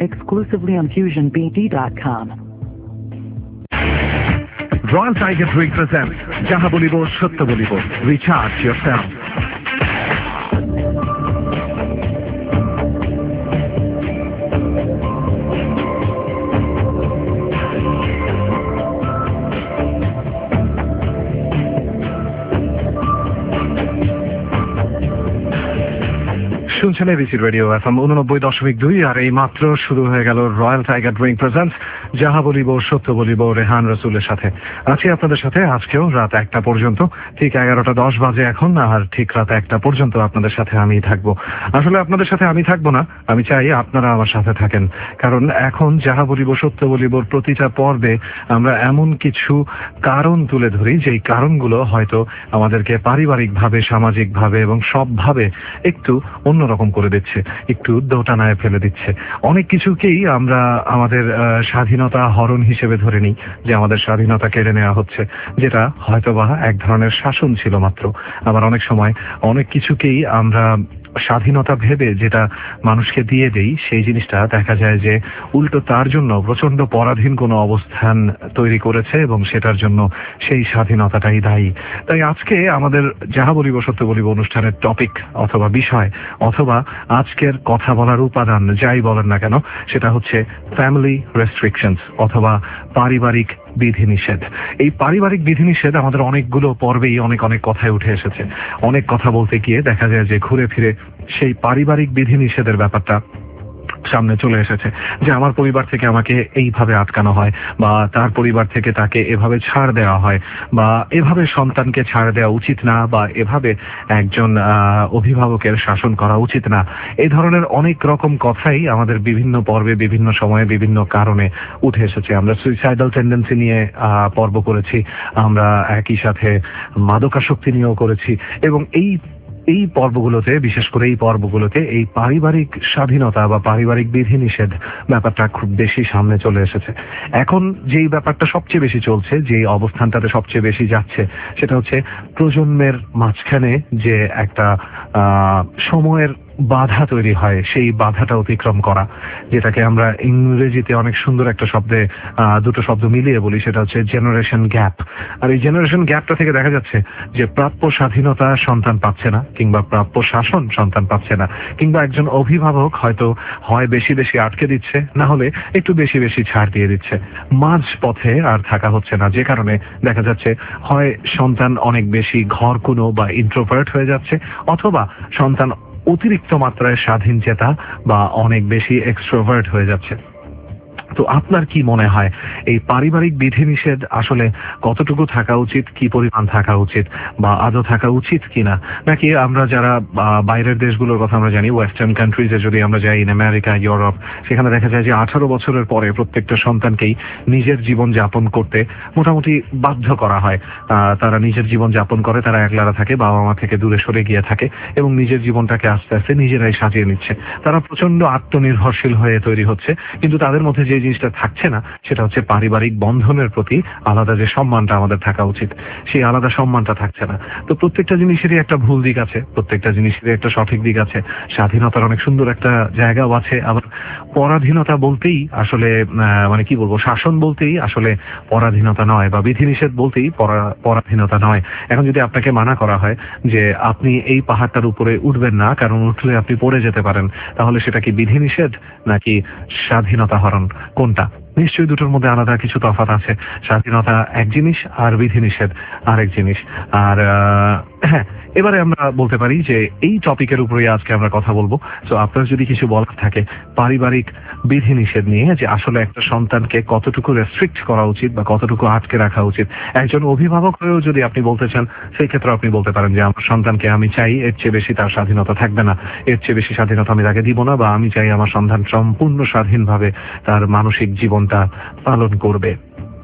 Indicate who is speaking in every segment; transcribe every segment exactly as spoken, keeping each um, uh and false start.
Speaker 1: exclusively on fusion b d dot com.
Speaker 2: Royal Tiger Drink presents Jaha Bolibo Sotto Bolibo. Recharge yourself. শুনছেন ABC radio FM উননব্বই দশমিক দুই আর এই মাত্র শুরু হয়ে গেল রয়্যাল টাইগার ড্রিঙ্ক প্রেজেন্টস যাহা বলিব সত্য বলিব রেহান রসুলের সাথে আছি আপনাদের সাথে আজকেও রাত একটা পর্যন্ত। ঠিক এগারোটা দশ বাজে এখন, আর ঠিক রাত একটা পর্যন্ত আপনাদের সাথে আমি থাকবো। আসলে আপনাদের সাথে আমি থাকবো না, আমি চাই আপনারা আমার সাথে থাকেন, কারণ এখন যাহা বলিব সত্য বলিবর প্রতিটা পর্বে আমরা এমন কিছু কারণ তুলে ধরি যেই কারণগুলো হয়তো আমাদেরকে পারিবারিকভাবে, সামাজিকভাবে এবং সবভাবে একটু অন্য রকম করে দিচ্ছে, একটু দোটানায় ফেলে দিচ্ছে। অনেক কিছুকেই আমরা আমাদের স্বাধীনতা হরণ হিসেবে ধরে নিই, যে আমাদের স্বাধীনতা কেড়ে নেওয়া হচ্ছে, যেটা হয়তোবা এক ধরনের শাসন ছিল মাত্র। আবার অনেক সময় অনেক কিছুকেই আমরা স্বাধীনতা ভেবে যেটা মানুষকে দিয়ে দেই, সেই জিনিসটা দেখা যায় যে উল্টো তার জন্য প্রচন্ড পরাধীন কোনো অবস্থান তৈরি করেছে এবং সেটার জন্য সেই স্বাধীনতাটাই দায়ী। তাই আজকে আমাদের যাহা বলিব সত্য বলিব অনুষ্ঠানের টপিক অথবা বিষয় অথবা আজকের কথা বলার উপাদান যাই বলেন না কেন, সেটা হচ্ছে ফ্যামিলি রেস্ট্রিকশনস অথবা পারিবারিক বিধিনিষেধ। এই পারিবারিক বিধিনিষেধ আমাদের অনেকগুলো পর্বেই অনেক অনেক কথায় উঠে এসেছে। অনেক কথা বলতে গিয়ে দেখা যায় যে ঘুরে ফিরে সেই পারিবারিক বিধিনিষেধের ব্যাপারটা সামনে চলে এসেছে, যে আমার পরিবার থেকে আমাকে এইভাবে আটকানো হয়, বা তার পরিবার থেকে তাকে এভাবে ছাড় দেওয়া হয়, বা এভাবে সন্তানকে ছাড় দেওয়া উচিত না, বা এভাবে একজন অভিভাবকের শাসন করা উচিত না। এই ধরনের অনেক রকম কথাই আমাদের বিভিন্ন পর্বে, বিভিন্ন সময়ে, বিভিন্ন কারণে উঠে এসেছে। আমরা সুইসাইডাল টেন্ডেন্সি নিয়ে পর্ব করেছি, আমরা একই সাথে মাদকাসক্তি নিয়েও করেছি, এবং এই এই পর্বগুলোতে, বিশেষ করে এই পর্বগুলোতে এই পারিবারিক স্বাধীনতা বা পারিবারিক বিধিনিষেধ ব্যাপারটা খুব বেশি সামনে চলে এসেছে। এখন যেই ব্যাপারটা সবচেয়ে বেশি চলছে, যে অবস্থানটাতে সবচেয়ে বেশি যাচ্ছে, সেটা হচ্ছে প্রজন্মের মাঝখানে যে একটা আহ সময়ের বাধা তৈরি হয়, সেই বাধাটা অতিক্রম করা, যেটাকে আমরা ইংরেজিতে অনেক সুন্দর একটা শব্দে দুটো শব্দ মিলিয়ে বলি, সেটা হচ্ছে জেনারেশন গ্যাপ। আর এই জেনারেশন গ্যাপটা থেকে দেখা যাচ্ছে যে প্রাপ্য স্বাধীনতা সন্তান পাচ্ছে না, কিংবা প্রাপ্য শাসন সন্তান পাচ্ছে না, কিংবা একজন অভিভাবক হয়তো হয় বেশি বেশি আটকে দিচ্ছে, না হলে একটু বেশি বেশি ছাড় দিয়ে দিচ্ছে। মাঝ পথে আর থাকা হচ্ছে না, যে কারণে দেখা যাচ্ছে হয় সন্তান অনেক বেশি ঘরকুনো বা ইন্ট্রোভার্ট হয়ে যাচ্ছে, অথবা সন্তান অতিরিক্ত মাত্রায় স্বাধীন চেতা বা অনেক বেশি এক্সট্রোভার্ট হয়ে যাচ্ছে। তো আপনার কি মনে হয় এই পারিবারিক বিধিনিষেধ আসলে কতটুকু থাকা উচিত, কি পরিমাণ থাকা উচিত, বা আদৌ থাকা উচিত কিনা? নাকি আমরা যারা বাইরের দেশগুলোর কথা আমরা জানি, ওয়েস্টার্ন কান্ট্রিজে যদি আমরা যাই, ইন আমেরিকা, ইউরোপ, সেখানে দেখা যায় যে আঠারো বছরের পরে প্রত্যেকটা সন্তানকেই নিজের জীবন যাপন করতে মোটামুটি বাধ্য করা হয়। তারা নিজের জীবন যাপন করে, তারা একলারা থাকে, বাবা মা থেকে দূরে সরে গিয়ে থাকে এবং নিজের জীবনটাকে আস্তে আস্তে নিজেরাই সাজিয়ে নিচ্ছে। তারা প্রচন্ড আত্মনির্ভরশীল হয়ে তৈরি হচ্ছে, কিন্তু তাদের মধ্যে যে জিনিসটা থাকছে না, সেটা হচ্ছে পারিবারিক বন্ধনের প্রতি আলাদা যে সম্মানটা আমাদের থাকা উচিত, সেই আলাদা সম্মানটা থাকছে না। তো প্রত্যেকটা জিনিসেরই একটা ভুল দিক আছে, প্রত্যেকটা জিনিসেরই একটা সঠিক দিক আছে। স্বাধীনতার অনেক সুন্দর একটা জায়গাও আছে, আবার পরাধীনতা বলতেই আসলে মানে কি বলবো, শাসন বলতেই আসলে পরাধীনতা নয়, বা বিধিনিষেধ বলতেই পরাধীনতা নয়। এখন যদি আপনাকে মানা করা হয় যে আপনি এই পাহাড়টার উপরে উঠবেন না, কারণ উঠলে আপনি পড়ে যেতে পারেন, তাহলে সেটা কি বিধিনিষেধ নাকি স্বাধীনতা হরণ? কোনটা? নিশ্চয়ই দুটোর মধ্যে আলাদা কিছু তফাৎ আছে। স্বাধীনতা এক জিনিস আর বিধিনিষেধ আরেক জিনিস। আর হ্যাঁ, এবারে আমরা বলতে পারি যে এই টপিকের উপরে আজকে আমরা কথা বলবো। তো আপনার যদি কিছু বলার থাকে পারিবারিক বিধিনিষেধ নিয়ে, যে আসলে একটা সন্তানকে কতটুকু রেস্ট্রিক্ট করা উচিত বা কতটুকু আটকে রাখা উচিত, একজন অভিভাবক হয়েও যদি আপনি বলতে চান, সেই ক্ষেত্রে আপনি বলতে পারেন যে আমার সন্তানকে আমি চাই এর চেয়ে বেশি তার স্বাধীনতা থাকবে না, এর চেয়ে বেশি স্বাধীনতা আমি তাকে দিব না, বা আমি চাই আমার সন্তান সম্পূর্ণ স্বাধীনভাবে তার মানসিক জীবনটা পালন করবে।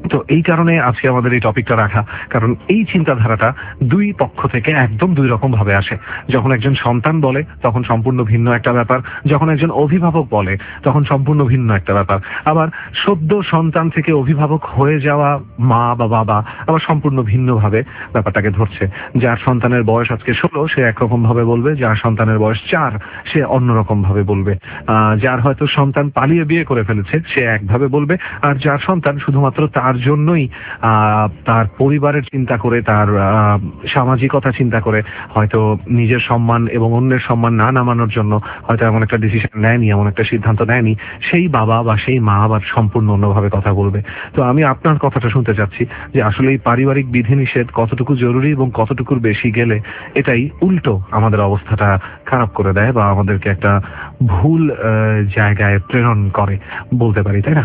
Speaker 2: তো এই কারণে আজকে আমাদের এই টপিকটা রাখা, কারণ এই চিন্তাধারাটা দুই পক্ষ থেকে একদম দুই রকম ভাবে আসে। যখন একজন সন্তান বলে তখন সম্পূর্ণ ভিন্ন একটা ব্যাপার, যখন একজন অভিভাবক বলে তখন সম্পূর্ণ ভিন্ন একটা ব্যাপার, আবার সদ্য সন্তান থেকে অভিভাবক হয়ে যাওয়া মা বা বাবা আবার সম্পূর্ণ ভিন্নভাবে ব্যাপারটাকে ধরছে। যার সন্তানের বয়স আজকে ষোলো সে একরকম ভাবে বলবে, যার সন্তানের বয়স চার সে অন্যরকম ভাবে বলবে, আহ যার হয়তো সন্তান পালিয়ে বিয়ে করে ফেলেছে সে একভাবে বলবে, আর যার সন্তান শুধুমাত্র তার জন্যই আহ তার পরিবারের চিন্তা করে, তার আহ সামাজিকতা চিন্তা করে, হয়তো নিজের সম্মান এবং অন্যের সম্মান না নামানোর জন্য হয়তো এমন একটা ডিসিশন নেয়নি, এমন একটা সিদ্ধান্ত নেয়নি, সেই বাবা বা সেই মা আবার সম্পূর্ণ অন্যভাবে কথা বলবে। তো আমি আপনার কথাটা শুনতে চাচ্ছি যে আসলে এই পারিবারিক বিধিনিষেধ কতটুকু জরুরি এবং কতটুকুর বেশি গেলে এটাই উল্টো আমাদের অবস্থাটা খারাপ করে দেয় বা আমাদেরকে একটা ভুল জায়গায় প্রেরণ করে বলতে পারি, তাই না?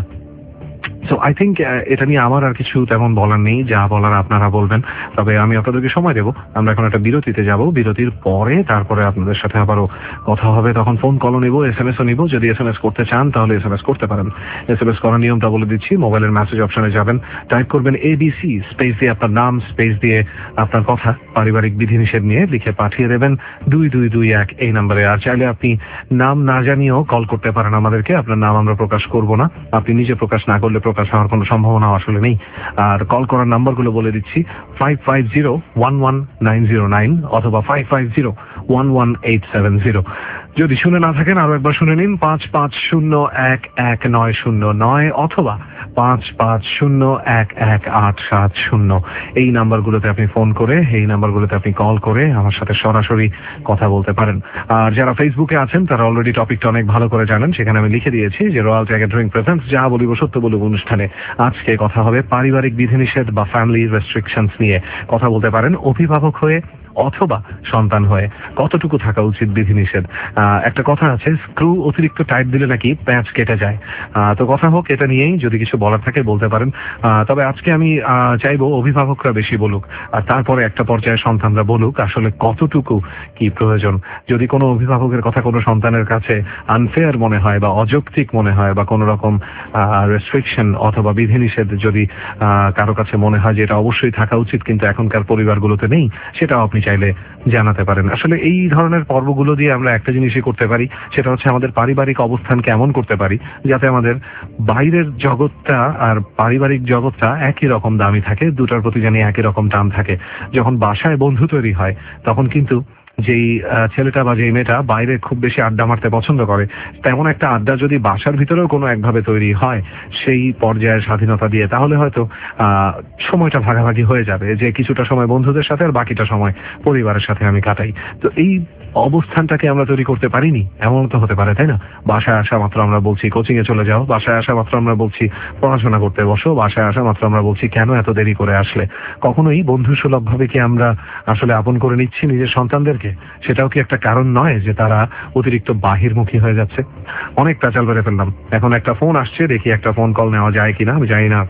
Speaker 2: সো আই থিঙ্ক এটা নিয়ে আমার আর কিছু তেমন বলার নেই, যা বলার আপনারা বলবেন। তবে আমি আপনাদেরকে সময় দেবো, আমরা এখন একটা বিরতিতে যাব, বিরতির পরে তারপরে আপনাদের সাথে আবারও কথা হবে। তখন ফোন কলও নিব, এস এম এসও নিব। যদি এস এম এস করতে চান তাহলে এস এম এস করতে পারেন। এস এম এস করার নিয়মটা বলে দিচ্ছি, মোবাইলের মেসেজ অপশনে যাবেন, টাইপ করবেন এবিসি স্পেস দিয়ে আপনার নাম, স্পেস দিয়ে আপনার কথা পারিবারিক বিধিনিষেধ নিয়ে লিখে পাঠিয়ে দেবেন দুই দুই দুই এক এই নাম্বারে। আর চাইলে আপনি নাম না জানিয়েও কল করতে পারেন আমাদেরকে, আপনার নাম আমরা প্রকাশ করব না, আপনি নিজে প্রকাশ না করলে প্রকাশ হওয়ার কোনো সম্ভাবনা আসলে নেই। আর কল করার নাম্বারগুলো বলে দিচ্ছি, five five zero one one nine zero nine অথবা five five zero one one eight seven zero. যদি শুনে না থাকেন আরো একবার শুনে নিন, পাঁচ পাঁচ শূন্য এক এক নয় শূন্য নয় অথবা পাঁচ পাঁচ শূন্য এক এক আট সাত শূন্য। এই নাম্বারগুলোতে আপনি ফোন করে, এই নাম্বারগুলোতে আপনি কল করে আমার সাথে সরাসরি কথা বলতে পারেন। আর যারা ফেসবুকে আছেন তারা অলরেডি টপিকটা অনেক ভালো করে জানেন, সেখানে আমি লিখে দিয়েছি যে রয়্যাল টাইগার ড্রিঙ্ক প্রেজেন্টস যা বলিব সত্য বলব অনুষ্ঠানে আজকে কথা হবে পারিবারিক বিধিনিষেধ বা ফ্যামিলি রেস্ট্রিকশনস নিয়ে। কথা বলতে পারেন অভিভাবক হয়ে অথবা সন্তান হয়ে, কতটুকু থাকা উচিত বিধিনিষেধ। একটা কথা আছে, স্ক্রু অতিরিক্ত টাইট দিলে নাকি প্যাঁচ কেটে যায়। তো কথা হোক, এটা নিয়েই যদি কিছু বলার থাকে বলতে পারেন। তবে আজকে আমি চাইবো অভিভাবকরা বেশি বলুক, আর তারপরে একটা পর্যায়ে সন্তানরা বলুক আসলে কতটুকু কি প্রয়োজন। যদি কোনো অভিভাবকের কথা কোনো সন্তানের কাছে আনফেয়ার মনে হয় বা অযৌক্তিক মনে হয় বা কোনো রকম রেস্ট্রিকশন অথবা বিধিনিষেধ যদি কারো কাছে মনে হয় যে এটা অবশ্যই থাকা উচিত কিন্তু এখনকার পরিবারগুলোতে নেই, সেটাও আপনি চাইলে জানাতে পারেন। আসলে এই ধরনের পর্বগুলো দিয়ে আমরা একটা জিনিসই করতে পারি, সেটা হচ্ছে আমাদের পারিবারিক অবস্থানকে এমন করতে পারি যাতে আমাদের বাইরের জগৎটা আর পারিবারিক জগৎটা একই রকম দামি থাকে, দুটার প্রতি জানি একই রকম টান থাকে। যখন বাসায় বন্ধু তৈরি হয় তখন কিন্তু যেই ছেলেটা বা যেই মেয়েটা বাইরে খুব বেশি আড্ডা মারতে পছন্দ করে, তেমন একটা আড্ডা যদি বাসার ভিতরেও কোনো একভাবে তৈরি হয় সেই পর্যায়ের স্বাধীনতা দিয়ে, তাহলে হয়তো আহ সময়টা ভাগাভাগি হয়ে যাবে, যে কিছুটা সময় বন্ধুদের সাথে আর বাকিটা সময় পরিবারের সাথে আমি কাটাই। তো এই অবস্থানটাকে আমরা তৈরি করতে পারিনি, এমন তো হতে পারে, তাই না? বাসায় আসা মাত্র আমরা বলছি কোচিং এ চলে যাও, বাসায় আসা মাত্র আমরা বলছি পড়াশোনা করতে বসো, বাসায় আসা মাত্র আমরা বলছি কেন এত দেরি করে আসলে। কখনোই বন্ধু সুলভ ভাবে কি আমরা আসলে আপন করে নিচ্ছি নিজের সন্তানদেরকে? সেটাও কি একটা কারণ নয় যে তারা অতিরিক্ত বাহিরমুখী হয়ে যাচ্ছে? অনেক প্যাচাল বেড়ে ফেললাম, এখন একটা ফোন আসছে, দেখি একটা ফোন কল নেওয়া যায় কিনা। আমি জানি না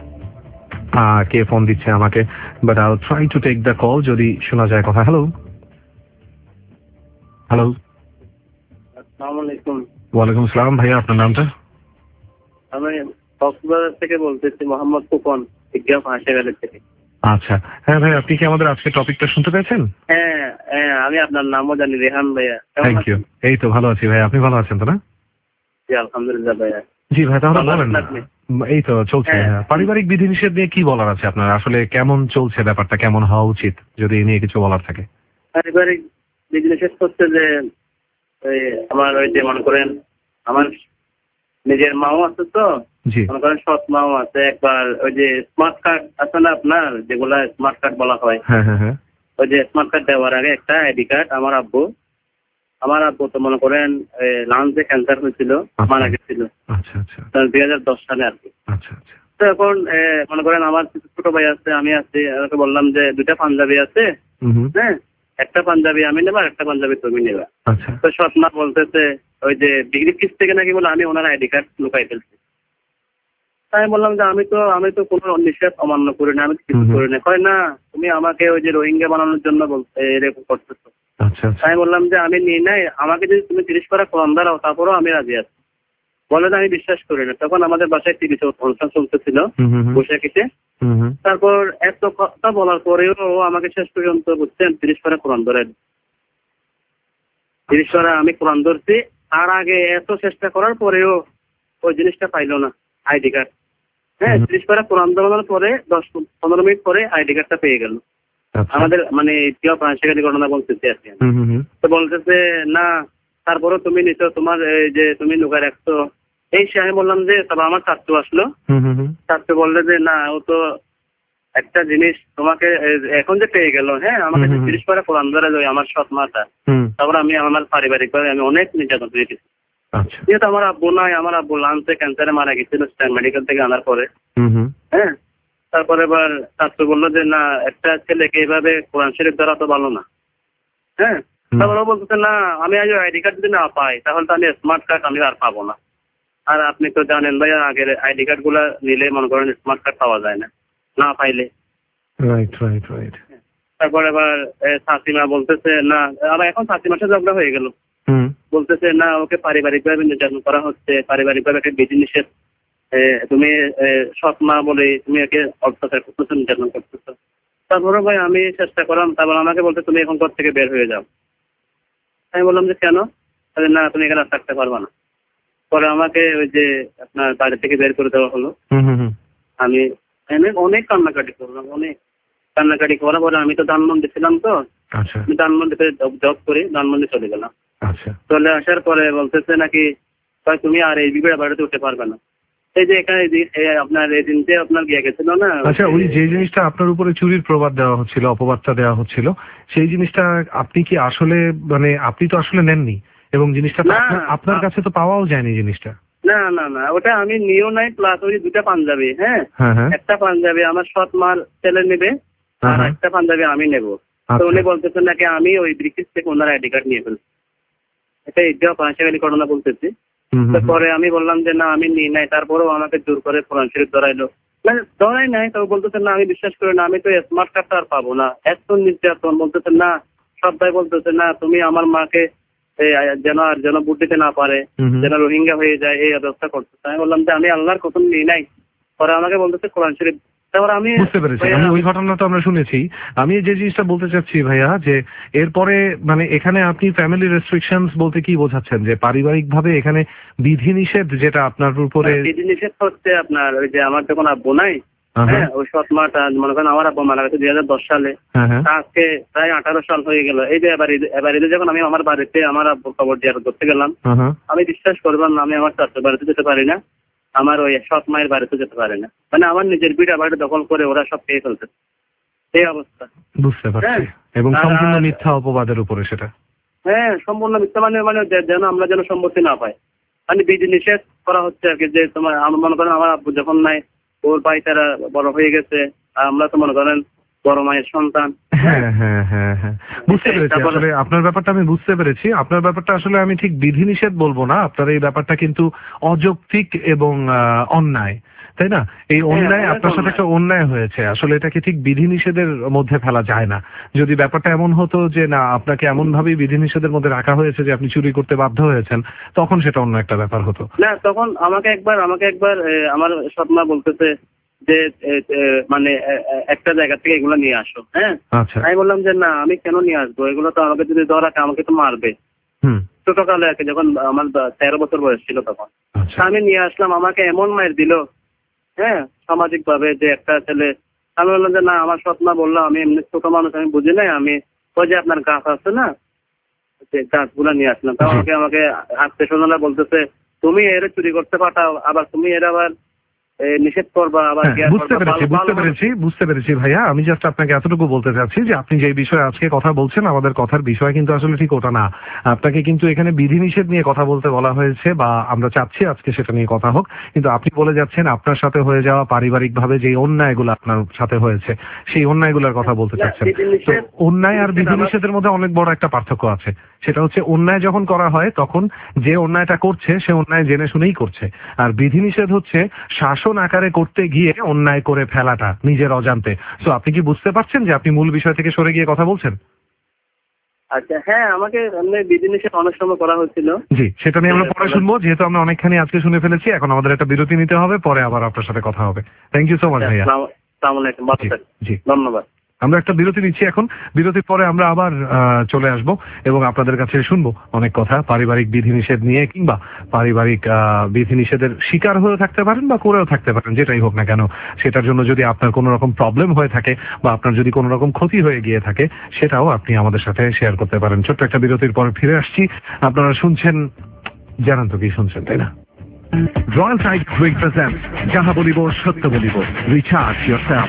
Speaker 2: কে ফোন দিচ্ছে আমাকে, but I will try to take the call, যদি শোনা যায় কথা। হ্যালো হ্যালো
Speaker 3: আসসালামু আলাইকুম।
Speaker 2: ওয়ালাইকুম আসসালাম। ভাইয়া আপনার নামটা?
Speaker 3: আমি কক্সবাজার থেকে বলতেছি, মোহাম্মদ ফুকন, বিজ্ঞান হাসপাতাল থেকে।
Speaker 2: আচ্ছা, হ্যাঁ ভাই, আপনি কি আমাদের আজকে টপিকটা শুনতে পেয়েছেন?
Speaker 3: হ্যাঁ হ্যাঁ, আমি আপনার নামও জানি, রেহান ভাইয়া।
Speaker 2: Thank you. এই তো ভালো আছি ভাই, আপনি ভালো আছেন তো? না
Speaker 3: জি আলহামদুলিল্লাহ ভাইয়া।
Speaker 2: জি ভাই, তাহলে বলেন না। এই তো চলছে। পারিবারিক বিধিনিষেধ নিয়ে কি বলার আছে আপনার? আসলে কেমন চলছে ব্যাপারটা, কেমন হওয়া উচিত যদি এই নিয়ে কিছু বলার থাকে?
Speaker 3: পারিবারিক বিধিনিষেধ হচ্ছে যে ওই আমার ওই যে মনে করেন আমার নিজের মাও আছে, তো মনে করেন সৎ মাও আছে। একবার ওই যে স্মার্ট কার্ড আছে না আপনার, যেগুলা স্মার্ট কার্ড বলা হয়,
Speaker 2: হ্যাঁ হ্যাঁ হ্যাঁ,
Speaker 3: ওই যে স্মার্ট কার্ড দেওয়ার আগে একটা আইডি কার্ড আমার আব্বু আমার আব্বু তো মনে করেন লাংসে ক্যান্সার হয়েছিল, মারা গেছিল দুই হাজার দশ সালে আর কি। তো এখন মনে করেন আমার ছোট ভাই আছে, আমি আছি, ওকে বললাম যে দুইটা পাঞ্জাবি আছে, হ্যাঁ একটা পাঞ্জাবি আমি নেবা, একটা পাঞ্জাবি তুমি নেবা। তো সৎ মা বলতেছে ওই যে ডিগ্রি কিস থেকে নাকি বলে আমি ওনার আইডি কার্ড লুকাই ফেলছি। আমি বললাম যে আমি তো আমি তো কোনো নিষেধ অমান্য করি না, আমি কিছু করি না। কয় না, তুমি আমাকে ওই যে রোহিঙ্গা বানানোর জন্য বলতে এরকম করতেছো। আমি বললাম যে আমি নিই নাই, আমাকে যদি তুমি তিরিশ পারা কোরআন দাঁড়াও তারপরেও আমি রাজি আছি। বলে যে আমি বিশ্বাস করি না। তখন আমাদের বাসায় টিভি অনুষ্ঠান চলতেছিল বৈশাখীতে। তারপর এত কথা বলার পরেও ও আমাকে শেষ পর্যন্ত বুঝছেন তিরিশ পারা কোরআন ধরে তিরিশ পারা আমি কোরআন ধরছি। তার আগে এত চেষ্টা করার পরেও ওই জিনিসটা পাইলো না, আইডি কার্ড। হ্যাঁ, তিরিশ পারা কোরআন ধরানোর পরে দশ পনেরো মিনিট পরে আইডি কার্ডটা পেয়ে গেল। আমাদের মানে সেখানে ঘটনা বলতেছে আর কি। তো বলতেছে না তারপরে তুমি নিছো, তোমার এই যে তুমি লুকায় রাখছো এই সে। আমি বললাম যে তারপর আমার ছাত্র আসলো, ছাত্র বললে যে না ও তো একটা জিনিস তোমাকে এখন যে পেয়ে গেল। হ্যাঁ, আমাকে তিরিশ পারা কোরআন ধরে যায় আমার সৎ মাটা। তারপর আমি আমার পারিবারিক ভাবে আমি অনেক নির্যাতন করে গেছি। যেহেতু আমার আব্বু নাই, আমার আব্বু লাঞ্চে ক্যান্সারে মারা গেছিল মেডিকেল থেকে আনার পরে। হ্যাঁ, তারপরে এবার ছাত্র বললো যে না একটা ছেলেকে এইভাবে কোরআন শরীফ ধরা তো ভালো না। হ্যাঁ, তারপরে বলতেছে না আমি আজ আইডি কার্ড যদি না পাই তাহলে তো আমি স্মার্ট কার্ড আমি আর পাবো না। আর আপনি তো জানেন ভাই আগের আইডি কার্ড গুলা নিলে মনে করেন স্মার্ট কার্ড পাওয়া যায় না, না পাইলে।
Speaker 2: Right right right.
Speaker 3: তারপর এবার শাসিমা বলতেছে না, আবার এখন শাসিমার সাথে ঝগড়া হয়ে গেল। বলতেছে না ওকে পারিবারিক ভাবে নির্যাতন করা হচ্ছে, পারিবারিক ভাবে একটা বিধি নিষেধ, তুমি সৎ মা বলে তুমি একে অত্যাচার করতেছো, নির্যাতন করতেছো। তারপরে ভাই আমি চেষ্টা করলাম, তারপর আমাকে বলতে তুমি এখন ঘর থেকে বের হয়ে যাও। আমি বললাম যে কেন? না তুমি এখানে থাকতে পারবা না। পরে আমাকে ওই যে আপনার বাড়ি থেকে বের করে দেওয়া হলো। আমি অনেক কান্নাকাটি করলাম, অনেক কান্নাকাটি করার পরে আমি তো ধানমন্ডি ছিলাম, তো আমি ধানমন্ডিতে জব করি, ধানমন্ডি চলে গেলাম। চলে আসার পরে বলতেছে নাকি তুমি আর এই বিবেড়া বাড়িতে উঠতে পারবে না। এই যে এখানে আপনার এই দিনতে আপনার গিয়ে গেছিল না।
Speaker 2: আচ্ছা, ওই যে জিনিসটা আপনার উপরে চুরির প্রবাদ দেওয়া হচ্ছিল, অপবাদটা দেওয়া হচ্ছিল, সেই জিনিসটা আপনি কি আসলে মানে আপনি তো আসলে নেননি এবং জিনিসটা আপনার কাছে তো পাওয়াও যায়নি জিনিসটা?
Speaker 3: না না না, ওটা আমি নিয়েও নাই। প্লাস ওই দুটা পাঞ্জাবি, হ্যাঁ একটা পাঞ্জাবি আমার সৎ মার ছেলে নেবে আর একটা পাঞ্জাবি আমি নেবো। তো উনি বলতেছেন নাকি আমি ওই ব্রিটিশ থেকে ওনার আইডি কার্ড নিয়ে ফেলছি। এটা ইডিয়া পাঁচশাখালী ঘটনা বলতেছি। পরে আমি বললাম যে না আমি নিই নাই। তারপরেও আমাকে জোর করে কোরআন শরীফ ধরাইলো। মানে ধরাই নাই, তবে বলতেছেন না আমি বিশ্বাস করি না, আমি তো স্মার্ট কার্ডটা আর পাবো না। এত নির্যাতন। বলতেছেন না সব ভাই বলতেছে না তুমি আমার মাকে যেন আর যেন বুদ্ধিতে না পারে, যেন রোহিঙ্গা হয়ে যায় এই ব্যবস্থা করতেছে। আমি বললাম যে আমি আল্লাহর কসম নিই নাই। পরে আমাকে বলতেছে কোরআন শরীফ। আমি
Speaker 2: বুঝতে পেরেছি, আমি ওই ঘটনা তো আমরা শুনেছি। আমি যে জিনিসটা বলতে চাচ্ছি ভাইয়া, যে এরপরে মানে এখানে আপনি ফ্যামিলি রেস্ট্রিকশনস বলতে কি বোঝাচ্ছেন? যে পারিবারিক ভাবে এখানে বিধিনিষেধ যেটা আপনার উপরে
Speaker 3: বিধিনিষেধ হচ্ছে আপনার ওই যে আমার যখন আব্বু নাই, হ্যাঁ ওই সৎ মাটা মনে করেন আমার আব্বু মারা গেছে দুই হাজার দশ সালে, আজকে প্রায় আঠারো সাল হয়ে গেল। এই যে এবার এবার ঈদে যখন আমি আমার বাড়িতে আমার আব্বুর খবর জিয়ারত করতে গেলাম, আমি বিশ্বাস করবেন না আমি আমার চাচার বাড়িতে যেতে পারি না, আমার ওই সৎ মায়ের বাড়িতে যেতে পারে না। মানে আমার নিজের বিটা বাড়ি দখল করে ওরা সব পেয়ে ফেলছে, এই অবস্থা।
Speaker 2: বুঝতে পারছি। এবং সম্পূর্ণ মিথ্যা অপবাদের উপরে সেটা।
Speaker 3: হ্যাঁ, সম্পূর্ণ মিথ্যা। মানে মানে যেন আমরা যেন সম্পত্তি না পাই, মানে বিধি নিষেধ করা হচ্ছে আর কি। যে তোমার মনে করেন আমার আব্বু যখন নাই, ওর ভাই তারা বড় হয়ে গেছে, আর আমরা তো মনে করেন বড় মায়ের সন্তান।
Speaker 2: হ্যাঁ হ্যাঁ হ্যাঁ হ্যাঁ বুঝতে পেরেছি। আসলে আপনার ব্যাপারটা আমি বুঝতে পেরেছি। আপনার ব্যাপারটা আসলে আমি ঠিক বিধিনিষেধ বলবো না, আপনার এই ব্যাপারটা কিন্তু অযৌক্তিক এবং অন্যায়, তাই না? এই অন্যায় আপনার সাথে একটা অন্যায় হয়েছে। আসলে এটাকে ঠিক বিধিনিষেধের মধ্যে ফেলা যায় না। যদি ব্যাপারটা এমন হতো যে না আপনাকে এমন ভাবেই বিধিনিষেধের মধ্যে রাখা হয়েছে যে আপনি চুরি করতে বাধ্য হয়েছেন, তখন সেটা অন্য একটা ব্যাপার হতো।
Speaker 3: না, তখন আমাকে একবার আমাকে একবার আমার সৎমা বলতেছে যে মানে একটা জায়গা থেকে এগুলো নিয়ে আসো। হ্যাঁ, আমি বললাম যে না আমি কেন নিয়ে আসবো, এগুলো তো আমাকে যদি ধরা আমাকে তো মারবে। ছোটকালে আর কি, যখন আমার তেরো বছর বয়স ছিল তখন আমি নিয়ে আসলাম। আমাকে এমন মায়ের দিল, হ্যাঁ, সামাজিক ভাবে যে একটা ছেলে। আমি বললাম যে না আমার সৎমা বললো আমি এমনি ছোট মানুষ, আমি বুঝি নাই, আমি ওই যে আপনার গাছ আছে না গাছগুলা নিয়ে আসলাম। তো আমাকে আমাকে আত্মীয় স্বজনরা বলতেছে তুমি এর চুরি করতে পাঠাও, আবার তুমি এর আবার নিষেধ করবা। আবার
Speaker 2: বুঝতে পেরেছি বুঝতে পেরেছি বুঝতে পেরেছি ভাইয়া। আমি জাস্ট আপনাকে এতটুকু বলতে চাচ্ছি যে আপনি যে বিষয়ে আজকে কথা বলছেন, আমাদের কথার বিষয় কিন্তু আসলে ঠিক ওটা না। আপনাকে কিন্তু এখানে বিধিনিষেধ নিয়ে কথা বলতে বলা হয়েছে, বা আমরা চাচ্ছি আজকে সেটা নিয়ে কথা হোক। কিন্তু আপনি বলে যাচ্ছেন আপনার সাথে হয়ে যাওয়া পারিবারিক ভাবে যে অন্যায়গুলো আপনার সাথে হয়েছে, সেই অন্যায়গুলোর কথা বলতে চাচ্ছেন। তো অন্যায় আর বিধিনিষেধের মধ্যে অনেক বড় একটা পার্থক্য আছে। সেটা হচ্ছে অন্যায় যখন করা হয় তখন যে অন্যায়টা করছে সে অন্যায় জেনে শুনেই করছে, আর বিধিনিষেধ হচ্ছে শাসন আকারে করতে গিয়ে অন্যায় করে ফেলাটা নিজের অজান্তে। তো আপনি কি বুঝতে পারছেন যে আপনি মূল বিষয় থেকে সরে গিয়ে কথা বলছেন?
Speaker 3: আচ্ছা, হ্যাঁ, আমাকে এমনি বিধিনিষেধ অনেক সময় করা হয়েছিল।
Speaker 2: জি, সেটা নিয়ে আমরা পরে শুনবো, যেহেতু আমরা অনেকখানি আজকে শুনে ফেলেছি। এখন আমাদের একটা বিরতি নিতে হবে, পরে আবার আপনার সাথে কথা হবে। থ্যাংক ইউ সো মাচ ভাইয়া।
Speaker 3: আসসালামু আলাইকুম, ভালো থাকবেন।
Speaker 2: জি,
Speaker 3: ধন্যবাদ।
Speaker 2: আমরা একটা বিরতি নিচ্ছি এখন। বিরতির পরে আমরা আবার চলে আসব এবং আপনাদের কাছে শুনবো অনেক কথা পারিবারিক বিধিনিষেধ নিয়ে, কিংবা পারিবারিক বিধিনিষেধের শিকার হয়ে থাকতে পারেন বা করেও থাকতে পারেন, যেটাই হোক না কেন। সেটার জন্য যদি আপনার কোনো রকম প্রবলেম হয়ে থাকে বা আপনার যদি কোনো রকম ক্ষতি হয়ে গিয়ে থাকে, সেটাও আপনি আমাদের সাথে শেয়ার করতে পারেন। ছোট্ট একটা বিরতির পরে ফিরে আসছি। আপনারা শুনছেন, জানান তো কি শুনছেন, তাই না? রয়্যাল টাইগার ড্রিংক প্রেজেন্টস যাহা বলিব সত্য বলিব। Recharge yourself.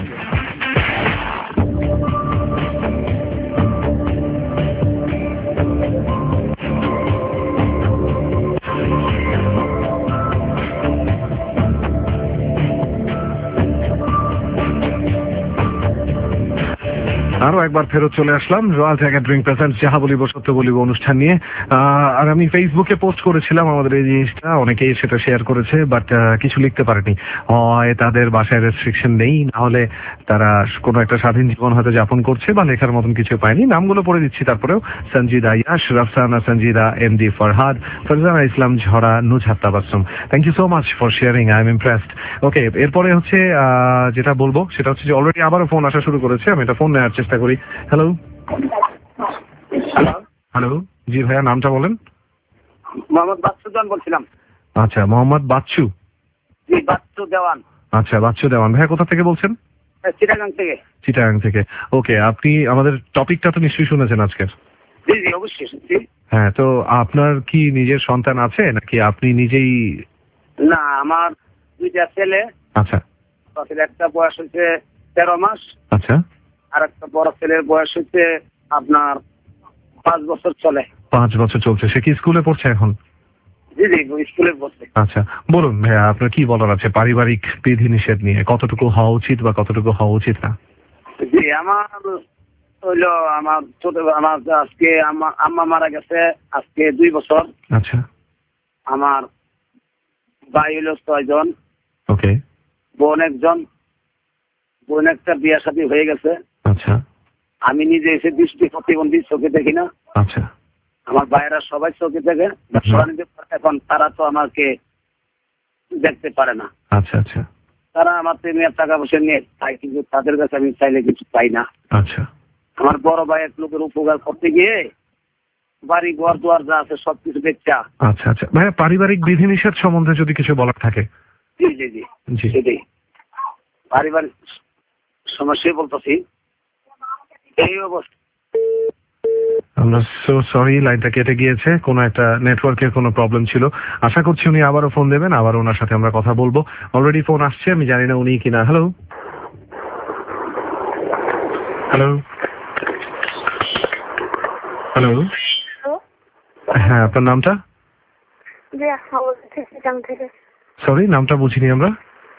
Speaker 2: আরো একবার ফেরত চলে আসলাম রয়্যাল টাইগার ড্রিংক প্রেজেন্টস যাহা বলিব সত্য বলিব অনুষ্ঠান নিয়ে। আর আমি ফেসবুকে পোস্ট করেছিলাম আমাদের এই জিনিসটা, অনেকেই সেটা শেয়ার করেছে, বাট কিছু লিখতে পারেনি। হয় তাদের বাসায় রেস্ট্রিকশন নেই, না হলে তারা কোনো একটা স্বাধীন জীবন হয়তো যাপন করছে বা লেখার মতন কিছু পায়নি। নামগুলো পড়ে দিচ্ছি তারপরেও। Sanjida Yash, Rafsana Sanjida, M D Farhad, Farzana Islam Jhara, Nuzhat Tabassum. Thank you so much for sharing, I am impressed. Okay, এরপরে হচ্ছে যেটা বলবো সেটা হচ্ছে যে অলরেডি আবারও ফোন আসা শুরু করেছে। আমি এটা ফোন নেওয়ার চেষ্টা করি। হ্যালো হ্যালো জি ভাইয়া, নামটা বলেন।
Speaker 3: মোহাম্মদ বাচ্চু দেওয়ান বলছিলাম।
Speaker 2: আচ্ছা, মোহাম্মদ বাচ্চু।
Speaker 3: জি, বাচ্চু দেওয়ান।
Speaker 2: আচ্ছা, বাচ্চু দেওয়ান ভাইয়া, কোথা থেকে বলছেন?
Speaker 3: চিটাগাং থেকে।
Speaker 2: চিটাগাং থেকে। ওকে, আপনি আমাদের টপিকটা তো নিশ্চয়ই শুনেছেন আজকের।
Speaker 3: জি জি, অবশ্যই শুনছি।
Speaker 2: হ্যাঁ, তো আপনার কি নিজের সন্তান আছে নাকি আপনি নিজেই?
Speaker 3: না, আমার দুইটা ছেলে।
Speaker 2: আচ্ছা,
Speaker 3: একটা বয়স হচ্ছে তেরো মাস।
Speaker 2: আচ্ছা,
Speaker 3: আর একটা বড় ছেলের বয়স হচ্ছে আপনার পাঁচ বছর চলে।
Speaker 2: পাঁচ বছর চলছে। সে কি স্কুলে পড়ছে এখন?
Speaker 3: জি জি, স্কুলে পড়ছে।
Speaker 2: আচ্ছা, বলুন ভাইয়া, আপনার কি বলার আছে পারিবারিক বিধিনিষেধ নিয়ে? কতটুকু হওয়া উচিত বা কতটুকু হওয়া উচিত না?
Speaker 3: জি, আমার হইলো আমার ছোট আমার আজকে আম্মা মারা গেছে আজকে দুই বছর।
Speaker 2: আচ্ছা,
Speaker 3: আমার ভাই হইলো ছয়জন।
Speaker 2: ওকে,
Speaker 3: বোন একজন। বোন একটা বিয়ে শাদী হয়ে গেছে।
Speaker 2: আচ্ছা,
Speaker 3: আমি নিজে এসে দৃষ্টি প্রতিবন্ধী, চোখে দেখি না।
Speaker 2: আচ্ছা,
Speaker 3: আমার ভাইয়েরা সবাই চোখে দেখে, এখন তারা তো আমাকে দেখতে পারে না।
Speaker 2: আচ্ছা, আচ্ছা,
Speaker 3: তারা আমার প্রেমের টাকা পয়সা নিয়ে চাই, কিন্তু তাদের কাছে আমি চাইলে কিছু পাই না।
Speaker 2: আচ্ছা,
Speaker 3: আমার বড় ভাই এক লোকের উপকার করতে গিয়ে বাড়ি ঘর দুয়ার যা আছে সবকিছু বেচা।
Speaker 2: আচ্ছা, আচ্ছা ভাইয়া, পারিবারিক বিধিনিষেধ সম্বন্ধে যদি কিছু বলার থাকে।
Speaker 3: জি জি জি জি, সেটাই পারিবারিক সমস্যাই বলতেছি এই অবস্থা।
Speaker 2: আমরা সো সরি, লাইনটা কেটে গিয়েছে, কোনো একটা নেটওয়ার্কের কোনো প্রবলেম ছিল। আশা করছি উনি আবারও ফোন দেবেন, আবার ওনার সাথে আমরা কথা বলবো। অলরেডি ফোন আসছে, আমি জানি না উনি কিনা। হ্যালো হ্যালো হ্যালো হ্যাঁ, আপনার নামটা? সরি, নামটা বুঝিনি আমরা।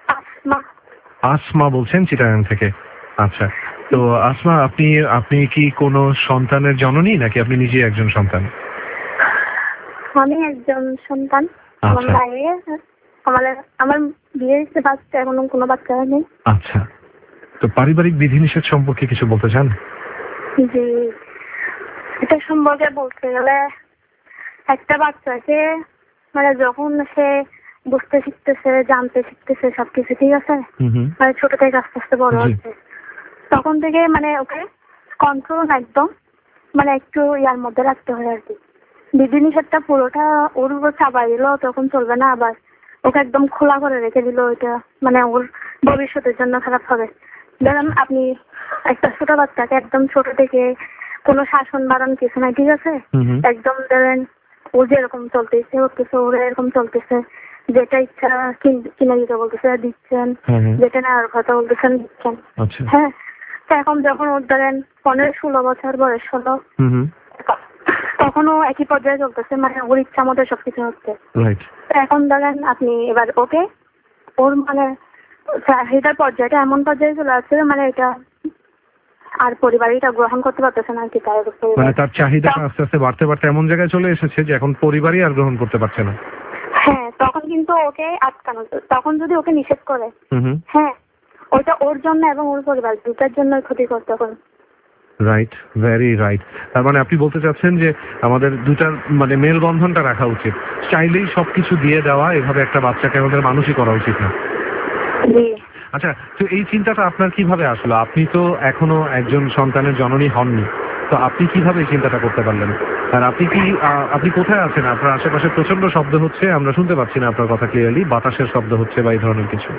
Speaker 2: আসমা বলছেন চিটাগাং থেকে। আচ্ছা, তো আসমা, আপনি আপনি কি কোনো সন্তানের জননী নাকি আপনি নিজে একজন সন্তান?
Speaker 4: আমি একজন সন্তান। আমার বাইরে আমার আমার বিয়ে হয়েছে, বাচ্চা এখনো কোনো বাচ্চা নেই।
Speaker 2: আচ্ছা, তো পারিবারিক বিধিনিষেধ সম্পর্কে কিছু বলতে চান?
Speaker 4: জি, এটা সম্পর্কে বলতে গেলে একটা বাচ্চাকে মানে যখন সে বুঝতে শিখতেছে, জানতে শিখতেছে সবকিছু, ঠিক আছে, মানে ছোট থেকে আস্তে আস্তে বড় হচ্ছে, তখন থেকে মানে ওকে কন্ট্রোল একদম মানে একটু ইয়ার মধ্যে রাখতে হয় আর কি। বিধিনিষেধটা পুরোটা ওর উপর চাপাই দিল তখন চলবে না, আবার ওকে একদম খোলা করে রেখে দিল, ওইটা মানে ওর ভবিষ্যতের জন্য খারাপ হবে। ধরেন আপনি একটা ছোট বাচ্চাকে একদম ছোট থেকে কোনো শাসন বারণ কিছু নাই, ঠিক আছে, একদম ধরেন ও যেরকম চলতেছে করতেছে, ওরা এরকম চলতেছে, যেটা ইচ্ছা কিনে দিতে বলতেছে দিচ্ছেন, যেটা নেওয়ার কথা বলতেছেন দিচ্ছেন। হ্যাঁ, এখন যখন ওর ধরেন পনেরো ষোলো বছর বয়স হলো, তখনও একই পর্যায়ে চলতেছে, মানে ওর ইচ্ছা মতো সবকিছু হচ্ছে। এখন ধরেন আপনি এবার ওকে ওর মানে চাহিদার পর্যায়টা এমন পর্যায়ে চলে আসছে, মানে এটা আর পরিবার এটা গ্রহণ করতে পারতেছে না আর কি।
Speaker 2: মানে তার চাহিদা আস্তে আস্তে বাড়তে বাড়তে এমন জায়গায় চলে এসেছে যে এখন পরিবারই আর গ্রহণ করতে পারছে না।
Speaker 4: হ্যাঁ, তখন কিন্তু ওকে আটকানো, তখন যদি ওকে নিষেধ করে, হ্যাঁ, ওইটা ওর জন্য এবং ওর পরিবার দুটার জন্য ক্ষতিকর তখন।
Speaker 2: Right, very right. তার মানে আপনি বলতে চাচ্ছেন যে আমাদের দুটার মানে মেলবন্ধনটা রাখা উচিত, চাইলেই সবকিছু দিয়ে দেওয়া এভাবে একটা বাচ্চাকে আমাদের মানুষই করা উচিত না। আচ্ছা, তো এই চিন্তাটা আপনার কিভাবে আসলো? আপনি তো এখনো একজন সন্তানের জননী হননি, তো আপনি কিভাবে এই চিন্তাটা করতে পারলেন? আর আপনি কি আপনি কোথায় আছেন? আপনার আশেপাশে প্রচন্ড শব্দ হচ্ছে, আমরা শুনতে পাচ্ছি না আপনার কথা ক্লিয়ারলি, বাতাসের শব্দ হচ্ছে বা এই ধরনের কিছু।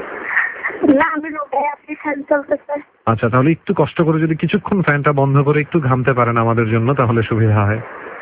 Speaker 2: আচ্ছা, তাহলে একটু কষ্ট করে যদি কিছুক্ষণ ফ্যানটা বন্ধ করে একটু ঘামতে পারেন আমাদের জন্য, তাহলে সুবিধা হয়।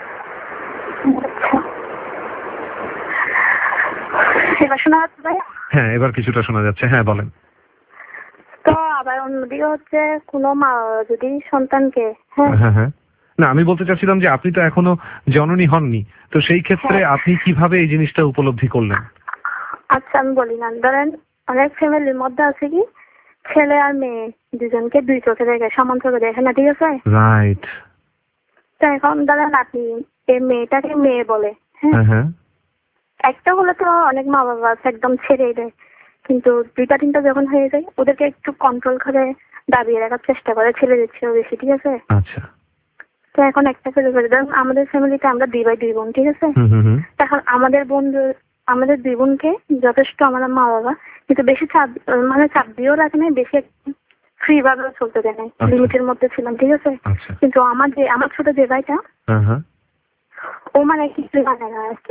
Speaker 2: হ্যাঁ, এবার কিছুটা শোনা যাচ্ছে। হ্যাঁ, বলেন।
Speaker 4: তো আবার অন্যদিকে হচ্ছে কোনো মা যদি সন্তানকে হ্যাঁ
Speaker 2: হ্যাঁ না, আমি বলতে চাচ্ছিলাম যে আপনি তো এখনো জননী হননি, তো সেই ক্ষেত্রে আপনি কিভাবে এই জিনিসটা উপলব্ধি করলেন?
Speaker 4: আচ্ছা, আমি বলি না, ধরেন অনেক ফ্যামিলির মধ্যে আছে কি ছেলে আর মেয়ে দুজনকে দুই চোখে দেখে, সমান চোখে দেখে না, ঠিক আছে?
Speaker 2: রাইট।
Speaker 4: তো এখন ধরেন আপনি এই মেয়েটাকে মেয়ে বলে, হ্যাঁ একটা হলে তো অনেক মা বাবা আছে একদম ছেড়েই দেয়, কিন্তু দুইটা তিনটা যখন হয়ে যায় ওদেরকে একটু কন্ট্রোল করে দাবিয়ে রাখার চেষ্টা করে, ছেলে দিচ্ছেও বেশি, ঠিক আছে?
Speaker 2: আচ্ছা।
Speaker 4: তো এখন একটা ফেলে ফেলে ধরুন আমাদের ফ্যামিলিতে আমরা দুই ভাই দুই বোন, ঠিক আছে? এখন আমাদের বন্ধু আমাদের দুই বোনকে যথেষ্ট আমাদের মা বাবা কিন্তু বেশি চাপ মানে চাপ দিয়েও রাখে নাই, বেশি ফ্রি ভাবে চলতে দেয় নাই, লিমিটের মধ্যে ছিলাম, ঠিক আছে? কিন্তু আমার যে আমার ছোট যে ভাইটা ও মানে কিছু মানে না আর কি,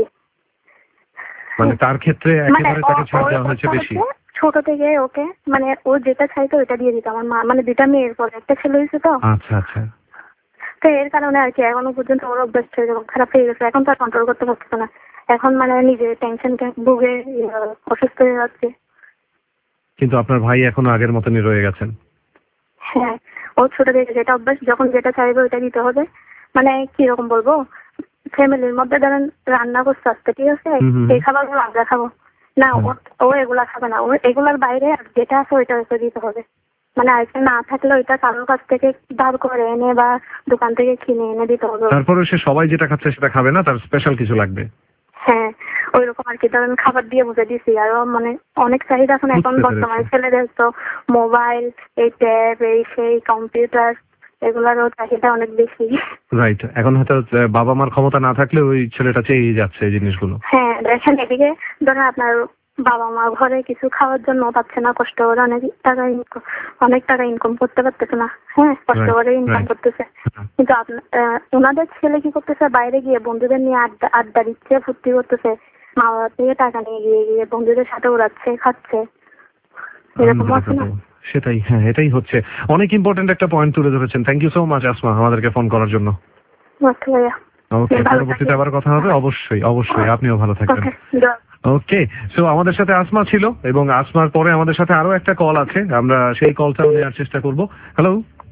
Speaker 2: মানে তার ক্ষেত্রে একেবারে তাকে ছাড় দেওয়া হয়েছে বেশি।
Speaker 4: ছোট থেকে ওকে মানে ও যেটা চাইতো ওটা দিয়ে দিত আমার মা, মানে দুইটা মেয়ের পরে একটা ছেলে হয়েছে তো।
Speaker 2: আচ্ছা আচ্ছা।
Speaker 4: তো এর কারণে আর কি এখনো পর্যন্ত ওর অভ্যাস খারাপ হয়ে গেছে, এখন তার কন্ট্রোল করতে পারছে না, এখন মানে নিজে টেনশন ভুগে অসুস্থ হয়ে যাচ্ছে।
Speaker 2: কিন্তু আপনার ভাই এখনো আগের মতনই রয়ে গেছেন।
Speaker 4: হ্যাঁ, ও ছোট থেকে যেটা অভ্যাস, যখন যেটা চাইবে ওটা দিতে হবে। মানে কিরকম বলবো, ফ্যামিলির মধ্যে ধরেন রান্না করতে আসতে, ঠিক আছে, এই খাবার আমরা খাবো না, ও এগুলা খাবে না, ও এগুলার বাইরে যেটা আছে ওইটা ওকে দিতে হবে। মানে আজকে না থাকলে ওইটা কারোর কাছ থেকে ধার করে এনে বা দোকান থেকে কিনে এনে দিতে হবে।
Speaker 2: তারপরে সে সবাই যেটা খাচ্ছে সেটা খাবে না, তার স্পেশাল কিছু লাগবে।
Speaker 4: হ্যাঁ, ওইরকম আর কি, ধরেন খাবার দিয়ে বুঝে দিছি। আরো মানে অনেক চাহিদা এখন এখন বর্তমানে ছেলেদের তো মোবাইল, এই ট্যাব, এই সেই কম্পিউটার, এগুলারও চাহিদা অনেক বেশি।
Speaker 2: রাইট, এখন হয়তো বাবা মার ক্ষমতা না থাকলে ওই ছেলেটা চেয়ে যাচ্ছে এই জিনিসগুলো।
Speaker 4: হ্যাঁ, দেখেন এদিকে ধরেন আপনার বাবা মা ঘরে কিছু খাওয়ার জন্য পাচ্ছে না, কষ্ট করে অনেক টাকা অনেক টাকা ইনকাম করতে পারতেছে না, হ্যাঁ কষ্ট করে ইনকাম করতেছে, কিন্তু ওনাদের ছেলে কি করতেছে, বাইরে গিয়ে বন্ধুদের নিয়ে আড্ডা আড্ডা দিচ্ছে, ফুর্তি করতেছে, মা বাবা থেকে টাকা নিয়ে গিয়ে গিয়ে বন্ধুদের সাথে উড়াচ্ছে, খাচ্ছে, এরকম আছে না?
Speaker 2: সেটাই, হ্যাঁ এটাই হচ্ছে। অনেক ইম্পর্টেন্ট একটা পয়েন্ট তুলে ধরেছেন। Thank you so much Asma আমাদেরকে ফোন করার জন্য। ওকে, পরবর্তীতে আবার কথা হবে। অবশ্যই অবশ্যই, আপনিও ভালো থাকবেন। ওকে, সো আমাদের সাথে আসমা ছিল এবং আসমার পরে আমাদের সাথে আরো একটা কল আছে, আমরা সেই কলটাও নেওয়ার চেষ্টা করব। হ্যালো,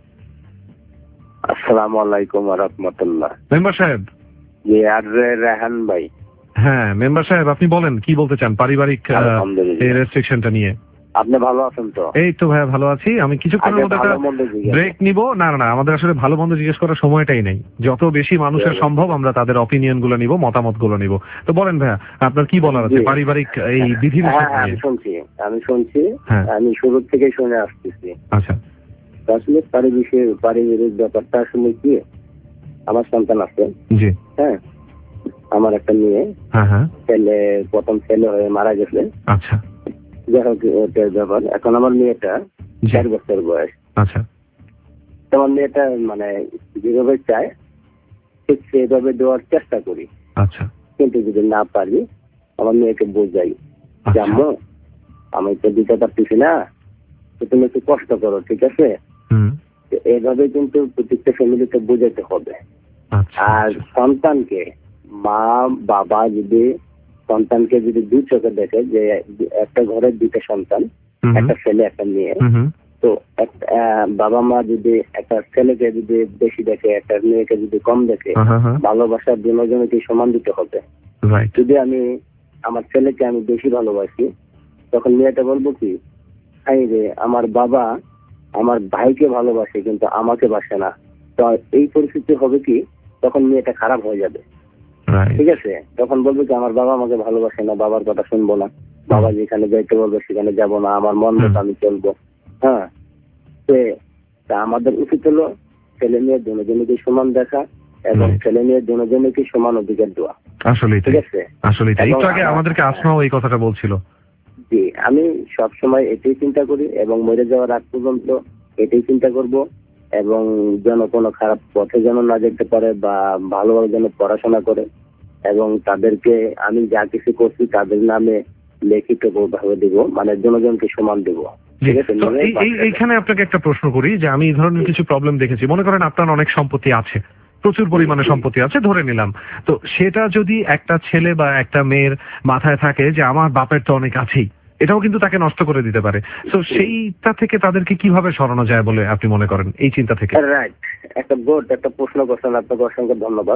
Speaker 5: আসসালামু আলাইকুম ওয়া রাহমাতুল্লাহ।
Speaker 2: মেম্বার সাহেব।
Speaker 5: জি, আর রেহান ভাই।
Speaker 2: হ্যাঁ মেম্বার সাহেব, আপনি বলেন কি বলতে চান পারিবারিক এই রেস্ট্রিকশনটা নিয়ে।
Speaker 5: আপনি ভালো আছেন তো?
Speaker 2: এই তো ভাইয়া ভালো আছি। আমি কিছুক্ষণের মধ্যে একটা ব্রেক নিব। না না না, আমাদের আসলে ভালো মন্দ জিজ্ঞেস করার সময়টাই নেই। যত বেশি মানুষের সম্ভব আমরা তাদের অপিনিয়ন গুলো নিব, মতামত গুলো নিব। তো বলেন ভাইয়া, আপনার কি বলার আছে পারিবারিক এই বিধিনিষেধ নিয়ে?
Speaker 5: আমি শুনছি আমি শুনছি আমি শুরু থেকে শুনে আসতেছি।
Speaker 2: আচ্ছা,
Speaker 5: আসলে পারিবারিক পারিবারিক ব্যাপারটা আসলে কি, আমার সন্তান আছে। জি। হ্যাঁ, আমার একটা মেয়ে। হ্যাঁ হ্যাঁ। ছেলে প্রথম ছেলে হয়ে মারা গেছে। আচ্ছা। যাই হোক, ওটার ব্যাপার। এখন আমার মেয়েটা চার বছর বয়স। আচ্ছা। তোমার মেয়েটা মানে যেভাবে চায় ঠিক সেভাবে দেওয়ার চেষ্টা করি। আচ্ছা। কিন্তু যদি না পারি আমার মেয়েকে বোঝাই, জানো আমি তো দিতে পারতেছি না, তুমি একটু কষ্ট করো, ঠিক আছে? এইভাবে কিন্তু প্রত্যেকটা ফ্যামিলিতে বোঝাতে হবে। আর সন্তানকে মা বাবা যদি সন্তানকে যদি দুই চোখে দেখে যে একটা ঘরের দুইটা সন্তান, একটা ছেলে একটা মেয়ে, তো বাবা মা যদি একটা ছেলেকে যদি বেশি দেখে একটা মেয়েকে যদি কম দেখে, ভালোবাসার দুজনকে সমান দিতে হবে। যদি আমি আমার ছেলেকে আমি বেশি ভালোবাসি, তখন মেয়েটা বলবো কি, রে আমার বাবা আমার ভাইকে ভালোবাসে কিন্তু আমাকে বাসে না, তো এই পরিস্থিতি হবে কি, তখন মেয়েটা খারাপ হয়ে যাবে। ঠিক আছে, তখন বলবো কি আমার বাবা আমাকে ভালোবাসে না, বাবার কথা শুনবো না, বাবা যেখানে যাইতে বলবো সেখানে যাবো না, আমার মন মতো আমি চলবো। হ্যাঁ, আমাদের উচিত হলো ছেলে মেয়ে দুজনকে সমান দেখা এবং ছেলে মেয়ে দুজনকে সমান অধিকার দেওয়া।
Speaker 2: আসলে ঠিক আছে, আসলে একটু আগে আমাদেরকে আসমাও এই কথাটা বলছিল।
Speaker 5: জি, আমি সব সময় এটাই চিন্তা করি এবং মরে যাওয়ার আগ পর্যন্ত এটাই চিন্তা করব, এবং যেন কোনো খারাপ পথে যেন না যেতে পারে বা ভালোভাবে যেন পড়াশোনা করে, এবং তাদেরকে আমি যা কিছু করছি তাদের নামে লিখিত ভাবে দিব, মানে জনজনকে সমান দিব।
Speaker 2: এইখানে আপনাকে একটা প্রশ্ন করি যে আমি এই ধরনের কিছু প্রবলেম দেখেছি। মনে করেন আপনার অনেক সম্পত্তি আছে, প্রচুর পরিমাণে সম্পত্তি আছে ধরে নিলাম, তো সেটা যদি একটা ছেলে বা একটা মেয়ের মাথায় থাকে যে আমার বাপের তো অনেক আছেই, এটাও কিন্তু তাকে নষ্ট করে দিতে পারে। তো সেইটা থেকে তাদেরকে কিভাবে সরানো যায় বলে আপনি মনে করেন এই চিন্তা থেকে?
Speaker 5: রাইট, একটা গুড একটা প্রশ্ন করছেন, আপনাকে অসংখ্য ধন্যবাদ।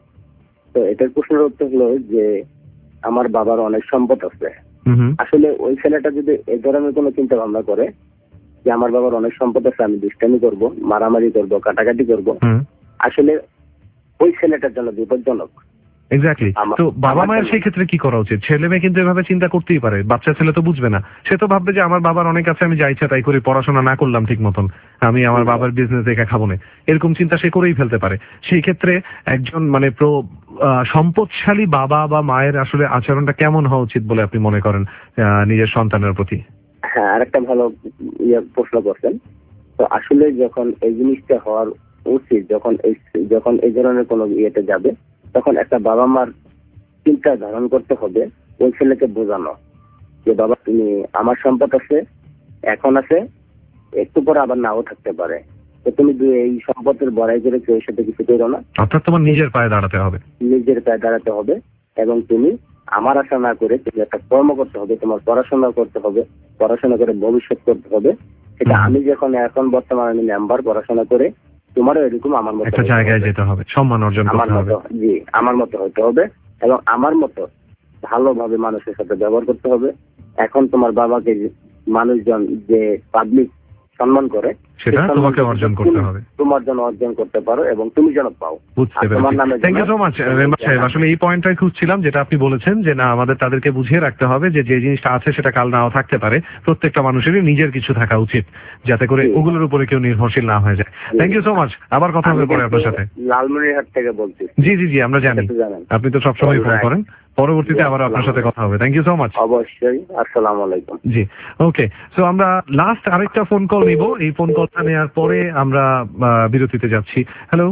Speaker 5: তো এটার প্রশ্নের উত্তর হলো যে আমার বাবার অনেক সম্পদ আছে। আসলে ওই ছেলেটা যদি এই ধরনের কোনো চিন্তা ভাবনা করে যে আমার বাবার অনেক সম্পদ আছে, আমি দুষ্টামি করবো, মারামারি করবো, কাটাকাটি করবো, আসলে ওই ছেলেটার জন্য বিপজ্জনক।
Speaker 2: এক্স্যাক্টলি। তো বাবা মায়ের সেই ক্ষেত্রে কি করা উচিত? ছেলে মেয়ে কিন্তু এভাবে চিন্তা করতেই পারে, বাচ্চা ছেলে তো বুঝবে না, সে তো ভাববে যে আমার বাবার অনেক আছে, আমি যা ইচ্ছা তাই করি, পড়াশোনা না করলাম ঠিক মতন, আমি আমার বাবার বিজনেস দেখে খাবো না, এরকম চিন্তা সে করেই ফেলতে পারে। সেই ক্ষেত্রে একজন মানে প্রো সম্পদশালী বাবা বা মায়ের আসলে আচরণটা কেমন হওয়া উচিত বলে আপনি মনে করেন নিজের সন্তানের প্রতি?
Speaker 5: হ্যাঁ, আরেকটা ভালো ইয়ে প্রশ্ন করছেন। তো আসলে যখন এই জিনিসটা হওয়ার উচিত, যখন এই যখন এই ধরনের কোনো ইয়েতে যাবে, তখন একটা বাবা মার চিন্তা ধারণ করতে হবে ওই ছেলেকে বোঝানো যে বাবা তুমি আমার সম্পদ আছে, এখন আছে, একটু পরে আবার নাও থাকতে পারে, তো তুমি এই সম্পদের বড়াই করে কেউ সাথে কিছু করো না,
Speaker 2: অর্থাৎ তোমার নিজের পায়ে দাঁড়াতে হবে,
Speaker 5: নিজের পায়ে দাঁড়াতে হবে, এবং তুমি আমার আশা না করে তুমি একটা কর্ম করতে হবে, তোমার পড়াশোনা করতে হবে, পড়াশোনা করে ভবিষ্যৎ করতে হবে। সেটা আমি যখন এখন বর্তমানে আমি মেম্বার, পড়াশোনা করে তোমারও এরকম আমার মতো
Speaker 2: একটা জায়গায় যেতে হবে, সম্মান অর্জন করতে হবে।
Speaker 5: জি, আমার মতো হতে হবে এবং আমার মতো ভালোভাবে মানুষের সাথে ব্যবহার করতে হবে। এখন তোমার বাবাকে মানুষজন যে পাবলিক সম্মান করে
Speaker 2: সেটা তোমাকে অর্জন করতে হবে,
Speaker 5: তোমার জন্য অর্জন করতে পারো এবং তুমি যেন পাও।
Speaker 2: বুঝতে পেরেছি, thank you so much member সাহেব। আসলে এই পয়েন্টটাই খুঁজছিলাম যেটা আপনি বলেছেন যে না, আমাদের তাদেরকে বুঝিয়ে রাখতে হবে যে যে জিনিসটা আছে সেটা কাল নাও থাকতে পারে, প্রত্যেকটা মানুষেরই নিজের কিছু থাকা উচিত যাতে করে ওগুলোর উপরে কেউ নির্ভরশীল না হয়ে যায়। থ্যাংক ইউ সো মাচ, আবার কথা হবে পরে আপনার সাথে।
Speaker 5: লালমনিরহাট থেকে বলছি।
Speaker 2: জি জি জি, আমরা জানি, আপনি তো সবসময় ফোন করেন, পরবর্তীতে আবার আপনার সাথে কথা হবে। Thank you so much.
Speaker 5: অবশ্যই, আসসালামু আলাইকুম।
Speaker 2: জি, ওকে। সো আমরা লাস্ট আরেকটা ফোন কল নিব, এই ফোন কলটা নেওয়ার পরে আমরা বিরতিতে যাচ্ছি। হ্যালো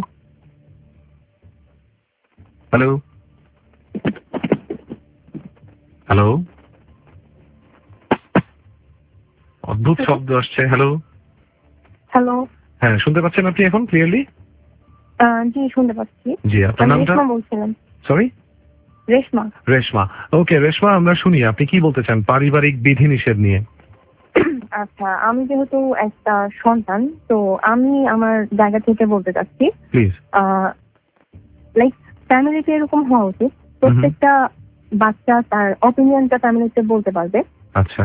Speaker 2: হ্যালো হ্যালো, অদ্ভুত শব্দ আসছে। হ্যালো
Speaker 4: হ্যালো,
Speaker 2: হ্যাঁ শুনতে পাচ্ছেন আপনি এখন ক্লিয়ারলি?
Speaker 4: জি শুনতে পাচ্ছি।
Speaker 2: জি, আপনার নামটা?
Speaker 4: বলছিলাম।
Speaker 2: সরি,
Speaker 4: রেশমা।
Speaker 2: রেশমা, ওকে রেশমা, আমরা শুনি আপনি কি বলতে চান পারিবারিক বিধিনিষেধ নিয়ে।
Speaker 4: আচ্ছা, আমি যেহেতু একটা সন্তান, তো আমি আমার জায়গা থেকে বলতে চাচ্ছি,
Speaker 2: প্লিজ।
Speaker 4: লাইক ফ্যামিলিতে এরকম হওয়া উচিত, প্রত্যেকটা বাচ্চা তার অপিনিয়নটা ফ্যামিলিতে বলতে পারবে।
Speaker 2: আচ্ছা,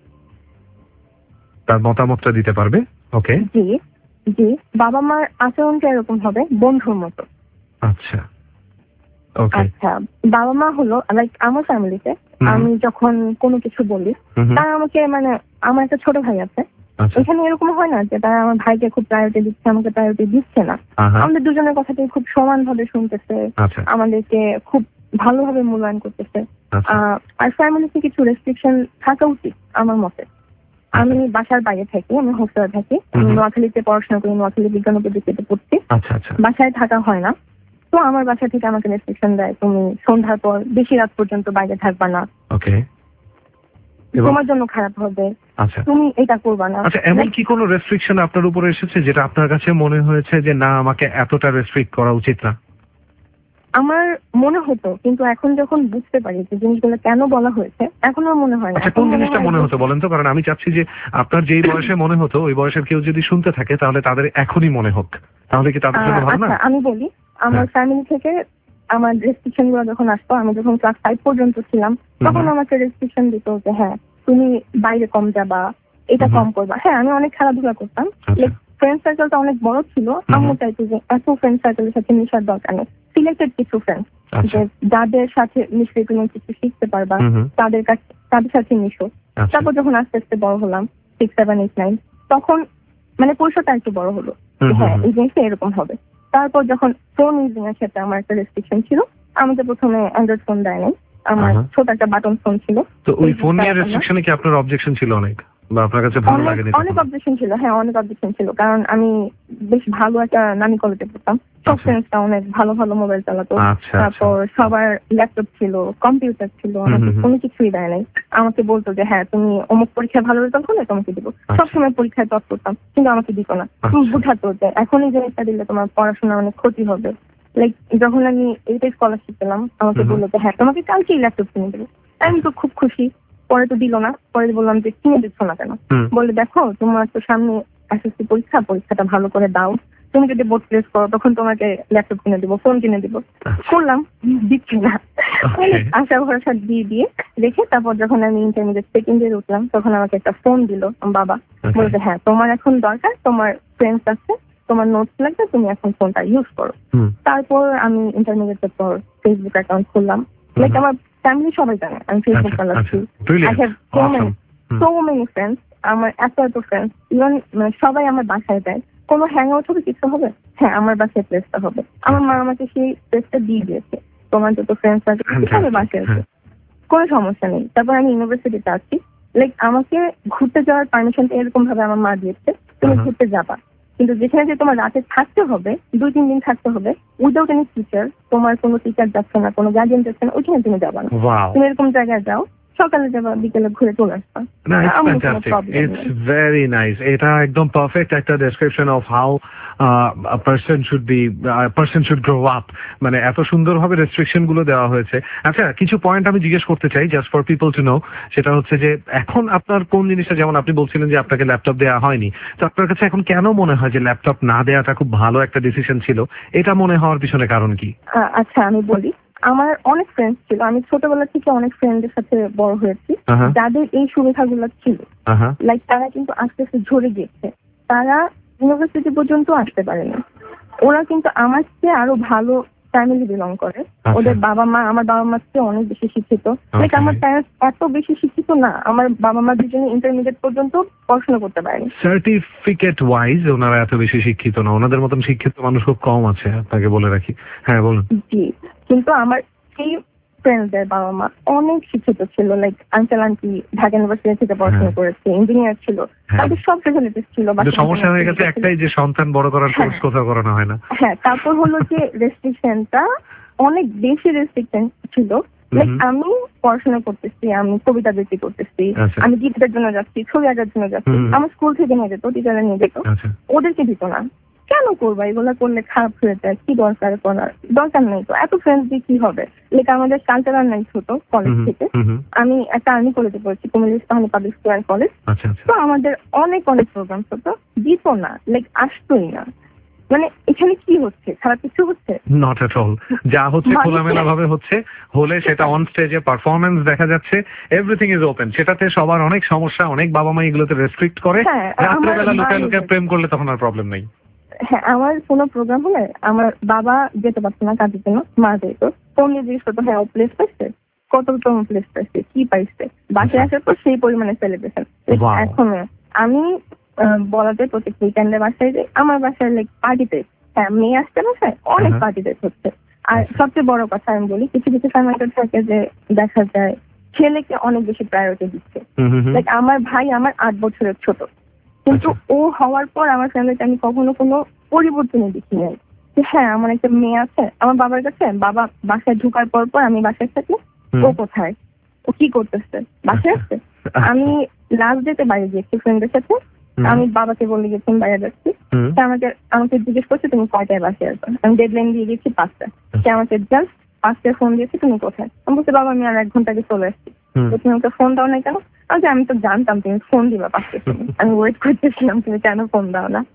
Speaker 2: তার মতামতটা দিতে পারবে। ওকে।
Speaker 4: জি জি, বাবা মার আচরণটা এরকম হবে বন্ধুর মতো।
Speaker 2: আচ্ছা
Speaker 4: আচ্ছা, বাবা মা হলো লাইক আমার ফ্যামিলিতে আমি যখন কোনো কিছু বলি, তারা আমাকে মানে আমার একটা ছোট ভাই আছে, এখানে এরকম হয় না যে তারা আমার ভাইকে খুব প্রায়োরিটি দিচ্ছে, আমাকে প্রায়োরিটি দিচ্ছে না। আমাদের দুজনের কথাটাই খুব সমান ভাবে শুনতেছে, আমাদেরকে খুব ভালোভাবে মূল্যায়ন করতেছে। আর ফ্যামিলিতে কিছু রেস্ট্রিকশন থাকা উচিত আমার মতে। আমি বাসার বাইরে থাকি, আমি হোস্টেলে থাকি, আমি নোয়াখালীতে পড়াশোনা করি, নোয়াখালী বিজ্ঞান ও প্রযুক্তিতে পড়ছি, বাসায় থাকা হয় না। তো আমার বাসা থেকে আমাকে রেস্ট্রিকশন দেয়, তুমি সন্ধ্যার পর বেশি রাত পর্যন্ত বাইরে থাকবা না, তোমার জন্য খারাপ হবে, তুমি এটা করবা না।
Speaker 2: আচ্ছা, এমন কি কোনো রেস্ট্রিকশন আপনার উপরে এসেছে যেটা আপনার কাছে মনে হয়েছে যে না আমাকে এতটা রেস্ট্রিক্ট করা উচিত না?
Speaker 4: আমার মনে হতো, কিন্তু এখন যখন বুঝতে পারি যে জিনিসগুলো কেন বলা হয়েছে, এখন আর মনে হয় না।
Speaker 2: আচ্ছা, কোন জিনিসটা মনে হতো বলেন তো? কারণ আমি চাচ্ছি যে আপনার যেই বয়সে মনে হতো ওই বয়সের কেউ যদি শুনতে থাকে তাহলে তাদের এখনই মনে হোক, তাহলে কি তাদের জন্য ভালো না?
Speaker 4: আচ্ছা, আমি বলি, আমার ফ্যামিলি থেকে আমার রেস্ট্রিকশন গুলো যখন আসতো, আমি যখন ক্লাস ফাইভ পর্যন্ত ছিলাম, তখন আমাকে রেস্ট্রিকশন দিত যে হ্যাঁ তুমি বাইরে কম যাবা, এটা কম করবা। হ্যাঁ, আমি অনেক খেলাধুলা করতাম, ফ্রেন্ড সার্কেলটা অনেক বড় ছিল, আম্মু চাইতো যে এত ফ্রেন্ড সার্কেলের সাথে মিশার দরকার নেই, সিলেক্টেড কিছু ফ্রেন্ড যে যাদের সাথে মিশলে তুমি কিছু শিখতে পারবা, তাদের কাছে তাদের সাথে মিশো। তারপর যখন আস্তে আস্তে বড় হলাম, সিক্স সেভেন এইট নাইন, তখন মানে পরিসরটা একটু বড় হলো,
Speaker 6: হ্যাঁ এই জিনিসটা এরকম হবে। তারপর যখন ফোন ইউজিং এর ক্ষেত্রে আমার একটা রেস্ট্রিকশন ছিল, আমাদের প্রথমে অ্যান্ড্রয়েড ফোন দেয় নাই, আমার ছোট একটা বাটন ফোন ছিল।
Speaker 2: তো ওই ফোন নিয়ে রেস্ট্রিকশনে কি আপনার অবজেকশন ছিল অনেক, বা আপনার কাছে ভালো লাগেনি?
Speaker 6: অনেক অবজেকশন ছিল, হ্যাঁ অনেক অবজেকশন ছিল, কারণ আমি বেশ ভালো একটা নানি কলেজে পড়তাম, সব ফ্রেন্ডসটা অনেক ভালো ভালো মোবাইল চালাতো, তারপর সবার ল্যাপটপ ছিল, কম্পিউটার ছিল, আমাকে কোনো কিছুই দেয় নাই। আমাকে বলতো যে হ্যাঁ তুমি অমুক পরীক্ষায় ভালো রেজাল্ট করলে তোমাকে দিব, সবসময় পরীক্ষায় টপ করতাম, কিন্তু আমাকে দিত না। তুমি বুঝাতো যে এখন এই জিনিসটা দিলে তোমার পড়াশোনা অনেক ক্ষতি হবে। লাইক যখন আমি এইটা স্কলারশিপ পেলাম, আমাকে বললো যে হ্যাঁ তোমাকে কালকেই ল্যাপটপ কিনে দেবো। আমি তো খুব খুশি। পরে তো দিল না, পরে বললাম যে কিনে দিচ্ছ না কেন? বলে দেখো তোমার তো সামনে এসএসসি পরীক্ষা, পরীক্ষাটা ভালো করে দাও, তুমি যদি বোর্ড প্লেস করো তখন তোমাকে ল্যাপটপ কিনে দিব, ফোন কিনে দিব। করলাম, দিচ্ছি না, আশা ভরসা দিয়ে দিয়ে রেখে তারপর যখন আমি ইন্টারমিডিয়েট সেকেন্ড ইয়ারে উঠলাম তখন আমাকে একটা ফোন দিল বাবা, বলতে হ্যাঁ তোমার এখন দরকার, তোমার ফ্রেন্ডস আছে, তোমার নোটস লাগবে, তুমি এখন ফোনটা ইউজ করো। তারপর আমি ইন্টারমিডিয়েটের পর ফেসবুক অ্যাকাউন্ট খুললাম। লাইক আমার ফ্যামিলি সবাই জানে আমি ফেসবুক চালাচ্ছি। I have so many so many friends, আমার এত এত ফ্রেন্ডস, ইভেন সবাই আমার বাসায় দেয়, কোনো হ্যাং আউট হবে কিছু হবে, হ্যাঁ আমার বাসায় প্লেসটা হবে। আমার মা আমাকে সেই প্লেসটা দিয়ে দিয়েছে, তোমার যত ফ্রেন্ডস আছে সবাই বাসায় আছে, কোনো সমস্যা নেই। তারপর আমি ইউনিভার্সিটিতে আছি, লাইক আমাকে ঘুরতে যাওয়ার পারমিশনটা এরকম ভাবে আমার মা দিয়েছে, তুমি ঘুরতে যাবা, কিন্তু যেখানে যে তোমার রাতে থাকতে হবে, দুই তিন দিন থাকতে হবে, উইদাউট এনি টিচার, তোমার কোনো টিচার যাচ্ছে না, কোনো গার্জিয়ান যাচ্ছে না, ওইখানে তুমি যাবা না। তুমি এরকম জায়গায় যাও, সকালে যাবা, বিকেলে ঘুরে চলে আসবা।
Speaker 2: No, it's fantastic. It's very nice. এটা একদম পারফেক্ট একটা description of how a person should be a person should grow up. মানে এত সুন্দরভাবে রেস্ট্রিকশন গুলো দেওয়া হয়েছে। আচ্ছা, কিছু পয়েন্ট আমি জিজ্ঞেস করতে চাই just for people to know. সেটা হচ্ছে যে এখন আপনার কোন জিনিসটা, যেমন আপনি বলছিলেন যে আপনাকে ল্যাপটপ দেওয়া হয়নি, তো আপনার কাছে এখন কেন মনে হয় যে ল্যাপটপ না দেওয়াটা খুব ভালো একটা ডিসিশন ছিল? এটা মনে হওয়ার পিছনে কারণ কি?
Speaker 6: আচ্ছা আমি বলি, আমার অনেক ফ্রেন্ডস ছিল, আমি ছোটবেলা থেকে অনেক ফ্রেন্ডের সাথে বড় হয়েছি যাদের এই সুবিধাগুলো ছিল। লাইক তারা কিন্তু আস্তে আস্তে ঝরে গিয়েছে, তারা ইউনিভার্সিটি পর্যন্ত আসতে পারেনি। ওরা কিন্তু আমার চেয়ে আরো ভালো ফ্যামিলি বিলং করে, ওদের বাবা মা আমার বাবা মার চেয়ে অনেক বেশি শিক্ষিত। লাইক আমার প্যারেন্টস এত বেশি শিক্ষিত না, আমার বাবা মা দুজনে ইন্টারমিডিয়েট পর্যন্ত পড়াশোনা করতে পারেনি।
Speaker 2: সার্টিফিকেট ওয়াইজ ওনারা এত বেশি শিক্ষিত না, ওনাদের মতন শিক্ষিত মানুষ খুব কম আছে, আপনাকে বলে রাখি। হ্যাঁ বলুন।
Speaker 6: জি, কিন্তু আমার সেই ফ্রেন্ডদের বাবা মা অনেক শিক্ষিত ছিল, like uncle aunty Dhaka university থেকে পড়াশোনা করেছে, ইঞ্জিনিয়ার ছিল, তাদের সব ফেসিলিটিস ছিল।
Speaker 2: সমস্যা হয়ে গেছে একটাই, যে সন্তান বড় করার কোর্স কোথাও করানো হয় না।
Speaker 6: হ্যাঁ, তারপর হলো যে রেস্ট্রিকশনটা অনেক বেশি রেস্ট্রিকশন ছিল। লাইক আমি পড়াশোনা করতেছি, আমি কবিতা আবৃত্তি করতেছি, আমি গীতের জন্য যাচ্ছি, ছবি আঁকার জন্য যাচ্ছি, আমার স্কুল থেকে নিয়ে যেত, টিচাররা নিয়ে যেত, ওদেরকে দিত না। কেন করবা? এগুলা করলে খারাপ হয়ে যায়, কি দরকার করার? দরকার নেই তো, এত ফ্রেন্ডস দিয়ে কি হবে? লাইক আমাদের কালচারাল নাইট হতো কলেজ থেকে, আমি একটা আর্মি কলেজে পড়েছি, কুমিল্লা ইসলামী পাবলিক স্কুল কলেজ, তো আমাদের অনেক অনেক প্রোগ্রাম হতো, দিত না, লাইক আসতোই না। মানে এখানে কি হচ্ছে? খারাপ কিছু হচ্ছে?
Speaker 2: নট এট অল, যা হচ্ছে খোলামেলা ভাবে হচ্ছে, হলে সেটা অন স্টেজে পারফরমেন্স দেখা যাচ্ছে, এভরিথিং ইজ ওপেন। সেটাতে সবার অনেক সমস্যা, অনেক বাবা মা এগুলোতে রেস্ট্রিক্ট করে, রাত্রেবেলা লুকায় লুকায় প্রেম করলে তখন আর প্রবলেম নেই।
Speaker 6: হ্যাঁ, আমার কোনো প্রোগ্রাম হলে আমার বাবা যেতে পারতো না কাজের জন্য, মা যেত, ফোন দিয়ে জিজ্ঞেস করতো হ্যাঁ ও প্লেস পাইছে, কততম প্লেস পাইছে, কি পাইছে, বাসায় আসার পর সেই পরিমাণে সেলিব্রেশন। এখন আমি বলা যায় প্রত্যেক উইকেন্ডে বাসায় যাই, আমার বাসায় লাইক পার্টিতে, হ্যাঁ মেয়ে আসতে বাসায় অনেক পার্টিতে হচ্ছে। আর সবচেয়ে বড় কথা আমি বলি, কিছু কিছু ফ্যামিলি থাকে যে দেখা যায় ছেলেকে অনেক বেশি প্রায়োরিটি দিচ্ছে। লাইক আমার ভাই আমার আট বছরের ছোট, কিন্তু ও হওয়ার পর আমার ফ্যামিলিতে আমি কখনো কোনো পরিবর্তনই দেখি নাই। হ্যাঁ আমার একটা মেয়ে আছে আমার বাবার কাছে, বাবা বাসায় ঢোকার পর পর আমি বাসায় থাকি, ও কোথায়, ও কি করতেছে, বাসায় আসছে। আমি লাস্ট ডেতে বাইরে গিয়েছি ফ্রেন্ডের সাথে, আমি বাবাকে বলে গেছি বাইরে যাচ্ছি, সে আমাকে আমাকে জিজ্ঞেস করছে তুমি কয়টায় বাসায় আসবে, আমি ডেডলাইন দিয়ে গেছি পাঁচটা, সে আমাকে জাস্ট পাঁচটায় ফোন দিয়েছে তুমি কোথায়। আমি বলছি বাবা আমি আর এক ঘন্টা আগে চলে আসছি, তুমি আমাকে ফোন দাও না কেন? আচ্ছা আমি তো জানতাম তুমি ফোন দিবা পাঁচটার সময়, আমি ওয়েট করতেছিলাম তুমি কেন ফোন দাও না।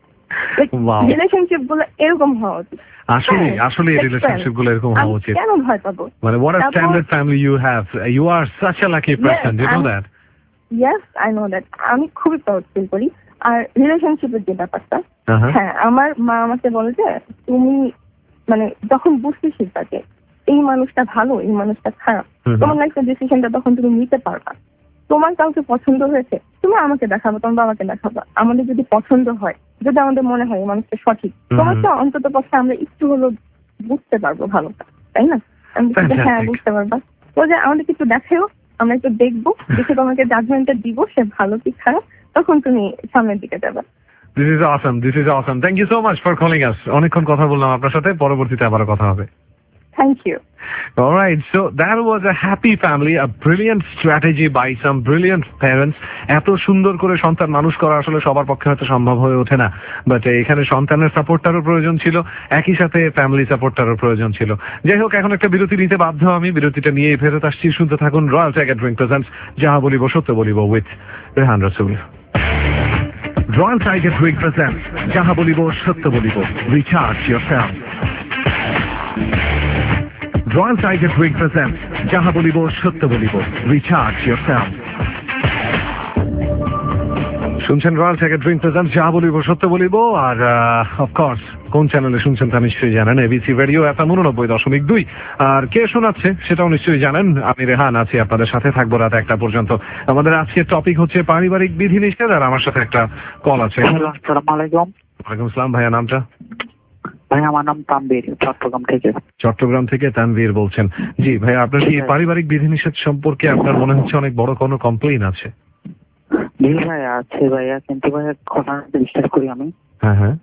Speaker 6: রিলেশনশিপ গুলো এরকম হওয়া উচিত।
Speaker 2: আসলে আসলে রিলেশনশিপ গুলো এরকম হওয়া উচিত।
Speaker 6: কেন ভয় পাবো?
Speaker 2: মানে what a standard family you have. You are such a lucky person. You know that?
Speaker 6: Yes, I know that. আমি খুবই প্রাউড ফিল করি। আর রিলেশনশিপের যে ব্যাপারটা, হ্যাঁ আমার মা আমাকে বলে যে তুমি মানে যখন বুঝতে শিখবা যে এই মানুষটা ভালো এই মানুষটা খারাপ, তোমার লাইফের ডিসিশনটা তখন তুমি নিতে পারবা। তো তোমার কাউকে পছন্দ হয়েছে, তুমি আমাকে দেখাবো, তোমার বাবাকে দেখাবো, আমাদের যদি পছন্দ হয়, যদি আমাদের মনে হয় এই মানুষটা সঠিক, তোমার তো অন্তত পক্ষে আমরা একটু হলো বুঝতে পারবো ভালোটা, তাই না? হ্যাঁ বুঝতে পারবা। তো যে আমাদের একটু দেখেও, আমরা একটু দেখবো, দেখে তোমাকে জাজমেন্টটা দিব সে ভালো কি খারাপ, তখন তুমি সামনের দিকে যাবে।
Speaker 2: This is awesome. This is awesome. Thank you so much for calling us. অনেকক্ষণ কথা বললাম আপনার সাথে, পরবর্তীতে আবার কথা হবে।
Speaker 6: Thank you.
Speaker 2: All right, so that was a happy family, a brilliant strategy by some brilliant parents. এত সুন্দর করে সন্তান মানুষ করা আসলে সবার পক্ষে হয়তো সম্ভব হয়ে ওঠে না, বাট এখানে সন্তানের সাপোর্টটারও প্রয়োজন ছিল, একই সাথে ফ্যামিলি সাপোর্টটারও প্রয়োজন ছিল। যাই হোক, এখন একটা বিরতি নিতে বাধ্য আমি, বিরতিটা নিয়ে ফেরত আসছি। শুনতে থাকুন রয়্যাল টাইগার ড্রিঙ্ক প্রেজেন্টস যাহা বলিব সত্য বলিব উইথ রেহান রাসূল। রয়্যাল টাইগার ড্রিঙ্ক প্রেজেন্টস যাহা বলিব সত্য বলিব, recharge yourself. Royal Tiger Drink presents যাহা বলিব সত্য বলিব, রিচার্জ yourself. শুনছেন রয়্যাল টাইগার ড্রিঙ্ক প্রেজেন্টস যাহা বলিব সত্য বলিব, আর অফকোর্স কোন চ্যানেলে শুনছেন তা নিশ্চয়ই জানেন, এবিসি রেডিও এফএম উননব্বই দশমিক দুই। আর কে শোনাচ্ছে সেটাও নিশ্চয়ই জানেন, আমি রেহান আছি আপনাদের সাথে, থাকবো রাত একটা পর্যন্ত। আমাদের আজকের টপিক হচ্ছে পারিবারিক বিধিনিষেধ, আর আমার সাথে একটা কল আছে।
Speaker 7: আসসালামু আলাইকুম।
Speaker 2: ওয়ালাইকুম আসসালাম। ভাইয়া নামটা?
Speaker 7: ভাই আমার নাম তানভীর, চট্টগ্রাম থেকে।
Speaker 2: চট্টগ্রাম থেকে তানভীর বলছেন। জি ভাইয়া, আপনার কি পারিবারিক বিধিনিষেধ সম্পর্কে আপনার মনে হচ্ছে অনেক বড় কোনো কমপ্লেইন আছে?
Speaker 7: জি ভাইয়া আছে ভাইয়া, কিন্তু ভাইয়া ঘটনাটা বিশ্বাস করি আমি।
Speaker 2: হ্যাঁ হ্যাঁ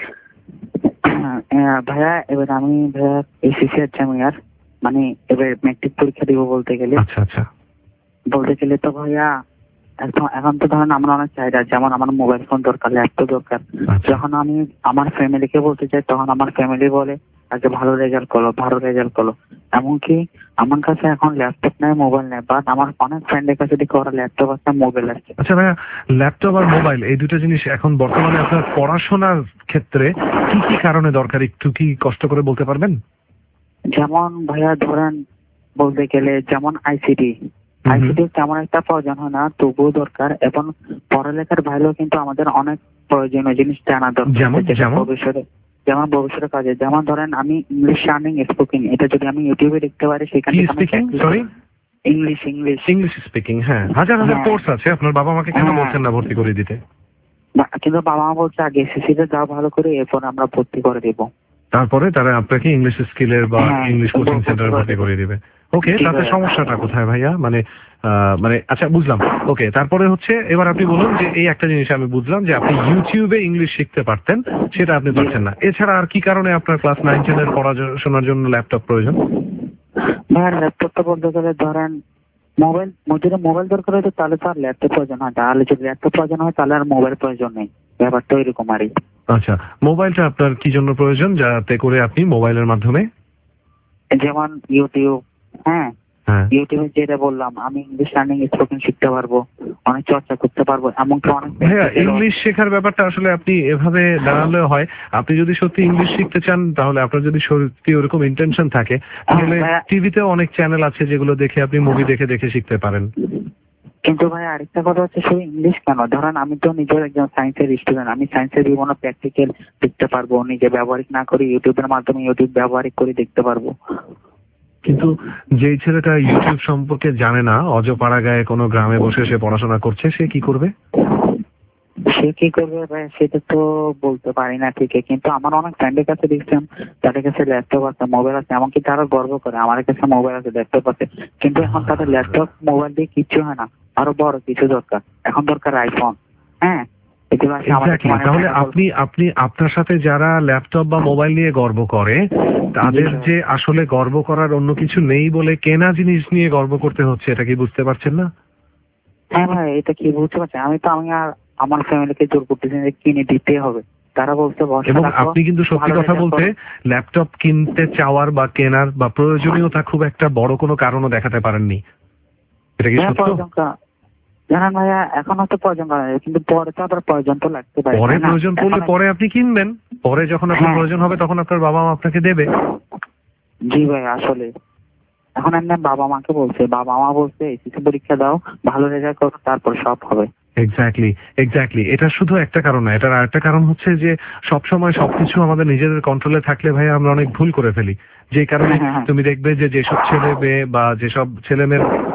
Speaker 7: ভাইয়া, এবার আমি ভাইয়া এসএসসি এক্সাম ইয়ার, মানে এবার ম্যাট্রিক পরীক্ষা দিব বলতে গেলে।
Speaker 2: আচ্ছা আচ্ছা।
Speaker 7: বলতে গেলে তো ভাইয়া এখন এখন তো ধরেন আমরা অনেক চাহিদা, যেমন আমার মোবাইল ফোন দরকার, ল্যাপটপ দরকার। যখন আমি আমার ফ্যামিলিকে বলতে চাই, তখন আমার ফ্যামিলি বলে আগে ভালো রেজাল্ট করো, ভালো রেজাল্ট করো। এমনকি আমার কাছে এখন ল্যাপটপ নেই, মোবাইল নেই, বাট আমার অনেক ফ্রেন্ডের কাছে দেখি ওরা ল্যাপটপ আছে, মোবাইল আছে।
Speaker 2: আচ্ছা ভাইয়া, ল্যাপটপ আর মোবাইল এই দুটো জিনিস এখন বর্তমানে আপনার পড়াশোনার ক্ষেত্রে কি কি কারণে দরকার, একটু কি কষ্ট করে বলতে পারবেন?
Speaker 7: যেমন ভাইয়া ধরেন বলতে গেলে যেমন আইসিটি আইসিটি তেমন একটা প্রয়োজন হয় না, তবুও দরকার। এবং পড়ালেখার বাইরেও কিন্তু আমাদের অনেক প্রয়োজনীয় জিনিস জানা দরকার ভবিষ্যতে, যেমন ভবিষ্যতের কাজে। যেমন ধরেন আমি ইংলিশ লার্নিং স্পিকিং, এটা যদি আমি ইউটিউবে দেখতে পারি, সেখানে ইংলিশ ইংলিশ
Speaker 2: ইংলিশ স্পিকিং, হ্যাঁ হাজার হাজার কোর্স আছে। আপনার বাবা মাকে কেন বলছেন না ভর্তি করে দিতে?
Speaker 7: কিন্তু বাবা মা বলছে আগে এসএসসি তে যাও ভালো করে, এরপর আমরা ভর্তি করে দেব,
Speaker 2: তারপরে তারা আপনাকে ইংলিশ স্কিলের বা ইংলিশ কোচিং সেন্টারে ভর্তি করে দিবে। ওকে, তাতে সমস্যাটা কোথায় ভাইয়া? মানে মানে আচ্ছা বুঝলাম। ওকে, তারপরে হচ্ছে এবার আপনি বলুন যে এই একটা জিনিস আমি বুঝলাম যে আপনি ইউটিউবে ইংলিশ শিখতে পারতেন, সেটা আপনি পারছেন না। এছাড়া আর কি কারণে আপনার ক্লাস নাইন টেনের পড়াশোনার জন্য ল্যাপটপ প্রয়োজন?
Speaker 7: ভাইয়া ল্যাপটপটা বলতে গেলে ধরেন মোবাইল, যদি মোবাইল দরকার হয় তাহলে তো আর ল্যাপটপ প্রয়োজন হয়, তাহলে যদি ল্যাপটপ প্রয়োজন হয় তাহলে আর মোবাইল প্রয়োজন নেই, ব্যাপারটা এরকম আরই।
Speaker 2: আচ্ছা, মোবাইলটা আপনার কি জন্য প্রয়োজন, যাতে করে আপনি মোবাইলের মাধ্যমে
Speaker 7: যেমন ইউটিউব, হ্যাঁ ইউটিউবে যেটা বললাম, আমি ইংলিশ লার্নিং স্পিকিং শিখতে পারবো, অনেক চর্চা করতে পারবো। এমনকি অনেক
Speaker 2: হ্যাঁ, ইংলিশ শেখার ব্যাপারটা আসলে আপনি এভাবে দাঁড়ালে হয়। আপনি যদি সত্যি ইংলিশ শিখতে চান, তাহলে আপনার যদি সত্যি ওরকম ইন্টেনশন থাকে, তাহলে টিভিতেও অনেক চ্যানেল আছে যেগুলো দেখে আপনি মুভি দেখে দেখে শিখতে পারেন।
Speaker 7: কিন্তু ভাই আরেকটা কথা হচ্ছে, শুধু ইংলিশ কেন, ধরেন আমি তো নিজের একজন সায়েন্সের স্টুডেন্ট, আমি সায়েন্সের বিভিন্ন প্র্যাকটিক্যাল দেখতে পারবো, নিজে ব্যবহারিক না করে ইউটিউবের মাধ্যমে ইউটিউব ব্যবহারিক করে দেখতে পারবো।
Speaker 2: কিন্তু যেই ছেলেটা ইউটিউব সম্পর্কে জানে না, অজপাড়া গায়ে কোনো গ্রামে বসে সে পড়াশোনা করছে, সে কি করবে?
Speaker 7: সে কি করবে ভাই সেটা তো বলতে পারি না ঠিকই, কিন্তু আমার অনেক ফ্রেন্ডের কাছে দেখছিলাম তাদের কাছে ল্যাপটপ আছে, মোবাইল আছে, এমনকি তারা গর্ব করে আমার কাছে মোবাইল আছে, ল্যাপটপ আছে। কিন্তু এখন তাদের ল্যাপটপ মোবাইল দিয়ে কিচ্ছু হয় না, আরো বড় কিছু দরকার, এখন দরকার আইফোন। হ্যাঁ,
Speaker 2: তাহলে আপনি আপনি আপনার সাথে যারা ল্যাপটপ বা মোবাইল নিয়ে গর্ব করে, তাদের যে আসলে গর্ব করার অন্য কিছু নেই বলে কেনা জিনিস নিয়ে গর্ব করতে হচ্ছে, এটা কি বুঝতে পারছেন না?
Speaker 7: হ্যাঁ ভাই, এটা কি বুঝতে পারছেন, আমি তো আমি আর আমার ফ্যামিলিকে জোর করতেছি যে কিনে দিতে হবে, তারা বলছে।
Speaker 2: এবং আপনি কিন্তু সত্যি কথা বলতে ল্যাপটপ কিনতে চাওয়ার বা কেনার বা প্রয়োজনীয়তা খুব একটা বড় কোনো কারণও দেখাতে পারেননি, এটা কি সত্য?
Speaker 7: জানেন ভাইয়া, এখন হয়তো প্রয়োজন করে, কিন্তু পরে তো আবার প্রয়োজন তো লাগতে পারে,
Speaker 2: পরে প্রয়োজন পড়লে পরে আপনি কিনবেন, পরে যখন আপনার প্রয়োজন হবে তখন আপনার বাবা মা আপনাকে দেবে।
Speaker 7: জি ভাই, আসলে এখন এমনি বাবা মাকে বলছে, বাবা মা বলছে এসএসসি পরীক্ষা দাও, ভালো রেজাল্ট করো, তারপর সব হবে।
Speaker 2: এক্স্যাক্টলি এক্স্যাক্টলি এটা শুধু একটা কারণ না, এটার আরেকটা কারণ হচ্ছে যে সবসময় সবকিছু আমাদের নিজেদের কন্ট্রোলে থাকলে ভাই আমরা অনেক ভুল করে ফেলি। যে কারণে তুমি দেখবে যে যেসব ছেলে মেয়ে বা যেসব ছেলে মেয়ের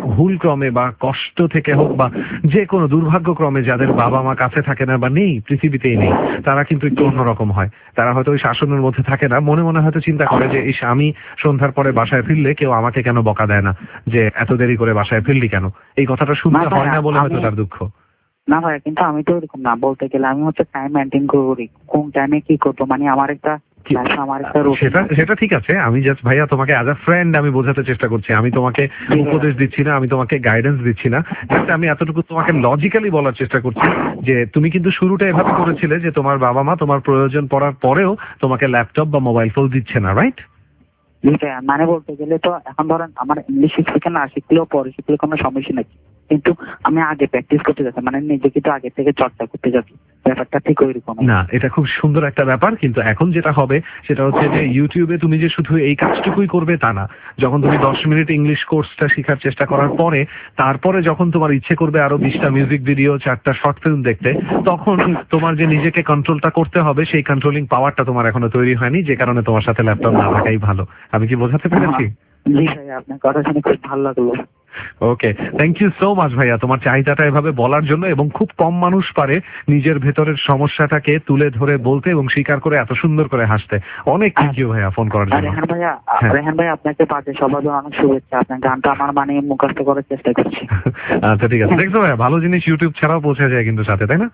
Speaker 2: ভুল ক্রমে বা কষ্ট থেকে হোক বা যে কোনো দুর্ভাগ্যক্রমে যাদের বাবা মা কাছে থাকে না বা নেই, পৃথিবীতেই নেই, তারা কিন্তু একটু অন্যরকম হয়। তারা হয়তো ওই শাসনের মধ্যে থাকে না, মনে মনে হয়তো চিন্তা করে যে ইস, আমি সন্ধ্যার পরে বাসায় ফিরলে কেউ আমাকে কেন বকা দেয় না, যে এত দেরি করে বাসায় ফিরলি কেন, এই কথাটা শুনতে হয় না বলে হয়তো তার দুঃখ।
Speaker 7: না ভাই, কিন্তু আমি তো এরকম না, বলতে গেলে আমি হচ্ছে টাইম মেনটেন করি, কোন টাইমে কি করবো, মানে আমার একটা
Speaker 2: সেটা সেটা ঠিক আছে। আমি জাস্ট ভাইয়া তোমাকে অ্যাজ আ ফ্রেন্ড আমি বোঝাতে চেষ্টা করছি, আমি তোমাকে উপদেশ দিচ্ছি না, আমি তোমাকে গাইডেন্স দিচ্ছি না, জাস্ট আমি এতটুকু তোমাকে লজিক্যালি বলার চেষ্টা করছি যে তুমি কিন্তু শুরুটা এভাবে করেছিলে যে তোমার বাবা মা তোমার প্রয়োজন পড়ার পরেও তোমাকে ল্যাপটপ বা মোবাইল ফোন দিচ্ছে না, রাইট?
Speaker 7: মানে বলতে গেলে তো এখন ধরেন আমার ইংলিশ শিখতে না শিখলেও পরে শিখলে কোনো সমস্যা নেই, কিন্তু আমি আগে প্র্যাকটিস করতে যাচ্ছি, মানে নিজেকে তো আগে থেকে চর্চা করতে যাচ্ছি, ব্যাপারটা ঠিক ওইরকম
Speaker 2: না। এটা খুব সুন্দর একটা ব্যাপার, কিন্তু এখন যেটা হবে সেটা হচ্ছে যে ইউটিউবে তুমি যে শুধু এই কাজটুকুই করবে তা না। যখন তুমি দশ মিনিট ইংলিশ কোর্সটা শেখার চেষ্টা করার পরে, তারপরে যখন তোমার ইচ্ছে করবে আরো বিশটা মিউজিক ভিডিও, চারটা শর্ট ফিল্ম দেখতে, তখন তোমার যে নিজেকে কন্ট্রোলটা করতে হবে সেই কন্ট্রোলিং পাওয়ারটা তোমার এখনো তৈরি হয়নি, যে কারণে তোমার সাথে ল্যাপটপ না থাকাই ভালো। আমি কি বোঝাতে পেরেছি?
Speaker 7: জি ভাই, আপনার কথা শুনে খুব ভালো লাগলো।
Speaker 2: Okay, thank you so much ভাইয়া তোমার চাহিদাটা এভাবে বলার জন্য, এবং খুব কম মানুষ পারে নিজের ভেতরের সমস্যাটাকে তুলে ধরে বলতে এবং স্বীকার করে এত সুন্দর করে হাসতে। অনেক থ্যাংক ইউ ভাইয়া ফোন করার জন্য।
Speaker 7: রেহান ভাইয়া, রেহান ভাই আপনাকে পাচ্ছে সবার জন্য অনেক শুভেচ্ছা, আপনার গানটা আমার মানে মুখস্থ করার চেষ্টা করছি।
Speaker 2: আচ্ছা ঠিক আছে, দেখছো ভাইয়া ভালো জিনিস ইউটিউব ছাড়াও পৌঁছে যায় কিন্তু সাথে, তাই না?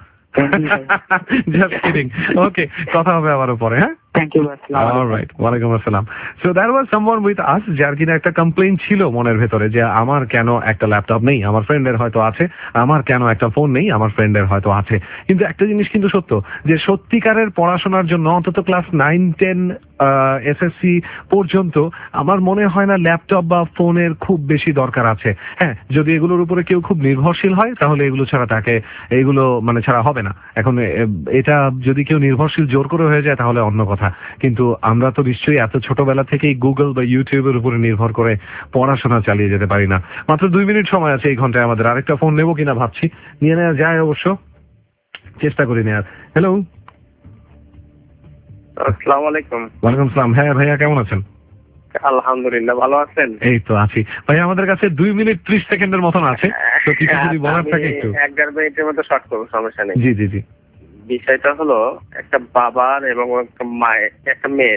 Speaker 2: Just kidding. Okay, কথা হবে আবারও পরে। হ্যাঁ,
Speaker 7: থ্যাংক ইউ।
Speaker 2: অলরাইট, ওয়ালাইকুম আসসালাম। So that was someone with us, যার কিনা একটা কমপ্লেইন ছিল মনের ভেতরে যে আমার কেন একটা ল্যাপটপ নেই, আমার ফ্রেন্ডের হয়তো আছে, আমার কেন একটা ফোন নেই, আমার ফ্রেন্ডের হয়তো আছে। কিন্তু একটা জিনিস কিন্তু সত্য, যে সত্যিকারের পড়াশোনার জন্য অন্তত ক্লাস নাইন টেন এসএসসি পর্যন্ত আমার মনে হয় না ল্যাপটপ বা ফোনের খুব বেশি দরকার আছে। হ্যাঁ, যদি এগুলোর উপরে কেউ খুব নির্ভরশীল হয় তাহলে এগুলো ছাড়া তাকে এগুলো মানে ছাড়া হবে না। এখন এটা যদি কেউ নির্ভরশীল জোর করে হয়ে যায় তাহলে অন্য কথা, কিন্তু আমরা তো নিশ্চয়ই এত ছোটবেলা থেকেই গুগল বা ইউটিউবের উপরে নির্ভর করে পড়াশোনা চালিয়ে যেতে পারি না। মাত্র দুই মিনিট সময় আছে এই ঘন্টায় আমাদের, আরেকটা ফোন নেবো কিনা ভাবছি, নিয়ে নেওয়া যায় অবশ্য, চেষ্টা করি নেওয়ার। হ্যালো,
Speaker 3: আসসালামু আলাইকুম।
Speaker 2: ওয়ালাইকুম আসসালাম। হ্যাঁ ভাইয়া, কেমন আছেন?
Speaker 3: আলহামদুলিল্লাহ, ভালো আছেন?
Speaker 2: এই তো আছি ভাইয়া, আমাদের কাছে দুই মিনিট ত্রিশ সেকেন্ডের মতন আছে, তো কিছু যদি বলার থাকে একটু।
Speaker 3: এক দেড় মিনিটের মধ্যে শর্ট করবো, সমস্যা নেই।
Speaker 2: জি জি জি।
Speaker 3: বিষয়টা হলো একটা বাবার এবং একটা মায়ের, একটা মেয়ের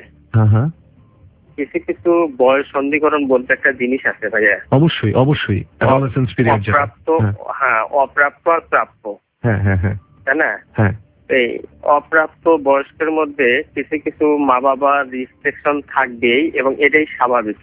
Speaker 3: কিছু কিছু বয়স সন্ধিকরণ বলতে একটা জিনিস আছে ভাইয়া।
Speaker 2: অবশ্যই অবশ্যই,
Speaker 3: অপ্রাপ্ত, হ্যাঁ অপ্রাপ্ত আর প্রাপ্য।
Speaker 2: হ্যাঁ হ্যাঁ হ্যাঁ,
Speaker 3: তাই না?
Speaker 2: হ্যাঁ।
Speaker 3: এই অপ্রাপ্ত বয়স্কের মধ্যে কিছু কিছু মা বাবার রিস্ট্রিকশন থাকবেই, এবং এটাই স্বাভাবিক।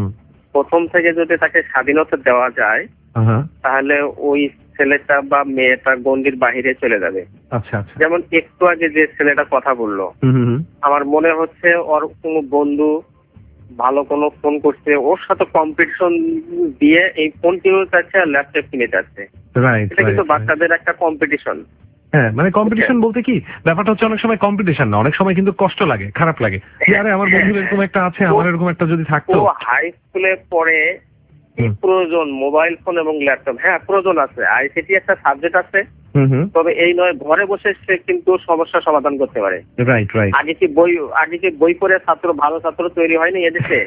Speaker 3: প্রথম থেকে যদি তাকে স্বাধীনতা দেওয়া যায় তাহলে ওই ছেলেটা বা মেয়েটা গণ্ডির বাহিরে চলে যাবে।
Speaker 2: আচ্ছা আচ্ছা।
Speaker 3: যেমন একটু আগে যে ছেলেটা কথা বললো, আমার মনে হচ্ছে ওর কোনো বন্ধু ভালো কোনো ফোন করছে, ওর সাথে কম্পিটিশন দিয়ে এই ফোন কিনে যাচ্ছে আর ল্যাপটপ কিনে যাচ্ছে। এটা কিন্তু বাচ্চাদের একটা কম্পিটিশন।
Speaker 2: হ্যাঁ, মানে কম্পিটিশন বলতে কি ব্যাপারটা হচ্ছে, অনেক সময় কম্পিটিশন না, অনেক সময় কিন্তু কষ্ট লাগে, খারাপ লাগে, আরে আমার বন্ধুর এরকম একটা আছে, আমার এরকম একটা যদি থাকতো।
Speaker 3: হাই স্কুলে পড়ে প্রয়োজন মোবাইল ফোন এবং ল্যাপটপ, হ্যাঁ প্রয়োজন আছে, আইসিটি একটা সাবজেক্ট আছে, তবে এই নয় ঘরে বসে সে কিন্তু সমস্যা সমাধান করতে পারে।
Speaker 2: Right right.
Speaker 3: আগে কি বই আগে কি বই পড়ে ছাত্র ভালো ছাত্র তৈরি হয়নি এদেশে?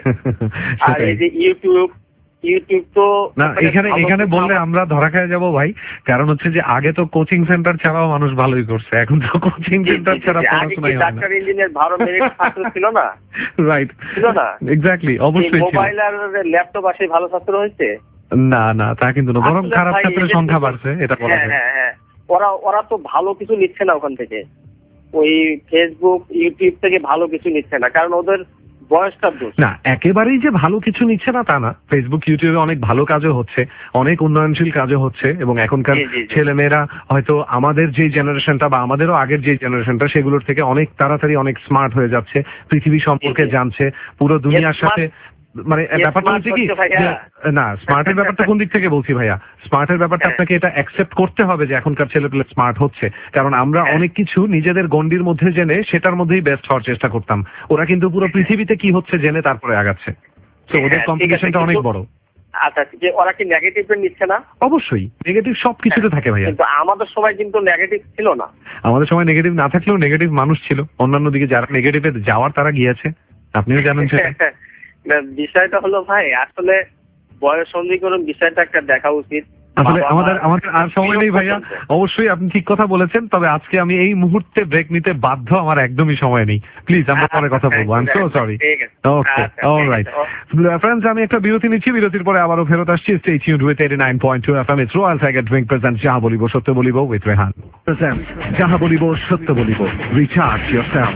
Speaker 3: আর এই যে ইউটিউব ইউটিউব তো
Speaker 2: না, এখানে এখানে বললে আমরা ধরা খেয়ে যাবো ভাই, কারণ হচ্ছে যে আগে তো কোচিং সেন্টার ছাড়াও মানুষ ভালোই করছে, এখন তো কোচিং সেন্টার ছাড়া পড়াশোনাই হয় না।
Speaker 3: ডাক্তার ইঞ্জিনিয়ার ভালো মেরিট ছাত্র ছিল না?
Speaker 2: রাইট,
Speaker 3: ছিল না?
Speaker 2: এক্স্যাক্টলি, অবশ্যই ছিল।
Speaker 3: মোবাইল আর ল্যাপটপ আসে ভালো ছাত্র হয়েছে?
Speaker 2: না না, তা কিন্তু না, বরং খারাপ ছাত্রের সংখ্যা বাড়ছে, এটা বলা যায়।
Speaker 3: হ্যাঁ হ্যাঁ, ওরা ওরা তো ভালো কিছু নিচ্ছে না ওখান থেকে, ওই ফেসবুক ইউটিউব থেকে ভালো কিছু নিচ্ছে না, কারণ ওদের বয়সটার দোষ
Speaker 2: না। একেবারেই যে ভালো কিছু নিচ্ছে না তা না, ফেসবুক ইউটিউবে অনেক ভালো কাজও হচ্ছে, অনেক উন্নয়নশীল কাজও হচ্ছে, এবং এখনকার ছেলে মেয়েরা হয়তো আমাদের যে জেনারেশনটা বা আমাদেরও আগের যে জেনারেশনটা সেগুলোর থেকে অনেক তাড়াতাড়ি অনেক স্মার্ট হয়ে যাচ্ছে, পৃথিবী সম্পর্কে জানছে, পুরো দুনিয়ার সাথে। মানে ব্যাপারটা হচ্ছে কি, না স্মার্টের ব্যাপারটা কোন দিক থেকে বলছি ভাইয়া, স্মার্টের ব্যাপারটা আপনাকে এটা অ্যাকসেপ্ট করতে হবে যে এখনকার ছেলেপেলে স্মার্ট হচ্ছে, কারণ আমরা অনেক কিছু নিজেদের গণ্ডির মধ্যে জেনে সেটার মধ্যেই বেস্ট হওয়ার চেষ্টা করতাম, ওরা কিন্তু পুরো পৃথিবীতে কি হচ্ছে জেনে তারপরে আগাচ্ছে, তো ওদের কম্পিটিশনটা অনেক বড়।
Speaker 3: আচ্ছা, যে ওরা কি নেগেটিভ নিচ্ছে না?
Speaker 2: অবশ্যই নেগেটিভ সব কিছুতে থাকে ভাইয়া,
Speaker 3: কিন্তু আমাদের সময় কিন্তু নেগেটিভ ছিল না।
Speaker 2: আমাদের সময় নেগেটিভ না থাকলেও নেগেটিভ মানুষ ছিল, অন্যান্য দিকে যারা নেগেটিভে যাওয়ার তারা গিয়েছে, আপনিও জানেন সেটা।
Speaker 3: বিষয়টা হলো ভাই, আসলে বয়স সন্ধিকরণ বিষয়টা একটা দেখা উচিত।
Speaker 2: আসলে আমাদের আমাদের আর সময় নেই ভাইয়া, অবশ্যই আপনি ঠিক কথা বলেছেন, তবে আজকে আমি এই মুহূর্তে ব্রেক নিতে বাধ্য, আমার একদমই সময় নেই। প্লিজ আমরা পরে কথা বলবো। I am so sorry. Okay, alright friends, আমি একটা বিরতি নিচ্ছি, বিরতির পরে আবারও ফেরত আসছি। Stay tuned with eighty nine point two FM. It's Royal Tiger Drink presents যাহা বলিব সত্য বলিব উইথ রেহান। প্রেজেন্টস যাহা বলিব সত্য বলিব, রিচার্জ ইয়োরসেলফ।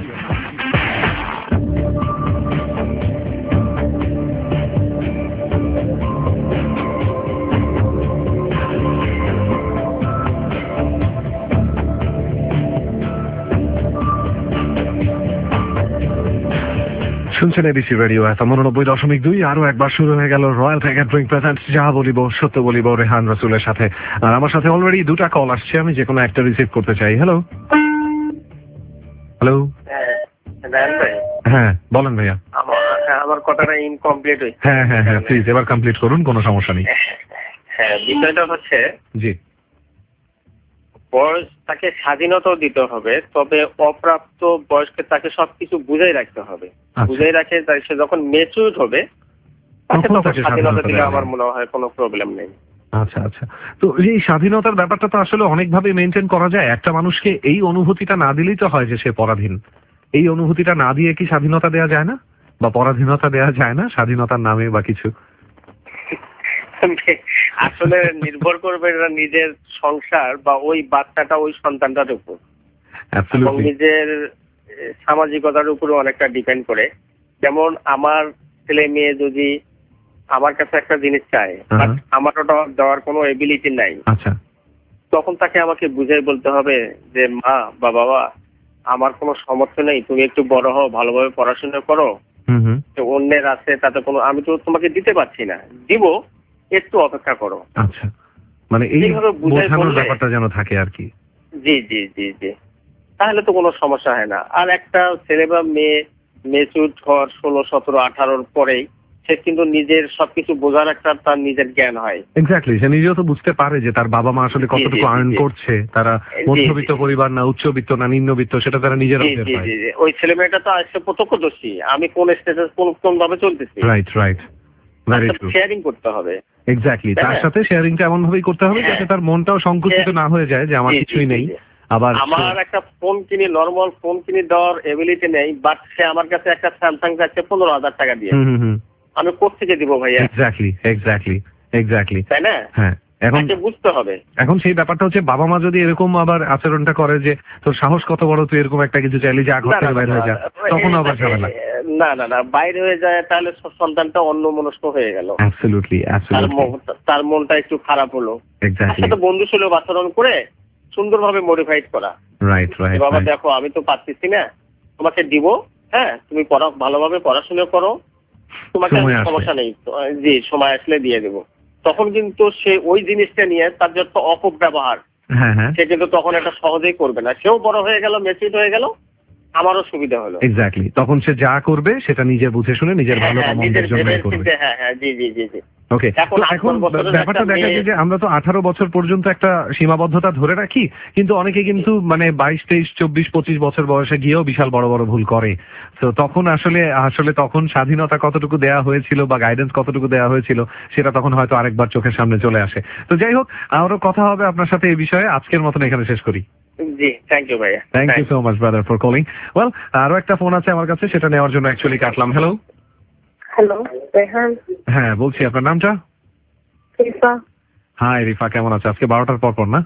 Speaker 2: শুনছেন এবিসি রেডিও এফএম উননব্বই দশমিক দুই। আরো একবার শুরু হয়ে গেল রয়্যাল টাইগার ড্রিঙ্ক প্রেজেন্টস যাহা বলিব সত্য বলিব রেহান রাসূলের সাথে। আর আমার সাথে অলরেডি দুটা কল আসছে, আমি যে কোনো একটা রিসিভ করতে চাই। হ্যালো হ্যালো হ্যাঁ বলেন ভাইয়া।
Speaker 3: আমার কথাটা ইনকমপ্লিট হয়েছে।
Speaker 2: হ্যাঁ হ্যাঁ হ্যাঁ প্লিজ এবার কমপ্লিট করুন, কোনো সমস্যা নেই।
Speaker 3: হ্যাঁ, বিষয়টা হচ্ছে
Speaker 2: জি,
Speaker 3: বয়স তাকে স্বাধীনতাও দিতে হবে, তবে অপ্রাপ্ত বয়সকে তাকে সবকিছু বুঝাই রাখতে হবে। বুঝাই রাখে সে যখন ম্যাচিউর হবে তাকে তখন স্বাধীনতা দিলে আমার মনে হয় কোনো প্রবলেম নেই।
Speaker 2: আচ্ছা আচ্ছা, তো এই স্বাধীনতার ব্যাপারটা তো আসলে অনেকভাবে মেনটেন করা যায়। একটা মানুষকে এই অনুভূতিটা না দিলেই তো হয় যে সে পরাধীন। এই অনুভূতিটা না দিয়ে কি স্বাধীনতা দেওয়া যায় না, বা পরাধীনতা দেওয়া যায় না স্বাধীনতার নামে বা কিছু?
Speaker 3: আসলে নির্ভর করবে নিজের সংসার বা ওই বাচ্চাটা ওই সন্তানটার উপর, এবং নিজের সামাজিকতার উপর অনেকটা ডিপেন্ড করে। যেমন আমার ছেলে মেয়ে যদি আমার কাছে একটা জিনিস চায়, আমার ওটা দেওয়ার কোনো এবিলিটি নাই,
Speaker 2: আচ্ছা,
Speaker 3: তখন তাকে আমাকে বুঝাই বলতে হবে যে মা বা বাবা আমার কোনো সমর্থ নেই, তুমি একটু বড় হও, ভালোভাবে পড়াশোনা করো, অন্যের আছে তাতে কোনো, আমি তো তোমাকে দিতে পারছি না, দিব, একটু অপেক্ষা করো।
Speaker 2: আচ্ছা, মানে এই বোঝানোর ব্যাপারটা যেন থাকে আর কি।
Speaker 3: জি জি জি জি, তাহলে তো কোনো সমস্যা হয় না। আর একটা ছেলে বা মেয়ে মেচুর হওয়ার ষোলো সতেরো আঠারোর পরেই সে কিন্তু নিজের সবকিছু বোঝার একটা তার নিজের জ্ঞান হয়।
Speaker 2: এক্স্যাক্টলি, সে নিজেও তো বুঝতে পারে যে তার বাবা মা আসলে কতটুকু আর্ন করছে, তারা মধ্যবিত্ত পরিবার না উচ্চবিত্ত না নিম্নবিত্ত, সেটা তারা নিজেরা টের পায়।
Speaker 3: ওই ছেলে মেয়েটা তো আসলে প্রত্যক্ষদর্শী, আমি কোন স্টেটাস কোন কোন ভাবে চলতেছি।
Speaker 2: Right right, very true.
Speaker 3: Sharing করতে হবে।
Speaker 2: এক্স্যাক্টলি, তার সাথে শেয়ারিংটা এমন ভাবেই করতে হবে যাতে তার মনটাও সংকুচিত না হয়ে যায় যে আমার কিছুই নেই। আবার
Speaker 3: আমার একটা ফোন কিনে, নরমাল ফোন কিনে দেওয়ার এবিলিটি নেই, বাট সে আমার কাছে একটা স্যামসাং যাচ্ছে পনেরো হাজার টাকা দিয়ে, আমি কোত্থেকে দিব ভাইয়া?
Speaker 2: এক্স্যাক্টলি এক্স্যাক্টলি এক্স্যাক্টলি,
Speaker 3: তাই না?
Speaker 2: হ্যাঁ, এখন
Speaker 3: বুঝতে হবে।
Speaker 2: এখন সেই ব্যাপারটা হচ্ছে বাবা মা যদি এরকম আবার আচরণটা করে যে তোর সাহস কত বড়, তুই এরকম একটা কিছু চাইলি যে ঘর থেকে বাইরে হয়ে যা, তখন আবার ঝামেলা।
Speaker 3: না না না, বাইরে হয়ে যায় তাহলে সন্তানটা অন্যমনস্ক হয়ে গেল।
Speaker 2: অ্যাবসলিউটলি অ্যাবসলিউটলি,
Speaker 3: তার মনটা একটু খারাপ হলো।
Speaker 2: এক্স্যাক্টলি,
Speaker 3: সাথে বন্ধু সুলভ আচরণ করে সুন্দরভাবে মডিফাইড করা।
Speaker 2: রাইট রাইট,
Speaker 3: বাবা দেখো আমি তো পারতেছি না, তোমাকে দিব, হ্যাঁ তুমি পড়া ভালোভাবে পড়াশোনা করো, তোমাকে সমস্যা নেই, জি সময় আসলে দিয়ে দেবো। তখন কিন্তু সে ওই জিনিসটা নিয়ে তার যত অপব্যবহার সে কিন্তু তখন এটা সহজেই করবে না। সেও বড় হয়ে গেল, মেচুর হয়ে গেল, আমারও সুবিধা হলো।
Speaker 2: এক্স্যাক্টলি, তখন সে যা করবে সেটা নিজে বুঝে শুনে নিজের ভালো মন্দের জন্যই করবে।
Speaker 3: হ্যাঁ হ্যাঁ, জি জি জি জি।
Speaker 2: ওকে, এখন ব্যাপারটা দেখা যায় যে আমরা তো আঠারো বছর পর্যন্ত একটা সীমাবদ্ধতা ধরে রাখি, কিন্তু অনেকে কিন্তু মানে বাইশ তেইশ চব্বিশ পঁচিশ বছর বয়সে গিয়েও বিশাল বড় বড় ভুল করে। তো তখন আসলে আসলে তখন স্বাধীনতা কতটুকু দেয়া হয়েছিল বা গাইডেন্স কতটুকু দেওয়া হয়েছিল সেটা তখন হয়তো আরেকবার চোখের সামনে চলে আসে। তো যাই হোক, আরো কথা হবে আপনার সাথে এই বিষয়ে, আজকের মতন এখানে শেষ করি।
Speaker 3: জি, থ্যাংক ইউ ভাইয়া।
Speaker 2: Thank you so much brother for calling. Well, আরো একটা ফোন আছে আমার কাছে, সেটা নেওয়ার জন্য অ্যাকচুয়ালি কাটলাম। Hello
Speaker 4: hello Rehan.
Speaker 2: হ্যাঁ বলছি, আপনার নামটা?
Speaker 4: রিফা।
Speaker 2: হাই রিফা, কেমন আছে? আজকে বারোটার পর পর না?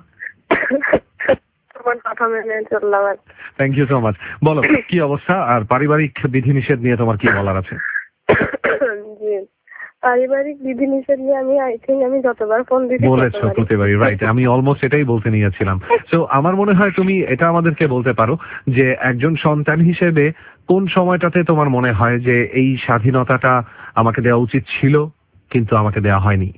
Speaker 4: তোমার কথা মেনে চললাম।
Speaker 2: Thank you so much. বলো কি অবস্থা, আর পারিবারিক বিধিনিষেধ নিয়ে তোমার কি বলার আছে?
Speaker 4: জি, পারিবারিক বিধিনিষেধ নিয়ে আমি আই থিঙ্ক আমি যতবার ফোন দিতে
Speaker 2: বলেছো প্রতিবারই, রাইট, আমি অলমোস্ট এটাই বলতে নিয়েছিলাম। সো আমার মনে হয় তুমি এটা আমাদেরকে বলতে পারো যে একজন সন্তান হিসেবে কোন সময়টাতে তোমার মনে হয় যে এই স্বাধীনতাটা আমাকে দেওয়া উচিত ছিল কিন্তু আমাকে দেওয়া হয়নি?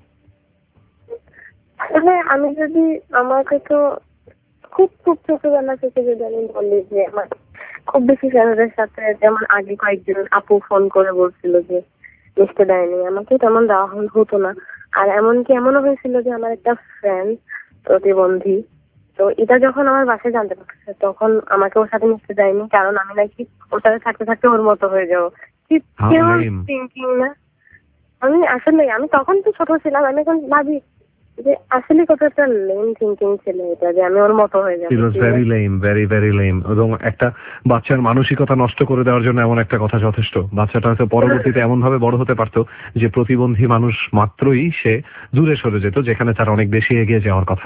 Speaker 4: আসলে আমি যদি, আমাকে তো খুব খুব ছোটবেলা থেকে যদি আমি বলি যে আমার খুব বেশি ফ্রেন্ডদের সাথে, যেমন আগে কয়েকজন আপু ফোন করে বলছিল যে মিশতে দেয়নি, আমাকে তেমন দেওয়া হতো না। আর এমনকি এমনও হয়েছিল যে আমার একটা ফ্রেন্ড প্রতিবন্ধী, তো এটা যখন আমার বাসায় জানতে পারছে তখন আমাকে ওর সাথে মিশতে দেয়নি, কারণ আমি নাকি ওর সাথে থাকতে থাকতে ওর মতো হয়ে যাবো। থিঙ্কিং না, আমি আসলে আমি তখন তো ছোট ছিলাম, আমি এখন ভাবি যে আসলে কত একটা লেম থিঙ্কিং ছিল এটা, যে আমি ওর মতো হয়ে যাবো।
Speaker 2: It was very lame, very very lame. এবং একটা বাচ্চার মানসিকতা নষ্ট করে দেওয়ার জন্য এমন একটা কথা যথেষ্ট। বাচ্চাটা হয়তো পরবর্তীতে এমন ভাবে বড় হতে পারতো যে প্রতিবন্ধী মানুষ মাত্রই সে দূরে সরে যেত, যেখানে তার অনেক বেশি এগিয়ে যাওয়ার কথা।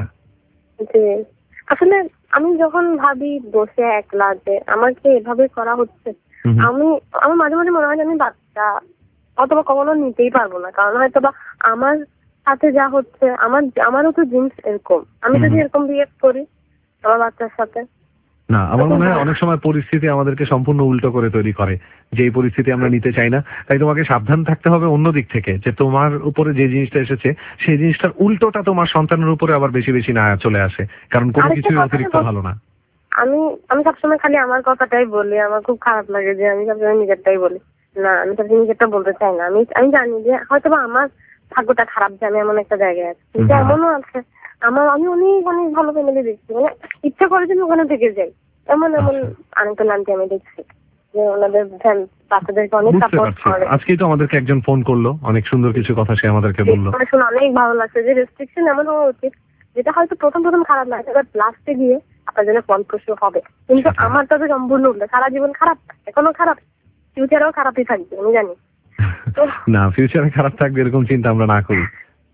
Speaker 4: আসলে আমি যখন ভাবি বসে একলা যে আমাকে এভাবে করা হচ্ছে, আমি আমার মাঝে মাঝে মনে হয় যে আমি বাচ্চা অথবা কখনো নিতেই পারবো না, কারণ হয়তো বা আমার সাথে যা হচ্ছে, আমার আমারও তো জিনিস এরকম, আমি যদি এরকম বিহেভ করি আমার বাচ্চার সাথে।
Speaker 2: না, আমার মনে হয় অনেক সময় পরিস্থিতি আমাদেরকে সম্পূর্ণ উল্টো করে তৈরি করে, যে এই পরিস্থিতি আমরা নিতে চাই না। তাই তোমাকে সাবধান থাকতে হবে অন্য দিক থেকে, যে তোমার উপরে যে জিনিসটা এসেছে সেই জিনিসটার উল্টোটা তোমার সন্তানের উপরে আবার বেশি বেশি না চলে আসে, কারণ কোনো কিছুই অতিরিক্ত ভালো না।
Speaker 4: আমি আমি সবসময় খালি আমার কথাটাই বলি, আমার খুব খারাপ লাগে যে আমি সবসময় নিজেরটাই বলি। না, আমি সবসময় নিজেরটা বলতে চাই না। আমি আমি জানি যে হয়তো বা আমার ভাগ্যটা খারাপ যে আমি এমন একটা জায়গায় আছি, কিন্তু এমনও আছে আমার, আমি অনেক অনেক ভালো ফ্যামিলি দেখছি, মানে ইচ্ছা করে যে আমি ওখানে থেকে যাই। এমন এমন আঙ্কেল আন্টি আমি দেখছি যে ওনাদের বাচ্চাদেরকে অনেক সাপোর্ট করে।
Speaker 2: আজকেই তো আমাদেরকে একজন ফোন করলো, অনেক সুন্দর কিছু কথা সে আমাদেরকে বললো,
Speaker 4: শুনে অনেক ভালো লাগছে যে রেস্ট্রিকশন এমন হওয়া উচিত যেটা হয়তো প্রথম প্রথম খারাপ লাগে, এবার লাস্টে গিয়ে আপনার জন্য ফলপ্রসূ হবে। কিন্তু আমার তো সম্পূর্ণ উল্টো, সারা জীবন খারাপ, এখনো খারাপ, ফিউচারেও খারাপই থাকবে আমি জানি।
Speaker 2: না, ফিউচারে খারাপ থাকবে এরকম চিন্তা আমরা না করি।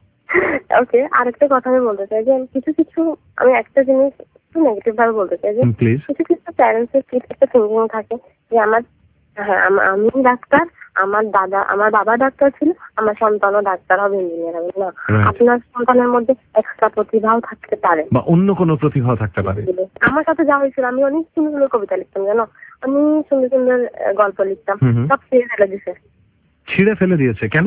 Speaker 4: ওকে, আরেকটা কথা আমি বলতে চাই যে কিছু কিছু আমি একটা জিনিস একটু নেগেটিভ ভাবে বলতে চাই যে কিছু কিছু প্যারেন্টস এর একটা থিঙ্কিং থাকে যে আমার, হ্যাঁ আমি ডাক্তার, আমার দাদা আমার বাবা ডাক্তার ছিল, আমার সন্তানও ডাক্তার হবে, ইঞ্জিনিয়ার হবে। না, আপনার সন্তানের মধ্যে এক্সট্রা প্রতিভাও থাকতে পারে
Speaker 2: বা অন্য কোনো প্রতিভা থাকতে পারে।
Speaker 4: আমার সাথে যা হয়েছিল, আমি অনেক সুন্দর সুন্দর কবিতা লিখতাম, জানো, আমি সুন্দর সুন্দর গল্প লিখতাম, সব ছিঁড়ে ফেলে দিছে।
Speaker 2: ছিঁড়ে ফেলে দিয়েছে কেন?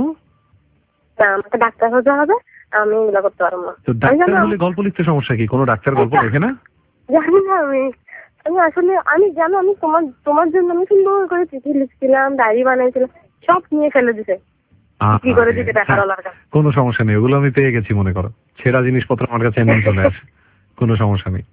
Speaker 4: না, আমাকে ডাক্তার হতে হবে, আমি এগুলো করতে পারবো না।
Speaker 2: তো ডাক্তার হলে গল্প লিখতে সমস্যা কি? কোনো ডাক্তার গল্প লেখে না?
Speaker 4: জানি না, আমি আমি আসলে আমি জানো আমি তোমার তোমার জন্য আমি সুন্দর করে চিঠি লিখছিলাম, ডায়েরি বানাইছিলাম, সব নিয়ে ফেলে দিছে। কি করে দিতে দেখার লাগা।
Speaker 2: কোনো সমস্যা নেই, ওগুলো আমি পেয়ে গেছি মনে করো। ছেঁড়া জিনিসপত্র আমার কাছে এমনি চলে আসে, কোনো সমস্যা নেই।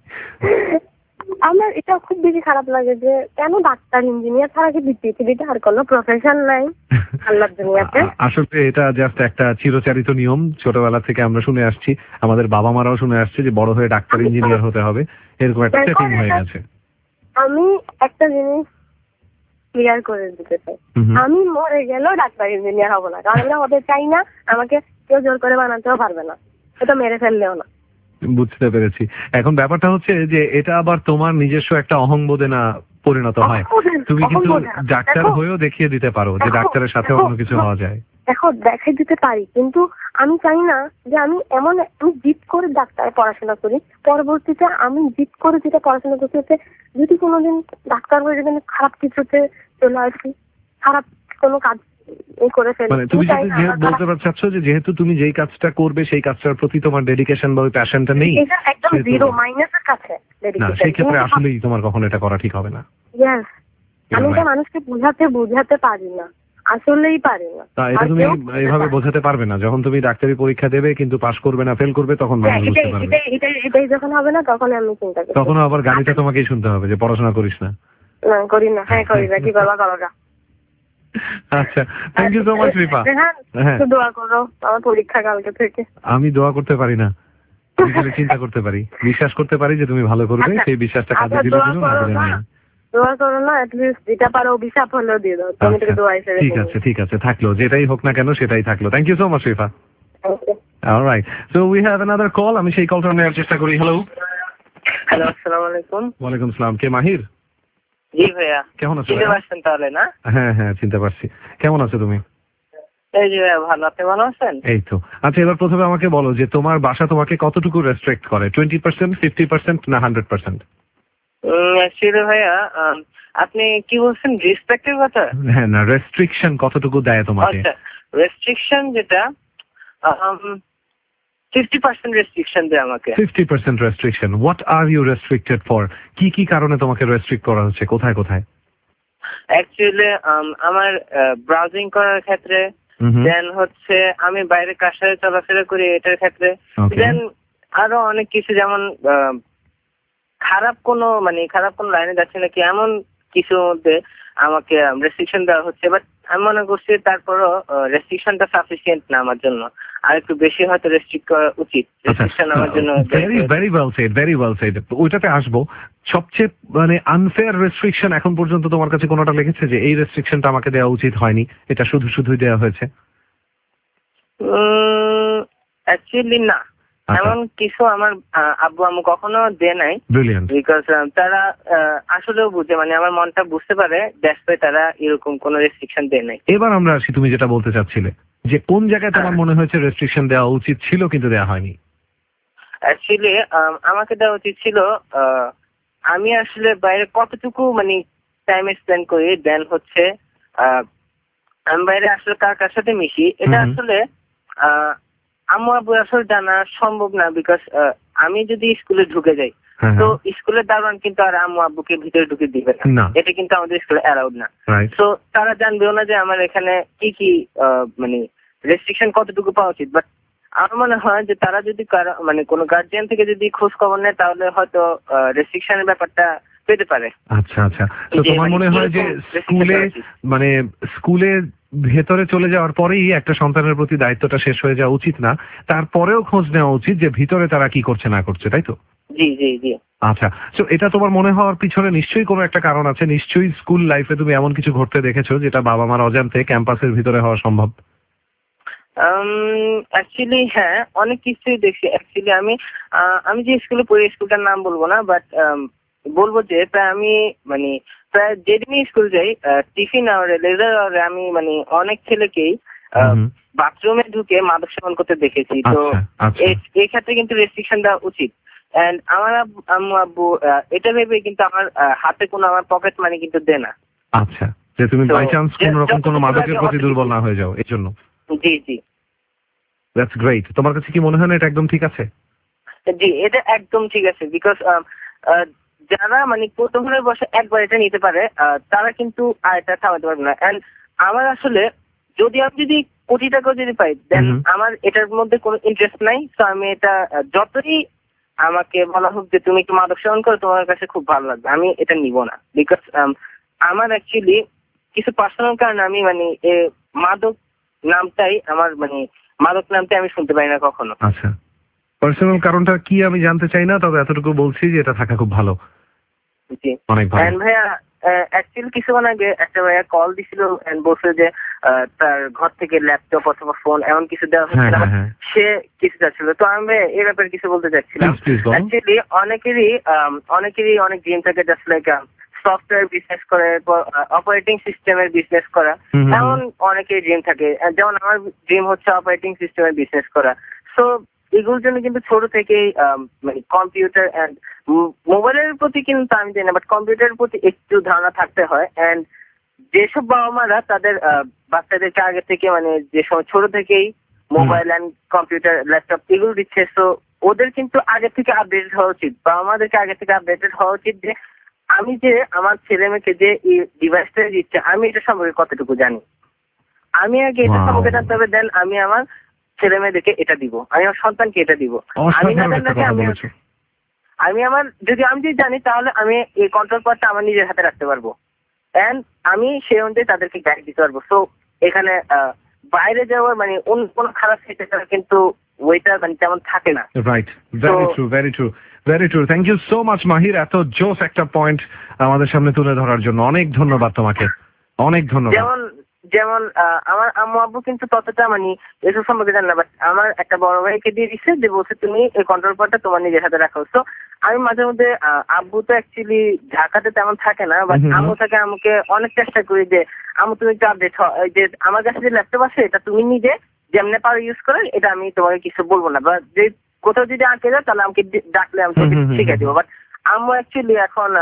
Speaker 4: আমার এটা খুব বেশি খারাপ লাগে যে কেন ডাক্তার ইঞ্জিনিয়ার ছাড়া কি পৃথিবীতে আর কোনো প্রফেশন নাই আল্লাহর দুনিয়াতে?
Speaker 2: আসলে এটা জাস্ট একটা চিরচারিত নিয়ম, ছোটবেলা থেকে আমরা শুনে আসছি, আমাদের বাবা মারাও শুনে আসছে যে বড় হয়ে ডাক্তার ইঞ্জিনিয়ার হতে হবে, এরকম একটা সেটিং হয়ে গেছে।
Speaker 4: আমি একটা জিনিস ক্লিয়ার করে দিতে চাই, আমি মরে গেলেও ডাক্তার ইঞ্জিনিয়ার হবো না, কারণ আমরা হতে চাই না, আমাকে কেউ জোর করে বানাতেও পারবে না, এটা মেরে ফেললেও না।
Speaker 2: বুঝতে পেরেছি। এখন ব্যাপারটা হচ্ছে যে এটা আবার তোমার নিজস্ব একটা অহংবোধে না পরিণত হয়। তুমি কিন্তু ডাক্তার হয়েও দেখিয়ে দিতে পারো যে ডাক্তারের সাথে অন্য কিছু হওয়া যায়।
Speaker 4: দেখো, দেখাই দিতে পারি, কিন্তু আমি চাই না যে আমি এমন আমি জিদ করে ডাক্তার পড়াশোনা করি, পরবর্তীতে আমি জিদ করে যেটা পড়াশোনা করতে যদি কোনোদিন ডাক্তার হয়ে যদি আমি খারাপ কিছুতে চলে আসি, খারাপ কোনো কাজ করে ফেলি,
Speaker 2: মানে তুমি বলতে চাচ্ছ যে যেহেতু তুমি যেই কাজটা করবে সেই কাজটার প্রতি তোমার ডেডিকেশন বা ওই প্যাশনটা নেই,
Speaker 4: এটা একদম জিরো মাইনাসের কাছে ডেডিকেশন।
Speaker 2: সেই ক্ষেত্রে আসলেই তোমার কখনো এটা করা ঠিক হবে না।
Speaker 4: ইয়েস, আমি এটা মানুষকে বোঝাতে বোঝাতে পারি না, আসলেই পারি না।
Speaker 2: তা এটা তুমি এইভাবে বোঝাতে পারবে না, যখন তুমি ডাক্তারি পরীক্ষা দেবে কিন্তু পাস করবে না, ফেল করবে, তখন মানুষ বুঝতে পারবে।
Speaker 4: এটাই এটাই যখন হবে না তখন আমি চিন্তা করি,
Speaker 2: তখন আবার গালিটা তোমাকেই শুনতে হবে যে পড়াশোনা করিস না।
Speaker 4: না করি না, হ্যাঁ করি না, কি করবা করো না।
Speaker 2: আচ্ছা, thank you so much Rifa.
Speaker 4: হ্যাঁ, দোয়া করো আমার পরীক্ষা কালকে থেকে।
Speaker 2: আমি দোয়া করতে পারি না, আমি খালি চিন্তা করতে পারি, বিশ্বাস করতে পারি যে তুমি ভালো করবে, সেই বিশ্বাসটা কাজে দিলে দিলো, না দিলে না।
Speaker 4: দোয়া করো না, এট লিস্ট যেটা পারো অভিশাপ হলেও দিয়ে দাও, তুমি থেকে দোয়া হিসেবে।
Speaker 2: ঠিক আছে ঠিক আছে, থাকলো, যেটাই হোক না কেন সেটাই থাকলো। Thank you so much Rifa. Alright, so we have another call, আমি সেই কলটা নেওয়ার চেষ্টা করি। হ্যালো
Speaker 8: হ্যালো, আসসালামু আলাইকুম।
Speaker 2: ওয়ালাইকুম আসসালাম, কে মাহির?
Speaker 8: জি ভাইয়া,
Speaker 2: কেমন আছো?
Speaker 8: চিনতে পারছেন তাহলে না?
Speaker 2: হ্যাঁ হ্যাঁ চিনতে পারছি। কেমন আছো তুমি?
Speaker 8: এই জি ভাইয়া, ভালো, আপনি ভালো আছেন?
Speaker 2: এই তো। আচ্ছা, এবার প্রথমে আমাকে বলো যে তোমার বাসা তোমাকে কতটুকু রেস্ট্রিক্ট করে, টোয়েন্টি পার্সেন্ট, ফিফটি পার্সেন্ট না হান্ড্রেড পার্সেন্ট?
Speaker 8: অ্যাকচুয়ালি ভাইয়া, আপনি কি বলছেন, রেসপেক্টের কথা?
Speaker 2: হ্যাঁ, না রেস্ট্রিকশন কতটুকু দেয় তোমাকে?
Speaker 8: আচ্ছা, রেস্ট্রিকশন যেটা ফিফটি পার্সেন্ট রেস্ট্রিকশন দেয় আমাকে।
Speaker 2: Fifty percent restriction. What are you restricted for? কি কি কারণে তোমাকে রেস্ট্রিক্ট করা হচ্ছে, কোথায় কোথায়?
Speaker 8: অ্যাকচুয়ালি আমার ব্রাউজিং করার ক্ষেত্রে, দেন হচ্ছে আমি বাইরে কার সাথে চলাফেরা করি এটার ক্ষেত্রে, দেন আরো অনেক কিছু, যেমন খারাপ কোনো মানে খারাপ কোনো লাইনে যাচ্ছে নাকি এমন কিছুর মধ্যে আমাকে রেস্ট্রিকশন দেওয়া হচ্ছে। বাট আমি মনে করছি তারপরও রেস্ট্রিকশনটা সাফিসিয়েন্ট না আমার জন্য, আর একটু বেশি হয়তো রেস্ট্রিক্ট করা উচিত। রেস্ট্রিকশন আমার জন্য
Speaker 2: very very well said, very well said. ওইটাতে আসবো। সবচেয়ে মানে আনফেয়ার রেস্ট্রিকশন এখন পর্যন্ত তোমার কাছে কোনোটা লেগেছে যে এই রেস্ট্রিকশনটা আমাকে দেওয়া উচিত হয়নি, এটা শুধু শুধুই দেওয়া হয়েছে?
Speaker 8: অ্যাকচুয়ালি না, এমন কিছু আমার আব্বু আম্মু কখনো দেয় নাই।
Speaker 2: ব্রিলিয়ান্ট।
Speaker 8: বিকজ তারা আসলেও বুঝে, মানে আমার মনটা বুঝতে পারে, দ্যাটস ওয়াই তারা এরকম কোনো রেস্ট্রিকশন দেয় নাই।
Speaker 2: এবার আমরা আসি তুমি যেটা বলতে চাচ্ছিলে, যে কোন জায়গায় তোমার মনে হয়েছে রেস্ট্রিকশন দেওয়া উচিত ছিল কিন্তু দেওয়া হয়নি?
Speaker 8: অ্যাকচুয়ালি আমাকে দেওয়া উচিত ছিল, আমি আসলে বাইরে কতটুকু মানে টাইম স্পেন্ড করি, দেন হচ্ছে আমি বাইরে আসলে কার কার সাথে মিশি, এটা আসলে আম্মু আব্বু আসলে জানা সম্ভব না। বিকজ আমি যদি স্কুলে ঢুকে যাই, তো স্কুলের দারোয়ান কিন্তু আর আম্মু আব্বুকে ভিতরে ঢুকে দিবে না, এটা কিন্তু আমাদের স্কুলে অ্যালাউড না। তো তারা জানবেও না যে আমার এখানে কি কি মানে রেস্ট্রিকশন কতটুকু পাওয়া উচিত। বাট আমার মনে হয় যে তারা যদি মানে কোনো গার্জিয়ান থেকে যদি খোঁজ খবর নেয়, তাহলে হয়তো রেস্ট্রিকশনের ব্যাপারটা পেতে পারে।
Speaker 2: আচ্ছা আচ্ছা, তো তোমার মনে হয় যে স্কুলে মানে স্কুলে ভেতরে চলে যাওয়ার পরেই একটা সন্তানের প্রতি দায়িত্বটা শেষ হয়ে যাওয়া উচিত না, তারপরেও খোঁজ নেওয়া উচিত যে ভিতরে তারা কি করছে না করছে, তাই তো?
Speaker 8: জি জি জি।
Speaker 2: আচ্ছা, তো এটা তোমার মনে হওয়ার পিছনে নিশ্চয়ই কোনো একটা কারণ আছে। নিশ্চয়ই স্কুল লাইফে তুমি এমন কিছু ঘটতে দেখেছো যেটা বাবা মার অজান্তে ক্যাম্পাসের ভিতরে হওয়া সম্ভব?
Speaker 8: অ্যাকচুয়ালি হ্যাঁ, অনেক কিছুই দেখছি। অ্যাকচুয়ালি আমি আমি যে স্কুলে পড়ি, স্কুলটার নাম বলবো না, বাট বলবো যে প্রায় আমি মানে প্রায় যেদিনই স্কুল যাই, টিফিন আওয়ারে লেজার আওয়ারে আমি মানে অনেক ছেলেকেই বাথরুমে ঢুকে মাদক সেবন করতে দেখেছি। তো এই ক্ষেত্রে কিন্তু রেস্ট্রিকশন দেওয়া উচিত। এন্ড আমার আম্মু আব্বু এটা ভেবে কিন্তু আমার হাতে কোনো আমার পকেট মানি কিন্তু দেয় না।
Speaker 2: আচ্ছা, যে তুমি বাই চান্স কোন রকম কোনো মাদকের প্রতি দুর্বল না হয়ে যাও, এই জন্য।
Speaker 8: জি জি,
Speaker 2: দ্যাটস গ্রেট। তোমার কাছে কি মনে হয় না এটা একদম ঠিক আছে?
Speaker 8: জি, এটা একদম ঠিক আছে। বিকজ যারা মানে প্রথমে বসে একবার এটা নিতে পারে, তারা কিন্তু আর এটা থামাতে পারবে না। এন্ড আমার আসলে যদি আমি যদি কোটি টাকাও যদি পাই, দেন আমার এটার মধ্যে কোনো ইন্টারেস্ট নাই। তো আমি এটা যতই আমাকে বলা হোক যে তুমি একটু মাদক সেবন করো, তোমার কাছে খুব ভালো লাগবে, আমি এটা নিব না। বিকজ আমার অ্যাকচুয়ালি কিছু পার্সোনাল কারণে আমি মানে মাদক নামটাই আমার মানে মাদক নামটাই আমি শুনতে পারি না কখনো।
Speaker 2: আচ্ছা, পার্সোনাল কারণটা কি আমি জানতে চাই না, তবে এতটুকু বলছি যে এটা থাকা খুব ভালো।
Speaker 8: জি
Speaker 2: অনেক ভালো।
Speaker 8: এন্ড ভাইয়া অ্যাকচুয়ালি কিছুক্ষণ আগে একটা ভাইয়া কল দিছিল এন্ড বলছে যে তার ঘর থেকে ল্যাপটপ অথবা ফোন এমন কিছু দেওয়া হচ্ছিল, সে কিছু চাচ্ছিল। তো আমি ভাই এই ব্যাপারে কিছু বলতে চাচ্ছিলাম। অ্যাকচুয়ালি অনেকেরই অনেকেরই অনেক ড্রিম থাকে, জাস্ট লাইক সফটওয়্যার বিজনেস করে, অপারেটিং সিস্টেমের বিজনেস করা, এমন অনেকের ড্রিম থাকে। যেমন আমার ড্রিম হচ্ছে অপারেটিং সিস্টেমের বিজনেস করা। সো এগুলোর জন্য কিন্তু ছোট থেকেই মানে কম্পিউটার অ্যান্ড মোবাইলের প্রতি কিন্তু আমি জানি না, বাট কম্পিউটারের প্রতি একটু ধারণা থাকতে হয়। অ্যান্ড যেসব বাবা মারা তাদের বাচ্চাদেরকে আগে থেকে মানে যে সময় ছোট থেকেই মোবাইল অ্যান্ড কম্পিউটার ল্যাপটপ এগুলো দিচ্ছে, তো ওদের কিন্তু আগে থেকে আপডেটেড হওয়া উচিত, বাবা মাদেরকে আগে থেকে আপডেটেড হওয়া উচিত যে আমি যে আমার ছেলে মেয়েকে যে এই ডিভাইসটা দিচ্ছে আমি এটা সম্পর্কে কতটুকু জানি। আমি আগে এটা সম্পর্কে জানতে হবে, দেন আমি আমার ছেলে মেয়েদেরকে এটা দিব, আমি আমার সন্তানকে এটা দিব। আমি না জানলে আমি আমি আমার যদি আমি যদি জানি, তাহলে আমি এই কন্ট্রোল পাওয়ারটা আমার নিজের হাতে রাখতে পারবো, এন্ড আমি সেই অনুযায়ী তাদেরকে গাইড দিতে পারবো। সো এখানে বাইরে যাওয়ার মানে অন্য কোনো খারাপ সেটা কিন্তু ওইটা মানে তেমন থাকে না।
Speaker 2: Right, very true, very true, very true. Thank you so much Mahir, এত জোস একটা পয়েন্ট আমাদের সামনে তুলে ধরার জন্য। অনেক ধন্যবাদ তোমাকে, অনেক ধন্যবাদ।
Speaker 8: যেমন যেমন আমার আম্মু আব্বু কিন্তু ততটা মানে এসব সম্পর্কে জান না, বাট আমার একটা বড় ভাইকে দিয়ে দিচ্ছে যে বলছে তুমি এই কন্ট্রোল পাওয়ারটা তোমার নিজের হাতে রাখো। তো আমি মাঝে মধ্যে আব্বু তো অ্যাকচুয়ালি ঢাকাতে তেমন থাকে না, বাট আম্মু থাকে, আমাকে অনেক চেষ্টা করি যে আম্মু তুমি একটু আপডেট হও, যে আমার কাছে যে ল্যাপটপ আছে এটা তুমি নিজে যেমনে পারো ইউজ করে, এটা আমি তোমাকে কিছু বলবো না, বা যে কোথাও যদি আঁকে যাও তাহলে আমাকে ডাকলে আমি শিখে দিব। বাট আম্মু অ্যাকচুয়ালি এখন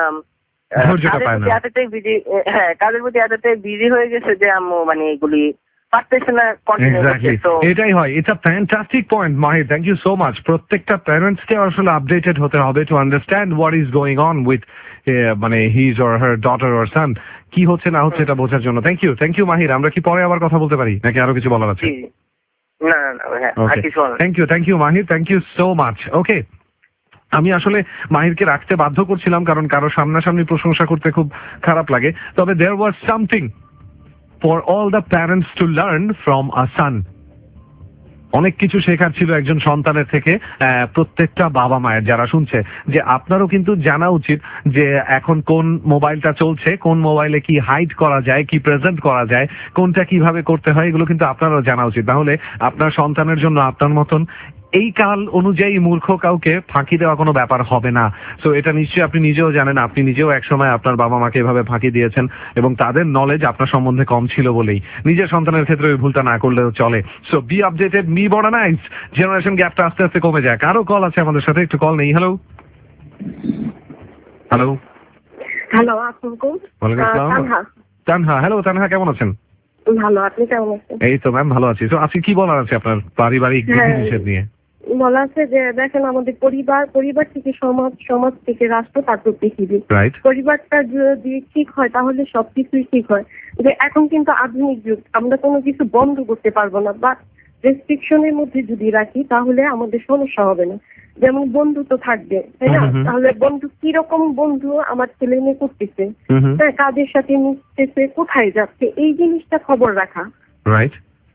Speaker 8: হ্যাঁ কাজের প্রতি এতটাই বিজি হয়ে গেছে যে আম্মু মানে এগুলি পারতেছে না কন্টিনিউ করতে।
Speaker 2: এটাই হয়। It's a fantastic point Mahir, thank you so much. প্রত্যেকটা প্যারেন্টসকে আসলে আপডেটেড হতে হবে to understand what is going on with মানে his or her daughter or son, কি হচ্ছে না হচ্ছে এটা বোঝার জন্য। Thank you, thank you Mahir. আমরা কি পরে আবার কথা বলতে পারি নাকি আরো কিছু বলার আছে?
Speaker 8: না না
Speaker 2: thank you, thank you Mahir, thank you so much. Okay, আমি আসলে মাহিরকে রাখতে বাধ্য করছিলাম কারণ কারো সামনাসামনি প্রশংসা করতে খুব খারাপ লাগে, তবে there was something for all the parents to learn from a son. অনেক কিছু শেখার ছিল একজন সন্তানের থেকে প্রত্যেকটা বাবা মায়ের যারা শুনছে, যে আপনারও কিন্তু জানা উচিত যে এখন কোন মোবাইলটা চলছে, কোন মোবাইলে কি হাইড করা যায়, কি প্রেজেন্ট করা যায়, কোনটা কিভাবে করতে হয়, এগুলো কিন্তু আপনারও জানা উচিত। তাহলে আপনার সন্তানের জন্য আপনার মতন এই কাল অনুযায়ী মূর্খ কাউকে ফাঁকি দেওয়া কোনো ব্যাপার হবে না। সো এটা নিশ্চয়ই আপনি নিজেও জানেন, আপনি নিজেও একসময় আপনার বাবা মাকে এভাবে ফাঁকি দিয়েছেন এবং তাদের নলেজ আপনার সম্বন্ধে কম ছিল বলেই নিজের সন্তানের ক্ষেত্রে ওই ভুলটা না করলেও চলে। So be updated, me modernize, generation গ্যাপটা আস্তে আস্তে কমে যায়। কারো কল আছে আমাদের সাথে, একটু কল নেই। হ্যালো হ্যালো
Speaker 6: হ্যালো, আসসালামু
Speaker 2: আলাইকুম। তানহা, হ্যালো তানহা, কেমন আছেন?
Speaker 6: ভালো, আপনি কেমন আছেন?
Speaker 2: এই তো ম্যাম ভালো আছি। তো আজকে কি বলার আছে আপনার পারিবারিক বিষয় নিয়ে?
Speaker 6: বলা আছে যে দেখেন, আমাদের পরিবার, পরিবার থেকে সমাজ, সমাজ থেকে রাষ্ট্র, তারপর পৃথিবী। পরিবারটা যদি ঠিক হয় তাহলে সবকিছুই ঠিক হয়। যে এখন কিন্তু আধুনিক যুগ, আমরা কোনো কিছু বন্ধ করতে পারবো না, বা রেস্ট্রিকশনের মধ্যে যদি রাখি তাহলে আমাদের সমস্যা হবে না। যেমন বন্ধু তো থাকবে, তাই না? তাহলে বন্ধু কিরকম বন্ধু আমার ছেলে মেয়ে করতেছে, হ্যাঁ, কাজের সাথে মিশতেছে, কোথায় যাচ্ছে, এই জিনিসটা খবর রাখা।
Speaker 2: রাইট,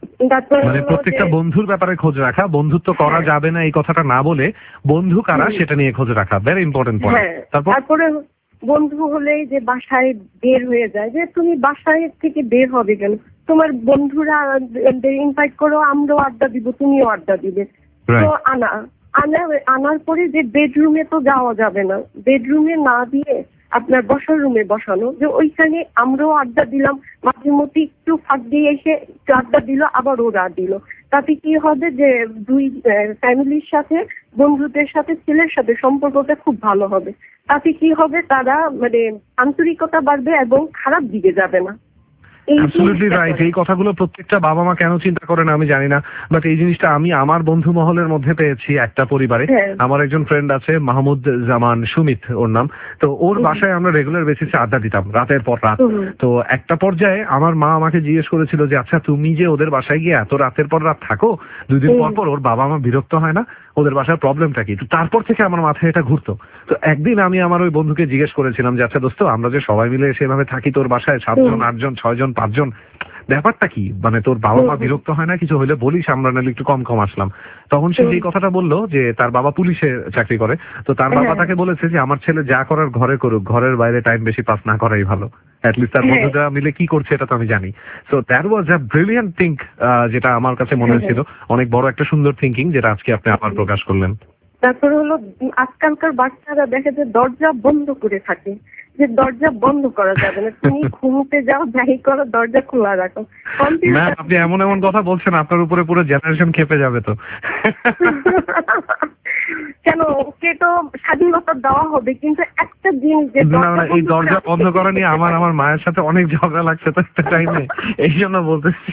Speaker 2: মানে প্রত্যেকটা বন্ধুর ব্যাপারে খোঁজ রাখা, বন্ধুত্ব করা যাবে না এই কথাটা না বলে বন্ধু কারা সেটা নিয়ে খোঁজ রাখা, ভেরি ইম্পর্টেন্ট পয়েন্ট।
Speaker 6: তারপরে বন্ধু হলেই যে বাসায় বের হয়ে যায়, যে তুমি বাসায় থেকে বের হবে কেন, তোমার বন্ধুরা ইনভাইট করো, আমরাও আড্ডা দিব, তুমিও আড্ডা দিবে। তো আনা আনা আনার পরে যে বেডরুমে তো যাওয়া যাবে না, বেডরুমে না দিয়ে আপনার বসার রুমে বসানো, যে ওইখানে আমরাও আড্ডা দিলাম, মাঝে মধ্যে একটু ফাঁক দিয়ে এসে একটু আড্ডা দিল, আবার ওরা দিল। তাতে কি হবে যে দুই ফ্যামিলির সাথে, বন্ধুদের সাথে, ছেলের সাথে সম্পর্কটা খুব ভালো হবে। তাতে কি হবে, তারা মানে আন্তরিকতা বাড়বে এবং খারাপ দিকে যাবে না।
Speaker 2: Absolutely right. এই কথাগুলো প্রত্যেকটা বাবা মা কেন চিন্তা করে না আমি জানি না, বাট এই জিনিসটা আমি আমার বন্ধু মহলের মধ্যে পেয়েছি একটা পরিবারে। আমার একজন ফ্রেন্ড আছে, মাহমুদ জামান সুমিত ওর নাম। তো ওর বাসায় আমরা রেগুলার বেসিসে আড্ডা দিতাম রাতের পর রাত। তো একটা পর্যায়ে আমার মা আমাকে জিজ্ঞেস করেছিল যে আচ্ছা তুমি যে ওদের বাসায় গিয়ে এত রাতের পর রাত থাকো, দুই দিন পর পর ওর বাবা মা বিরক্ত হয় না? ওদের বাসার প্রবলেমটা কি? তো তারপর থেকে আমার মাথায় এটা ঘুরতো। তো একদিন আমি আমার ওই বন্ধুকে জিজ্ঞেস করেছিলাম যে আচ্ছা দোস্ত, আমরা যে সবাই মিলে সেভাবে থাকি তোর বাসায়, সাতজন আটজন ছয়জন পাঁচজন, ব্যাপারটা কি? মানে তোর বাবা মা বিরক্ত হয় না? কিছু হলে বলিস, আমরা নাহলে একটু কম কম আসলাম। তখন সে এই কথাটা বললো যে তার বাবা পুলিশে চাকরি করে, তো তার বাবা তাকে বলেছে যে আমার ছেলে যা করার ঘরে করুক, ঘরের বাইরে টাইম বেশি পাস না করাই ভালো, অ্যাটলিস্ট তার বন্ধুরা মিলে কি করছে এটা তো আমি জানি। So that was a brilliant think, যেটা আমার কাছে মনে হয়েছিল অনেক বড় একটা সুন্দর থিঙ্কিং, যেটা আজকে আপনি আবার প্রকাশ করলেন।
Speaker 6: তারপরে হলো আজকালকার বাচ্চারা দেখে যে দরজা বন্ধ করে থাকে, যে দরজা বন্ধ করা যাবে না, তুমি ঘুমোতে যাও, যাই করো, দরজা খোলা রাখো।
Speaker 2: ম্যাম আপনি এমন এমন কথা বলছেন, আপনার উপরে পুরো জেনারেশন খেপে যাবে তো।
Speaker 6: কেন, ওকে তো স্বাধীনতা দেওয়া হবে, কিন্তু একটা জিনিস, যে
Speaker 2: এই দরজা বন্ধ করা নিয়ে আমার আমার মায়ের সাথে অনেক ঝগড়া লাগছে তো একটা টাইমে, এই জন্য বলতেছি।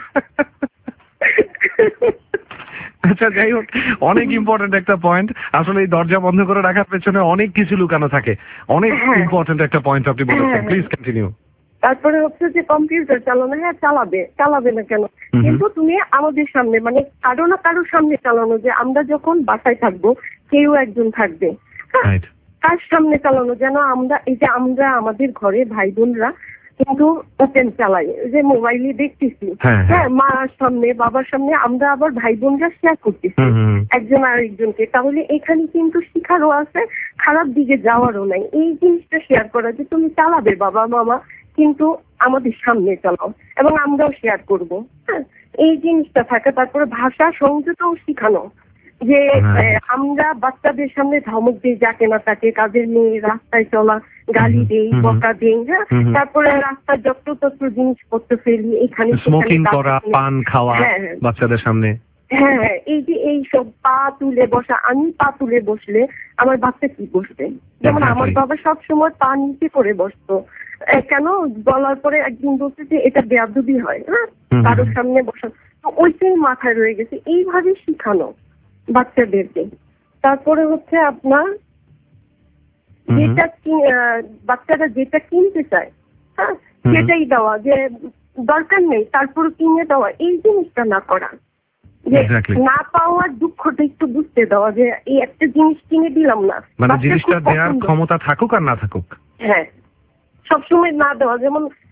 Speaker 2: আচ্ছা যাই হোক, অনেক ইম্পর্টেন্ট একটা পয়েন্ট। আসলে এই দরজা বন্ধ করে রাখার পেছনে অনেক কিছু লুকানো থাকে, অনেক ইম্পর্টেন্ট একটা পয়েন্ট আপনি বলেছেন, প্লিজ কন্টিনিউ।
Speaker 6: তারপরে হচ্ছে যে কম্পিউটার চালানো, হ্যাঁ চালাবে, চালাবে না কেন, কিন্তু তুমি আমাদের সামনে, মানে কারো না কারোর সামনে চালানো, যে আমরা যখন বাসায় থাকবো কেউ একজন থাকবে, তার সামনে চালানো, যেন আমরা এই যে আমরা আমাদের ঘরে ভাই বোনরা কিন্তু ওপেন চালাই, যে মোবাইলে দেখতেছি, হ্যাঁ মার সামনে বাবার সামনে আমরা আবার ভাই বোনরা শেয়ার করতেছি একজন আর একজনকে। তাহলে এখানে কিন্তু শিখারও আছে, খারাপ দিকে যাওয়ারও নাই। এই জিনিসটা শেয়ার করা, যে তুমি চালাবে বাবা মামা, কিন্তু আমাদের সামনে চালাও এবং আমরাও শেয়ার করবো, হ্যাঁ এই জিনিসটা থাকে। তারপরে ভাষা সংযতও শিখানো, যে আমরা বাচ্চাদের সামনে ধমক দিই যাকে না তাকে, কাজের মেয়ে, রাস্তায় চলা, গালি দেই, বকা দেই, হ্যাঁ তারপরে রাস্তায় যত্রতত্র জিনিসপত্র ফেলি, এখানে
Speaker 2: স্মোকিং করা, পান খাওয়া বাচ্চাদের সামনে,
Speaker 6: হ্যাঁ হ্যাঁ এই যে এই সব পা তুলে বসা, আমি পা তুলে বসলে আমার বাচ্চা কি বসবে? যেমন আমার বাবা সব সময় পা নিচে করে বসতো, কেন বলার পরে একদিন বলছে যে এটা বেয়াদবি হয়, হ্যাঁ কারোর সামনে বসা, তো ওইটাই মাথায় রয়ে গেছে। এইভাবে শিখানো বাচ্চাদেরকে। তারপরে হচ্ছে আপনার যেটা বাচ্চারা যেটা কিনতে চায়, হ্যাঁ সেটাই দেওয়া, যে দরকার নেই তারপর কিনে দেওয়া, এই জিনিসটা না করা, যে না পাওয়ার দুঃখটা একটু বুঝতে দেওয়া, যে এই একটা জিনিস কিনে দিলাম না,
Speaker 2: মানে জিনিসটা দেওয়ার ক্ষমতা থাকুক আর না থাকুক,
Speaker 6: হ্যাঁ সবসময় না দেওয়া। যেমন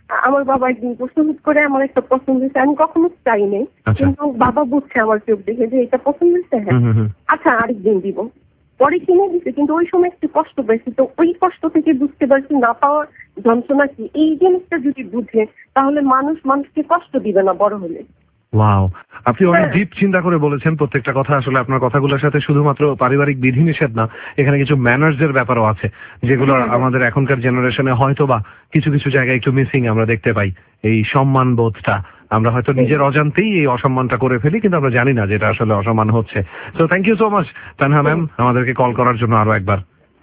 Speaker 9: আমার বাবা একদিন প্রশ্ন করে আমার একটা পছন্দ হয়েছে, আমি কখনো চাই নাই, কিন্তু বাবা বুঝছে আমার চোখ দেখে যে এটা পছন্দ হয়েছে, হ্যাঁ আচ্ছা আরেকদিন দিব, পরে কিনে দিচ্ছে। কিন্তু ওই সময় একটু কষ্ট পেয়েছি, তো ওই কষ্ট থেকে বুঝতে পারছি না পাওয়ার যন্ত্রণা কি। এই জিনিসটা যদি বুঝে তাহলে মানুষ মানুষকে কষ্ট দিবে না বড় হলে।
Speaker 2: ওয়াও, আপনি অনেক ডিপ চিন্তা করে বলেছেন প্রত্যেকটা কথা। আসলে আপনার কথাগুলোর সাথে শুধুমাত্র পারিবারিক বিধিনিষেধ না, এখানে কিছু ম্যানার্স এর ব্যাপারও আছে যেগুলো আমাদের এখনকার জেনারেশনে হয়তো বা কিছু কিছু জায়গায় একটু মিসিং আমরা দেখতে পাই। এই সম্মান বোধটা আমরা হয়তো নিজের অজান্তেই এই অসম্মানটা করে ফেলি, কিন্তু আমরা জানি না যেটা আসলে অসম্মান হচ্ছে। So thank you so much Tanha ma'am আমাদেরকে কল করার জন্য আরো একবার।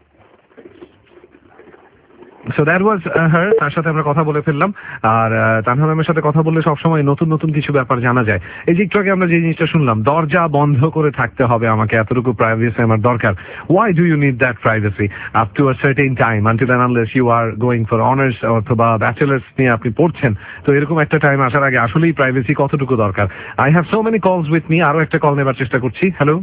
Speaker 2: সো দ্যাট ওয়াজ হার, তার সাথে আমরা কথা বলে ফেললাম। আর তানহা ম্যামের সাথে কথা বললে সবসময় নতুন নতুন কিছু ব্যাপার জানা যায়। এই যে একটু আগে আমরা যে জিনিসটা শুনলাম, দরজা বন্ধ করে থাকতে হবে আমাকে, এতটুকু প্রাইভেসি আমার দরকার। Why do you need that privacy up to a certain time, until and unless you are going for honours অথবা ব্যাচেলার্স নিয়ে আপনি পড়ছেন। তো এরকম একটা টাইম আসার আগে আসলেই প্রাইভেসি কতটুকু দরকার। I have so many calls with me, আরো একটা কল নেবার চেষ্টা করছি। হ্যালো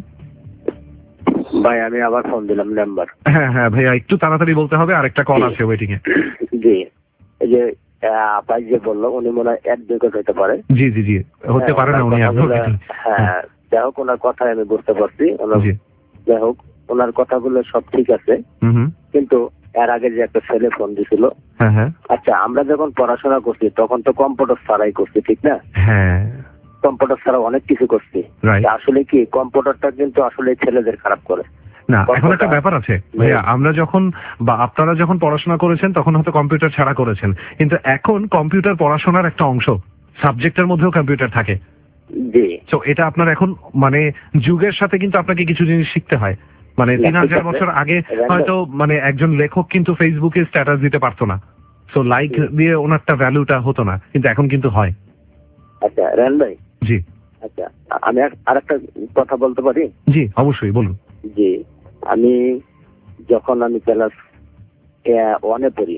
Speaker 5: ভাই, আমি আবার ফোন দিলাম নাম্বার।
Speaker 2: হ্যাঁ হ্যাঁ ভাইয়া, একটু তাড়াতাড়ি বলতে হবে, আরেকটা কল আছে ওয়েটিং এ।
Speaker 5: জি, এই যে আপাই যে বললো উনি মনে হয় অ্যাডভোকেট হতে পারে।
Speaker 2: জি জি জি, হতে পারে না উনি অ্যাডভোকেট।
Speaker 5: হ্যাঁ, যাই হোক ওনার কথাই আমি বুঝতে পারছি। যাই হোক ওনার কথাগুলো সব ঠিক আছে, কিন্তু এর আগে যে একটা ছেলে ফোন দিছিল, আচ্ছা আমরা যখন পড়াশোনা করছি তখন তো কম্পিউটার ছাড়াই করছি, ঠিক না?
Speaker 2: হ্যাঁ,
Speaker 5: কম্পিউটার ছাড়া অনেক কিছু করছি। আসলে কি কম্পিউটারটা কিন্তু আসলে ছেলেদের খারাপ করে
Speaker 2: না। এখন একটা ব্যাপার আছে ভাইয়া, আমরা যখন বা আপনারা যখন পড়াশোনা করেছেন তখন হয়তো কম্পিউটার ছাড়া করেছেন, কিন্তু এখন কম্পিউটার পড়াশোনার একটা অংশ, সাবজেক্টের মধ্যেও কম্পিউটার থাকে।
Speaker 5: জি,
Speaker 2: তো এটা আপনার এখন মানে যুগের সাথে কিন্তু আপনাকে কিছু জিনিস শিখতে হয়। মানে তিন হাজার বছর আগে হয়তো মানে একজন লেখক কিন্তু ফেসবুকে স্ট্যাটাস দিতে পারতো না, সো লাইক দিয়ে ওনারটা ভ্যালুটা হতো না, কিন্তু এখন কিন্তু হয়।
Speaker 5: আচ্ছা রান ভাই।
Speaker 2: জি,
Speaker 5: আচ্ছা আমি আর একটা কথা বলতে পারি?
Speaker 2: জি অবশ্যই বলুন।
Speaker 5: জি, আমি যখন আমি ক্লাস ওয়ানে পড়ি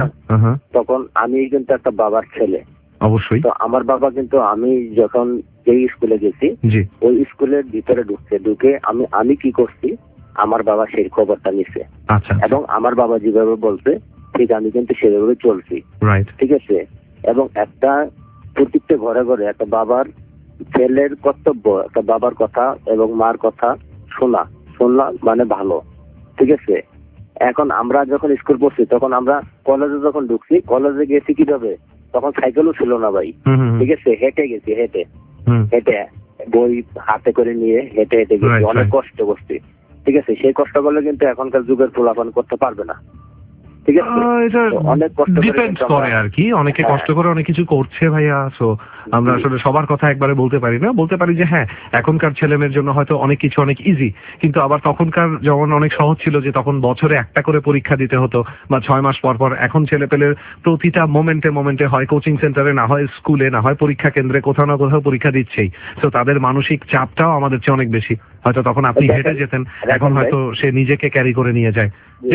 Speaker 5: তখন আমি কিন্তু একটা বাবার ছেলে।
Speaker 2: অবশ্যই।
Speaker 5: তো আমার বাবা কিন্তু আমি যখন যেই স্কুলে গেছি ওই স্কুলের ভিতরে ঢুকছে, ঢুকে আমি আমি কি করছি আমার বাবা সেই খবরটা নিছে, এবং আমার বাবা যেভাবে বলছে ঠিক আমি কিন্তু সেভাবে চলছি, ঠিক আছে? এবং একটা প্রত্যেকটা ঘরে ঘরে একটা বাবার ছেলের কর্তব্য একটা বাবার কথা এবং মার কথা শোনা শোনা মানে ভালো, ঠিক আছে? এখন আমরা যখন স্কুল পড়ছি তখন আমরা কলেজে যখন ঢুকছি, কলেজে গেছি কিভাবে, তখন সাইকেলও ছিল না ভাই, ঠিক আছে? হেঁটে গেছি, হেঁটে হেঁটে বই হাতে করে নিয়ে হেঁটে হেঁটে গেছি, অনেক কষ্ট করছি, ঠিক আছে? সেই কষ্ট করলে কিন্তু এখনকার যুগের পোলাপান করতে পারবে না, ঠিক আছে?
Speaker 2: অনেক কষ্ট করে আর কি, অনেকে কষ্ট করে অনেক কিছু করছে ভাইয়া। সো আমরা আসলে সবার কথা একবারে বলতে পারি না, বলতে পারি যে হ্যাঁ এখনকার ছেলেমেয়ের জন্য হয়তো অনেক কিছু অনেক ইজি, কিন্তু আবার তখনকার যেমন অনেক সহজ ছিল যে তখন বছরে একটা করে পরীক্ষা দিতে হতো বা ছয় মাস পর পর। এখন ছেলে পেলের প্রতিটা মোমেন্টে মোমেন্টে হয় কোচিং সেন্টারে, না হয় স্কুলে, না হয় পরীক্ষা কেন্দ্রে, কোথাও না কোথাও পরীক্ষা দিচ্ছেই। তো তাদের মানসিক চাপটাও আমাদের চেয়ে অনেক বেশি। হয়তো তখন আপনি হেঁটে যেতেন, এখন হয়তো সে নিজেকে ক্যারি করে নিয়ে যায়।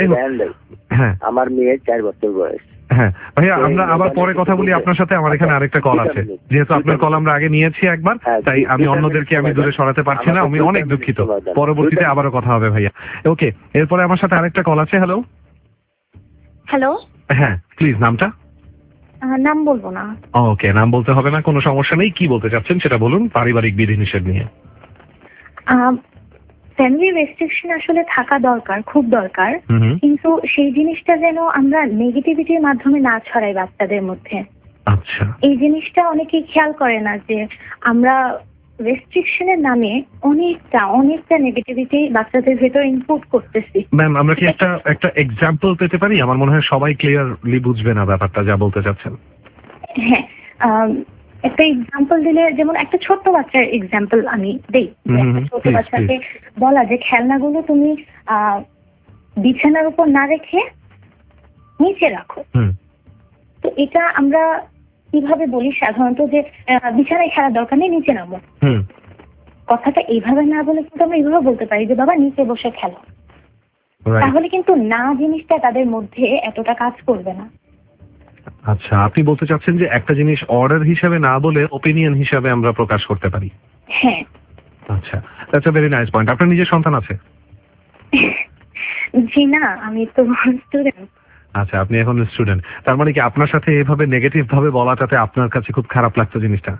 Speaker 2: হ্যাঁ,
Speaker 5: আমার মেয়ের চার বছর বয়স।
Speaker 2: হ্যাঁ ভাইয়া, আমরা আবার পরে কথা বলি আপনার সাথে, আমার এখানে আরেকটা কল আছে। যেহেতু আপনার কল আমরা আগে নিয়েছি একবার, তাই আমি অন্যদেরকে আমি দূরে সরাতে পারছি না, আমি অনেক দুঃখিত। পরবর্তীতে আবারও কথা হবে ভাইয়া। ওকে, এরপরে আমার সাথে আরেকটা কল আছে। Hello
Speaker 4: hello.
Speaker 2: হ্যাঁ প্লিজ, নামটা?
Speaker 4: নাম বলবো না।
Speaker 2: ওকে, নাম বলতে হবে না, কোনো সমস্যা নেই। কি বলতে চাচ্ছেন সেটা বলুন, পারিবারিক বিধিনিষেধ নিয়ে।
Speaker 4: ফ্যামিলি রেস্ট্রিকশন আসলে থাকা দরকার, খুব দরকার, কিন্তু সেই জিনিসটা যেন আমরা নেগেটিভিটির মাধ্যমে না ছড়াই বাচ্চাদের মধ্যে।
Speaker 2: আচ্ছা,
Speaker 4: এই জিনিসটা অনেকেই খেয়াল করে না যে আমরা রেস্ট্রিকশনের নামে অনেকটা অনেকটা নেগেটিভিটি বাচ্চাদের ভেতর ইনপুট করতেছি।
Speaker 2: ম্যাম আমরা কি একটা একটা এক্সাম্পল পেতে পারি? আমার মনে হয় সবাই ক্লিয়ারলি বুঝবে না ব্যাপারটা যা বলতে চাচ্ছেন।
Speaker 4: হ্যাঁ, একটা এক্সাম্পল দিলে, যেমন একটা ছোট্ট বাচ্চার এক্সাম্পল আমি দেই। ছোট বাচ্চাকে বলা যে খেলনাগুলো তুমি আহ বিছানার উপর না রেখে নিচে রাখো। তো এটা আমরা কিভাবে বলি সাধারণত যে বিছানায় খেলার দরকার নেই, নিচে নামো। কথাটা এইভাবে না বলে কিন্তু আমরা এইভাবে বলতে পারি যে বাবা নিচে বসে খেলো। তাহলে কিন্তু না জিনিসটা তাদের মধ্যে এতটা কাজ করবে না।
Speaker 2: আচ্ছা, আপনি বলতে চাচ্ছেন যে একটা জিনিস অর্ডার হিসেবে না বলে ওপিনিয়ন হিসেবে আমরা প্রকাশ করতে পারি।
Speaker 4: হ্যাঁ।
Speaker 2: আচ্ছা, that's a very nice point. আপনার নিজের সন্তান আছে?
Speaker 4: জি না, আমি তো স্টুডেন্ট।
Speaker 2: আচ্ছা, আপনি এখন স্টুডেন্ট, তার মানে কি আপনার সাথে এভাবে নেগেটিভ ভাবে বলাটাতে আপনার কাছে খুব খারাপ লাগতো জিনিসটা?